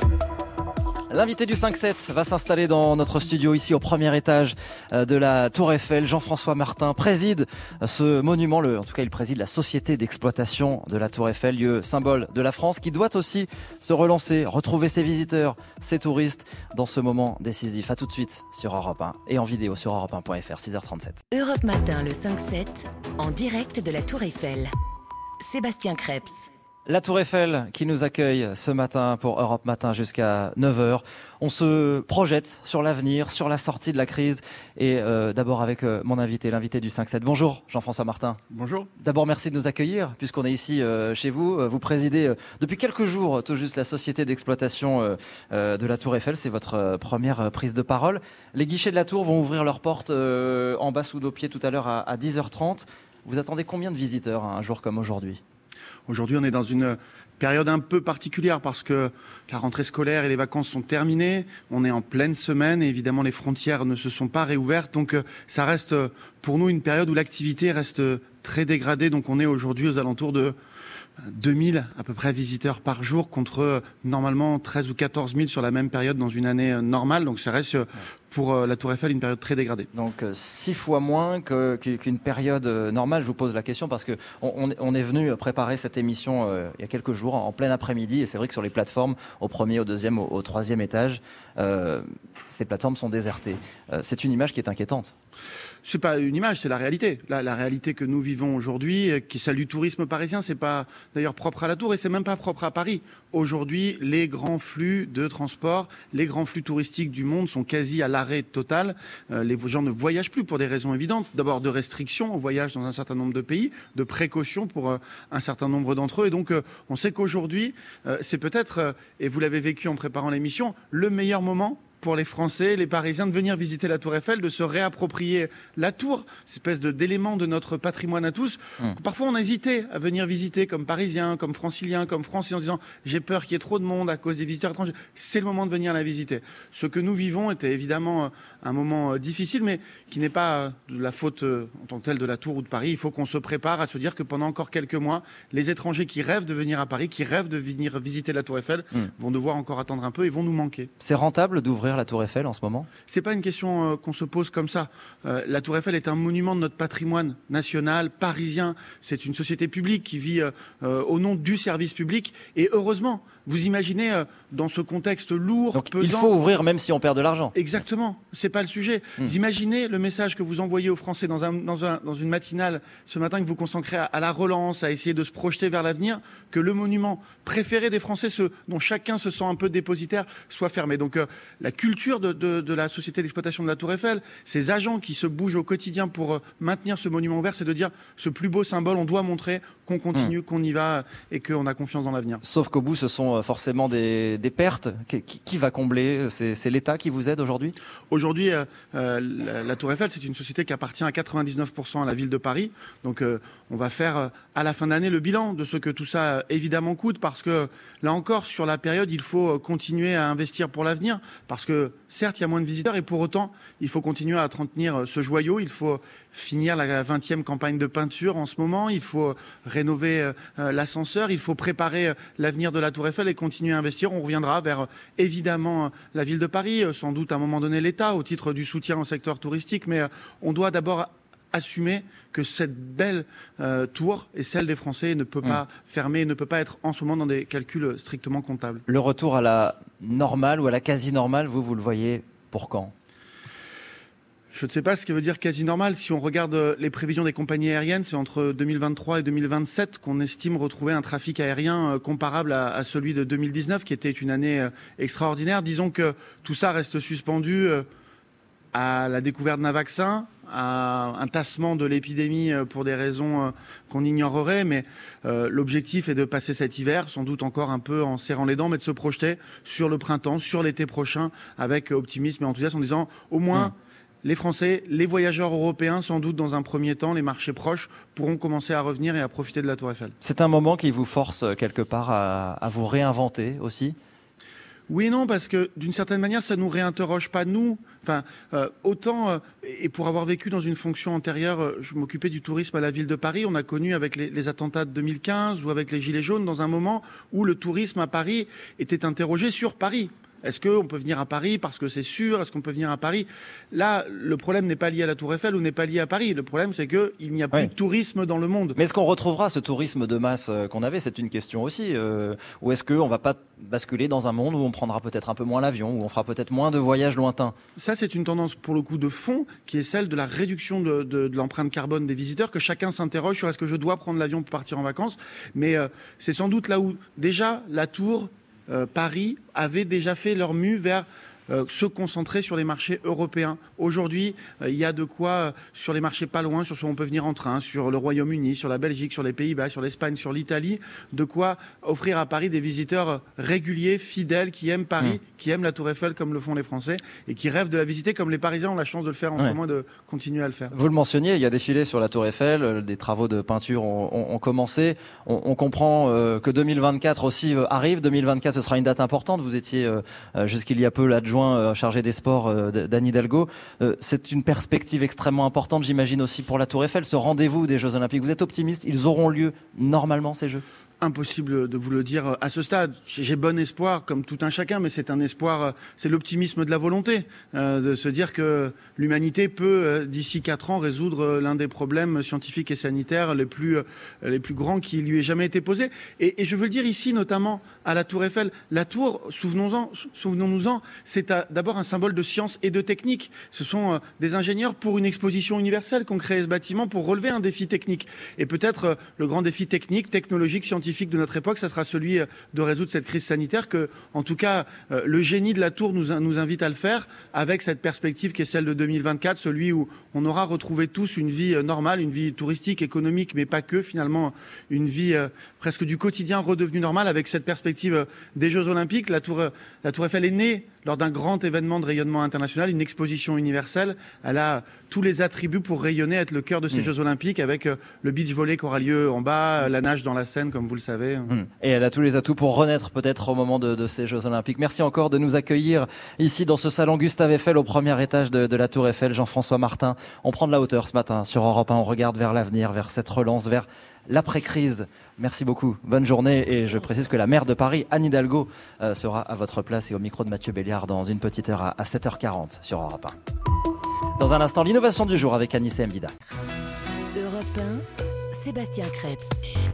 un. L'invité du cinq sept va s'installer dans notre studio ici au premier étage de la Tour Eiffel. Jean-François Martin préside ce monument, le, en tout cas il préside la société d'exploitation de la Tour Eiffel, lieu symbole de la France qui doit aussi se relancer, retrouver ses visiteurs, ses touristes dans ce moment décisif. À tout de suite sur Europe un et en vidéo sur europe un point f r, six heures trente-sept. Europe Matin, le cinq sept, en direct de la Tour Eiffel. Sébastien Krebs. La Tour Eiffel qui nous accueille ce matin pour Europe Matin jusqu'à neuf heures. On se projette sur l'avenir, sur la sortie de la crise. Et euh, d'abord avec euh, mon invité, l'invité du cinq sept. Bonjour Jean-François Martin. Bonjour. D'abord merci de nous accueillir puisqu'on est ici euh, chez vous. Vous présidez euh, depuis quelques jours tout juste la société d'exploitation euh, euh, de la Tour Eiffel. C'est votre euh, première euh, prise de parole. Les guichets de la Tour vont ouvrir leurs portes euh, en bas sous nos pieds tout à l'heure à, à dix heures trente. Vous attendez combien de visiteurs hein, un jour comme aujourd'hui ? Aujourd'hui, on est dans une période un peu particulière parce que la rentrée scolaire et les vacances sont terminées. On est en pleine semaine et évidemment, les frontières ne se sont pas réouvertes. Donc, ça reste pour nous une période où l'activité reste très dégradée. Donc, on est aujourd'hui aux alentours de deux mille à peu près visiteurs par jour contre normalement treize ou quatorze mille sur la même période dans une année normale. Donc, ça reste pour la Tour Eiffel une période très dégradée. Donc six fois moins que, qu'une période normale. Je vous pose la question parce que on, on est venu préparer cette émission euh, il y a quelques jours en plein après-midi et c'est vrai que sur les plateformes, au premier, au deuxième, au, au troisième étage, euh, ces plateformes sont désertées. Euh, c'est une image qui est inquiétante. C'est pas une image, c'est la réalité. La, la réalité que nous vivons aujourd'hui, qui est celle du tourisme parisien, c'est pas d'ailleurs propre à la Tour et c'est même pas propre à Paris. Aujourd'hui, les grands flux de transport, les grands flux touristiques du monde sont quasi à l'arrêt total. Euh, les gens ne voyagent plus pour des raisons évidentes. D'abord de restrictions au voyage dans un certain nombre de pays, de précautions pour euh, un certain nombre d'entre eux. Et donc, euh, on sait qu'aujourd'hui, euh, c'est peut-être, euh, et vous l'avez vécu en préparant l'émission, le meilleur moment pour les Français, les Parisiens, de venir visiter la Tour Eiffel, de se réapproprier la Tour, cette espèce de, d'élément de notre patrimoine à tous. Mmh. Parfois, on a hésité à venir visiter comme Parisiens, comme Franciliens, comme Français, en se disant « j'ai peur qu'il y ait trop de monde à cause des visiteurs étrangers ». C'est le moment de venir la visiter. Ce que nous vivons était évidemment un moment difficile, mais qui n'est pas de la faute en tant que telle de la Tour ou de Paris. Il faut qu'on se prépare à se dire que pendant encore quelques mois, les étrangers qui rêvent de venir à Paris, qui rêvent de venir visiter la Tour Eiffel, mmh. vont devoir encore attendre un peu et vont nous manquer. C'est rentable d'ouvrir la Tour Eiffel en ce moment ? C'est pas une question euh, qu'on se pose comme ça. Euh, la Tour Eiffel est un monument de notre patrimoine national, parisien. C'est une société publique qui vit euh, euh, au nom du service public. Et heureusement, vous imaginez euh, dans ce contexte lourd, donc, pesant... il faut ouvrir même si on perd de l'argent. Exactement. C'est pas le sujet. Mmh. Vous imaginez le message que vous envoyez aux Français dans, un, dans, un, dans une matinale ce matin, que vous consacrez à, à la relance, à essayer de se projeter vers l'avenir, que le monument préféré des Français, ce, dont chacun se sent un peu dépositaire, soit fermé. Donc euh, la culture de, de, de la société d'exploitation de la Tour Eiffel, ces agents qui se bougent au quotidien pour euh, maintenir ce monument ouvert, c'est de dire ce plus beau symbole, on doit montrer qu'on continue, mmh. qu'on y va et qu'on a confiance dans l'avenir. Sauf qu'au bout, ce sont forcément des, des pertes. Qui, qui va combler ? C'est, c'est l'État qui vous aide aujourd'hui ? Aujourd'hui, euh, euh, la, la Tour Eiffel, c'est une société qui appartient à quatre-vingt-dix-neuf pour cent à la ville de Paris. Donc, euh, on va faire euh, à la fin d'année le bilan de ce que tout ça euh, évidemment coûte, parce que là encore, sur la période, il faut euh, continuer à investir pour l'avenir, parce que certes, il y a moins de visiteurs et pour autant, il faut continuer à entretenir euh, ce joyau. Il faut finir la vingtième campagne de peinture en ce moment. Il faut rénover euh, l'ascenseur. Il faut préparer euh, l'avenir de la Tour Eiffel et continuer à investir. On reviendra vers euh, évidemment euh, la ville de Paris, euh, sans doute à un moment donné l'État au titre du soutien au secteur touristique, mais euh, on doit d'abord assumer que cette belle euh, tour est celle des Français et ne peut mmh. pas fermer, ne peut pas être en ce moment dans des calculs strictement comptables. Le retour à la normale ou à la quasi-normale, vous, vous le voyez pour quand ? Je ne sais pas ce que veut dire quasi normal. Si on regarde les prévisions des compagnies aériennes, c'est entre deux mille vingt-trois et deux mille vingt-sept qu'on estime retrouver un trafic aérien comparable à, à celui de deux mille dix-neuf, qui était une année extraordinaire. Disons que tout ça reste suspendu à la découverte d'un vaccin, à un tassement de l'épidémie pour des raisons qu'on ignorerait, mais euh, l'objectif est de passer cet hiver, sans doute encore un peu en serrant les dents, mais de se projeter sur le printemps, sur l'été prochain, avec optimisme et enthousiasme, en disant au moins mmh. les Français, les voyageurs européens, sans doute dans un premier temps, les marchés proches, pourront commencer à revenir et à profiter de la Tour Eiffel. C'est un moment qui vous force quelque part à, à vous réinventer aussi ? Oui et non, parce que d'une certaine manière, ça nous réinterroge pas nous. Enfin, euh, autant, euh, et pour avoir vécu dans une fonction antérieure, euh, je m'occupais du tourisme à la ville de Paris. On a connu avec les, les attentats de deux mille quinze ou avec les Gilets jaunes, dans un moment où le tourisme à Paris était interrogé sur Paris. Est-ce qu'on peut venir à Paris parce que c'est sûr ? Est-ce qu'on peut venir à Paris ? Là, le problème n'est pas lié à la Tour Eiffel ou n'est pas lié à Paris. Le problème, c'est qu'il n'y a plus oui. de tourisme dans le monde. Mais est-ce qu'on retrouvera ce tourisme de masse qu'on avait ? C'est une question aussi. Euh, ou est-ce qu'on ne va pas basculer dans un monde où on prendra peut-être un peu moins l'avion, où on fera peut-être moins de voyages lointains ? Ça, c'est une tendance, pour le coup, de fond, qui est celle de la réduction de, de, de l'empreinte carbone des visiteurs, que chacun s'interroge sur est-ce que je dois prendre l'avion pour partir en vacances. Mais euh, c'est sans doute là où, déjà, la Tour... Euh, Paris avait déjà fait leur mue vers euh, se concentrer sur les marchés européens. Aujourd'hui, euh, il y a de quoi, euh, sur les marchés pas loin, sur ce où on peut venir en train, sur le Royaume-Uni, sur la Belgique, sur les Pays-Bas, sur l'Espagne, sur l'Italie, de quoi offrir à Paris des visiteurs réguliers, fidèles, qui aiment Paris, mmh. qui aiment la Tour Eiffel comme le font les Français et qui rêvent de la visiter comme les Parisiens ont la chance de le faire en ouais. ce moment et de continuer à le faire. Vous le mentionniez, il y a des filets sur la Tour Eiffel, des travaux de peinture ont, ont, ont commencé. On, on comprend euh, que deux mille vingt-quatre aussi euh, arrive. deux mille vingt-quatre, ce sera une date importante. Vous étiez euh, jusqu'il y a peu l'adjoint euh, chargé des sports euh, d'Anne Hidalgo. Euh, c'est une perspective extrêmement importante, j'imagine aussi pour la Tour Eiffel, ce rendez-vous des Jeux Olympiques. Vous êtes optimiste ? Ils auront lieu normalement, ces Jeux ? Impossible de vous le dire à ce stade. J'ai bon espoir, comme tout un chacun, mais c'est un espoir, c'est l'optimisme de la volonté, euh, de se dire que l'humanité peut, euh, d'ici quatre ans, résoudre l'un des problèmes scientifiques et sanitaires les plus, euh, les plus grands qui lui aient jamais été posés. Et, et je veux le dire ici, notamment à la Tour Eiffel. La Tour, souvenons-en, souvenons-nous-en, c'est d'abord un symbole de science et de technique. Ce sont euh, des ingénieurs pour une exposition universelle qu'ont créé ce bâtiment pour relever un défi technique. Et peut-être euh, le grand défi technique, technologique, scientifique de notre époque, ça sera celui de résoudre cette crise sanitaire que, en tout cas, euh, le génie de la Tour nous, nous invite à le faire avec cette perspective qui est celle de deux mille vingt-quatre, celui où on aura retrouvé tous une vie normale, une vie touristique, économique, mais pas que, finalement, une vie euh, presque du quotidien redevenue normale avec cette perspective euh, des Jeux Olympiques. La Tour, euh, la Tour Eiffel est née lors d'un grand événement de rayonnement international, une exposition universelle. Elle a tous les attributs pour rayonner, être le cœur de ces mmh. Jeux Olympiques avec euh, le beach volley qui aura lieu en bas, la nage dans la Seine, comme vous le savez. Mmh. Et elle a tous les atouts pour renaître peut-être au moment de, de ces Jeux Olympiques. Merci encore de nous accueillir ici dans ce salon Gustave Eiffel au premier étage de, de la Tour Eiffel. Jean-François Martin, on prend de la hauteur ce matin sur Europe un, on regarde vers l'avenir, vers cette relance, vers l'après-crise. Merci beaucoup, bonne journée et je précise que la maire de Paris, Anne Hidalgo, euh, sera à votre place et au micro de Mathieu Béliard dans une petite heure à, à sept heures quarante sur Europe un. Dans un instant, l'innovation du jour avec Anissé Mbida. Europe un, Sébastien Krebs.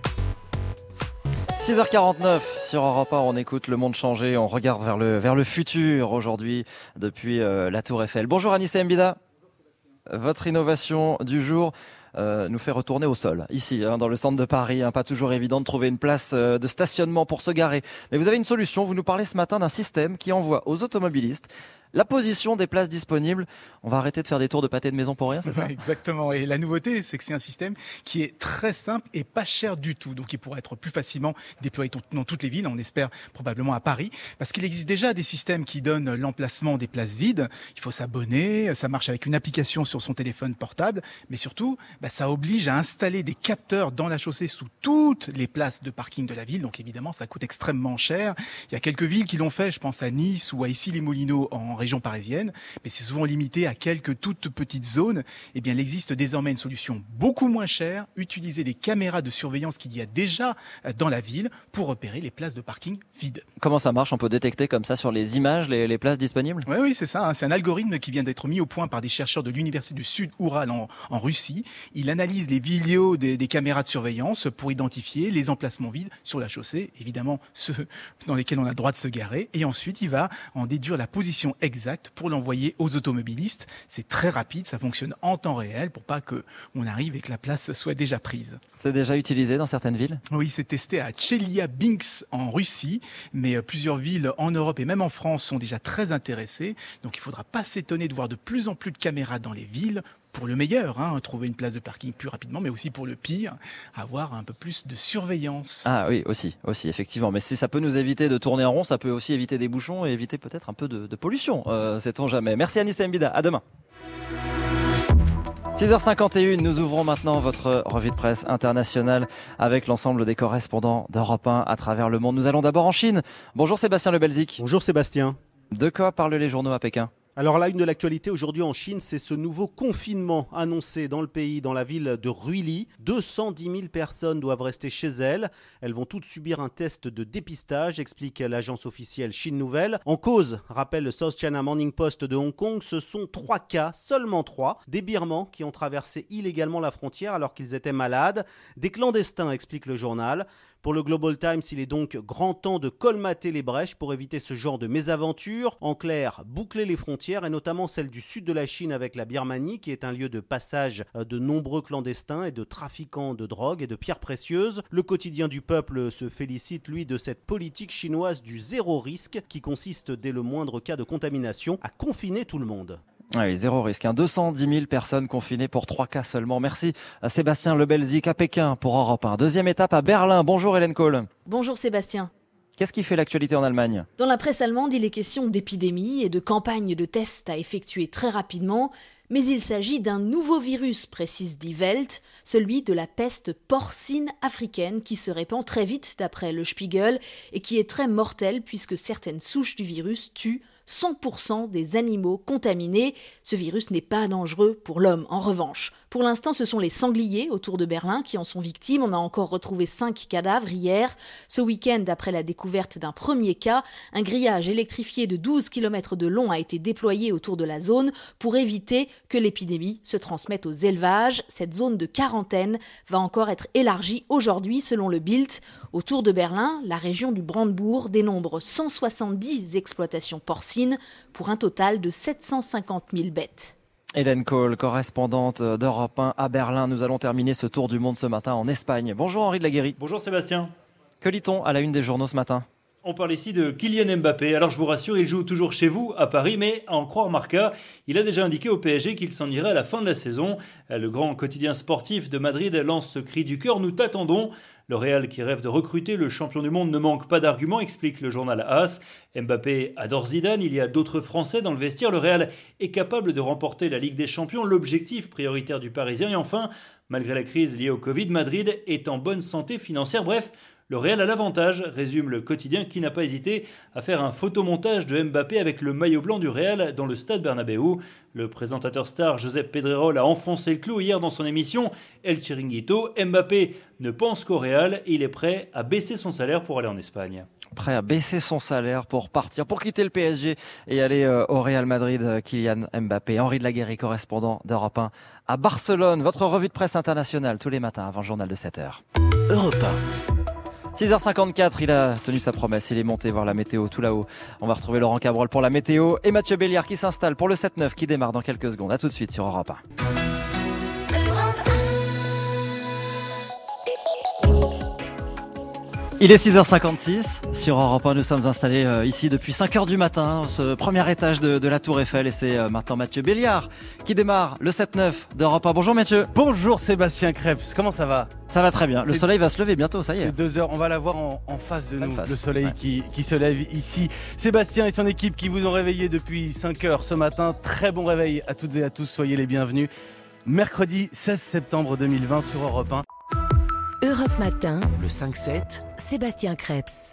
six heures quarante-neuf sur Europe un, on écoute le monde changer, on regarde vers le, vers le futur aujourd'hui depuis euh, la Tour Eiffel. Bonjour Anissé Mbida, votre innovation du jour Euh, nous fait retourner au sol, ici, hein, dans le centre de Paris. Hein, pas toujours évident de trouver une place euh, de stationnement pour se garer. Mais vous avez une solution, vous nous parlez ce matin d'un système qui envoie aux automobilistes la position des places disponibles. On va arrêter de faire des tours de pâté de maison pour rien, c'est ça ? Exactement. Et la nouveauté, c'est que c'est un système qui est très simple et pas cher du tout. Donc, il pourra être plus facilement déployé dans toutes les villes. On espère probablement à Paris. Parce qu'il existe déjà des systèmes qui donnent l'emplacement des places vides. Il faut s'abonner. Ça marche avec une application sur son téléphone portable. Mais surtout, bah, ça oblige à installer des capteurs dans la chaussée sous toutes les places de parking de la ville. Donc, évidemment, ça coûte extrêmement cher. Il y a quelques villes qui l'ont fait. Je pense à Nice ou à Issy-les-Moulineaux en région parisienne, mais c'est souvent limité à quelques toutes petites zones. Eh bien, il existe désormais une solution beaucoup moins chère, utiliser les caméras de surveillance qu'il y a déjà dans la ville pour repérer les places de parking vides. Comment ça marche ? On peut détecter comme ça sur les images les, les places disponibles ? Oui, oui, c'est ça. Hein. C'est un algorithme qui vient d'être mis au point par des chercheurs de l'Université du Sud Oural en, en Russie. il analyse les vidéos des, des caméras de surveillance pour identifier les emplacements vides sur la chaussée, évidemment ceux dans lesquels on a le droit de se garer, et ensuite il va en déduire la position exacte pour l'envoyer aux automobilistes. C'est très rapide, ça fonctionne en temps réel pour pas qu'on arrive et que la place soit déjà prise. C'est déjà utilisé dans certaines villes ? Oui, c'est testé à Chelyabinsk en Russie, mais plusieurs villes en Europe et même en France sont déjà très intéressées. Donc il ne faudra pas s'étonner de voir de plus en plus de caméras dans les villes. Pour le meilleur, hein, trouver une place de parking plus rapidement, mais aussi pour le pire, avoir un peu plus de surveillance. Ah oui, aussi, aussi, effectivement. Mais si ça peut nous éviter de tourner en rond, ça peut aussi éviter des bouchons et éviter peut-être un peu de, de pollution, euh, sait-on jamais. Merci Anissa Mbida, à demain. six heures cinquante et une, nous ouvrons maintenant votre revue de presse internationale avec l'ensemble des correspondants d'Europe un à travers le monde. Nous allons d'abord en Chine. Bonjour Sébastien Lebelzik. Bonjour Sébastien. De quoi parlent les journaux à Pékin ? Alors la une de l'actualité aujourd'hui en Chine, c'est ce nouveau confinement annoncé dans le pays, dans la ville de Ruili. deux cent dix mille personnes doivent rester chez elles. Elles vont toutes subir un test de dépistage, explique l'agence officielle Chine Nouvelle. En cause, rappelle le South China Morning Post de Hong Kong, ce sont trois cas, seulement trois, des Birmans qui ont traversé illégalement la frontière alors qu'ils étaient malades. Des clandestins, explique le journal. Pour le Global Times, il est donc grand temps de colmater les brèches pour éviter ce genre de mésaventure. En clair, boucler les frontières et notamment celle du sud de la Chine avec la Birmanie qui est un lieu de passage de nombreux clandestins et de trafiquants de drogue et de pierres précieuses. Le quotidien du peuple se félicite, lui, de cette politique chinoise du zéro risque qui consiste, dès le moindre cas de contamination, à confiner tout le monde. Oui, zéro risque. Hein. deux cent dix mille personnes confinées pour trois cas seulement. Merci à Sébastien Lebelzik à Pékin pour Europe un. Deuxième étape à Berlin. Bonjour Hélène Kohl. Bonjour Sébastien. Qu'est-ce qui fait l'actualité en Allemagne ? Dans la presse allemande, il est question d'épidémie et de campagne de tests à effectuer très rapidement. Mais il s'agit d'un nouveau virus, précise Die Welt, celui de la peste porcine africaine qui se répand très vite d'après le Spiegel et qui est très mortel puisque certaines souches du virus tuent cent pour cent des animaux contaminés. Ce virus n'est pas dangereux pour l'homme, en revanche. Pour l'instant, ce sont les sangliers autour de Berlin qui en sont victimes. On a encore retrouvé cinq cadavres hier. Ce week-end, après la découverte d'un premier cas, un grillage électrifié de douze kilomètres de long a été déployé autour de la zone pour éviter que l'épidémie se transmette aux élevages. Cette zone de quarantaine va encore être élargie aujourd'hui, selon le Bild. Autour de Berlin, la région du Brandebourg dénombre cent soixante-dix exploitations porcines pour un total de sept cent cinquante mille bêtes. Hélène Kohl, correspondante d'Europe un à Berlin. Nous allons terminer ce tour du monde ce matin en Espagne. Bonjour Henri de Laguérie. Bonjour Sébastien. Que lit-on à la une des journaux ce matin ? On parle ici de Kylian Mbappé. Alors je vous rassure, il joue toujours chez vous à Paris, mais à en croire Marca, il a déjà indiqué au P S G qu'il s'en irait à la fin de la saison. Le grand quotidien sportif de Madrid lance ce cri du cœur, nous t'attendons. Le Real qui rêve de recruter le champion du monde ne manque pas d'arguments, explique le journal AS. Mbappé adore Zidane, il y a d'autres Français dans le vestiaire. Le Real est capable de remporter la Ligue des Champions, l'objectif prioritaire du Parisien. Et enfin, malgré la crise liée au Covid, Madrid est en bonne santé financière. Bref, le Real a l'avantage, résume le quotidien qui n'a pas hésité à faire un photomontage de Mbappé avec le maillot blanc du Real dans le stade Bernabéu. Le présentateur star Josep Pedrerol a enfoncé le clou hier dans son émission El Chiringuito. Mbappé ne pense qu'au Real et il est prêt à baisser son salaire pour aller en Espagne. Prêt à baisser son salaire pour partir, pour quitter le P S G et aller euh, au Real Madrid. euh, Kylian Mbappé. Henri de Laguérie, correspondant d'Europe un à Barcelone. Votre revue de presse internationale tous les matins avant le journal de sept heures. Europe un. six heures cinquante-quatre, il a tenu sa promesse, il est monté voir la météo tout là-haut. On va retrouver Laurent Cabrol pour la météo et Mathieu Béliard qui s'installe pour le sept neuf qui démarre dans quelques secondes. A tout de suite sur Europe un. Il est six heures cinquante-six, sur Europe un, nous sommes installés euh, ici depuis cinq heures du matin, ce premier étage de, de la Tour Eiffel et c'est euh, maintenant Mathieu Béliard qui démarre le sept neuf d'Europe un. Bonjour Mathieu. Bonjour Sébastien Krebs, comment ça va ? Ça va très bien, le c'est... soleil va se lever bientôt, ça y est. C'est deux heures, on va la voir en, en face de nous, face. le soleil ouais. qui, qui se lève ici. Sébastien et son équipe qui vous ont réveillé depuis cinq heures ce matin, très bon réveil à toutes et à tous, soyez les bienvenus. Mercredi seize septembre deux mille vingt sur Europe un. Europe Matin, le cinq sept, Sébastien Krebs.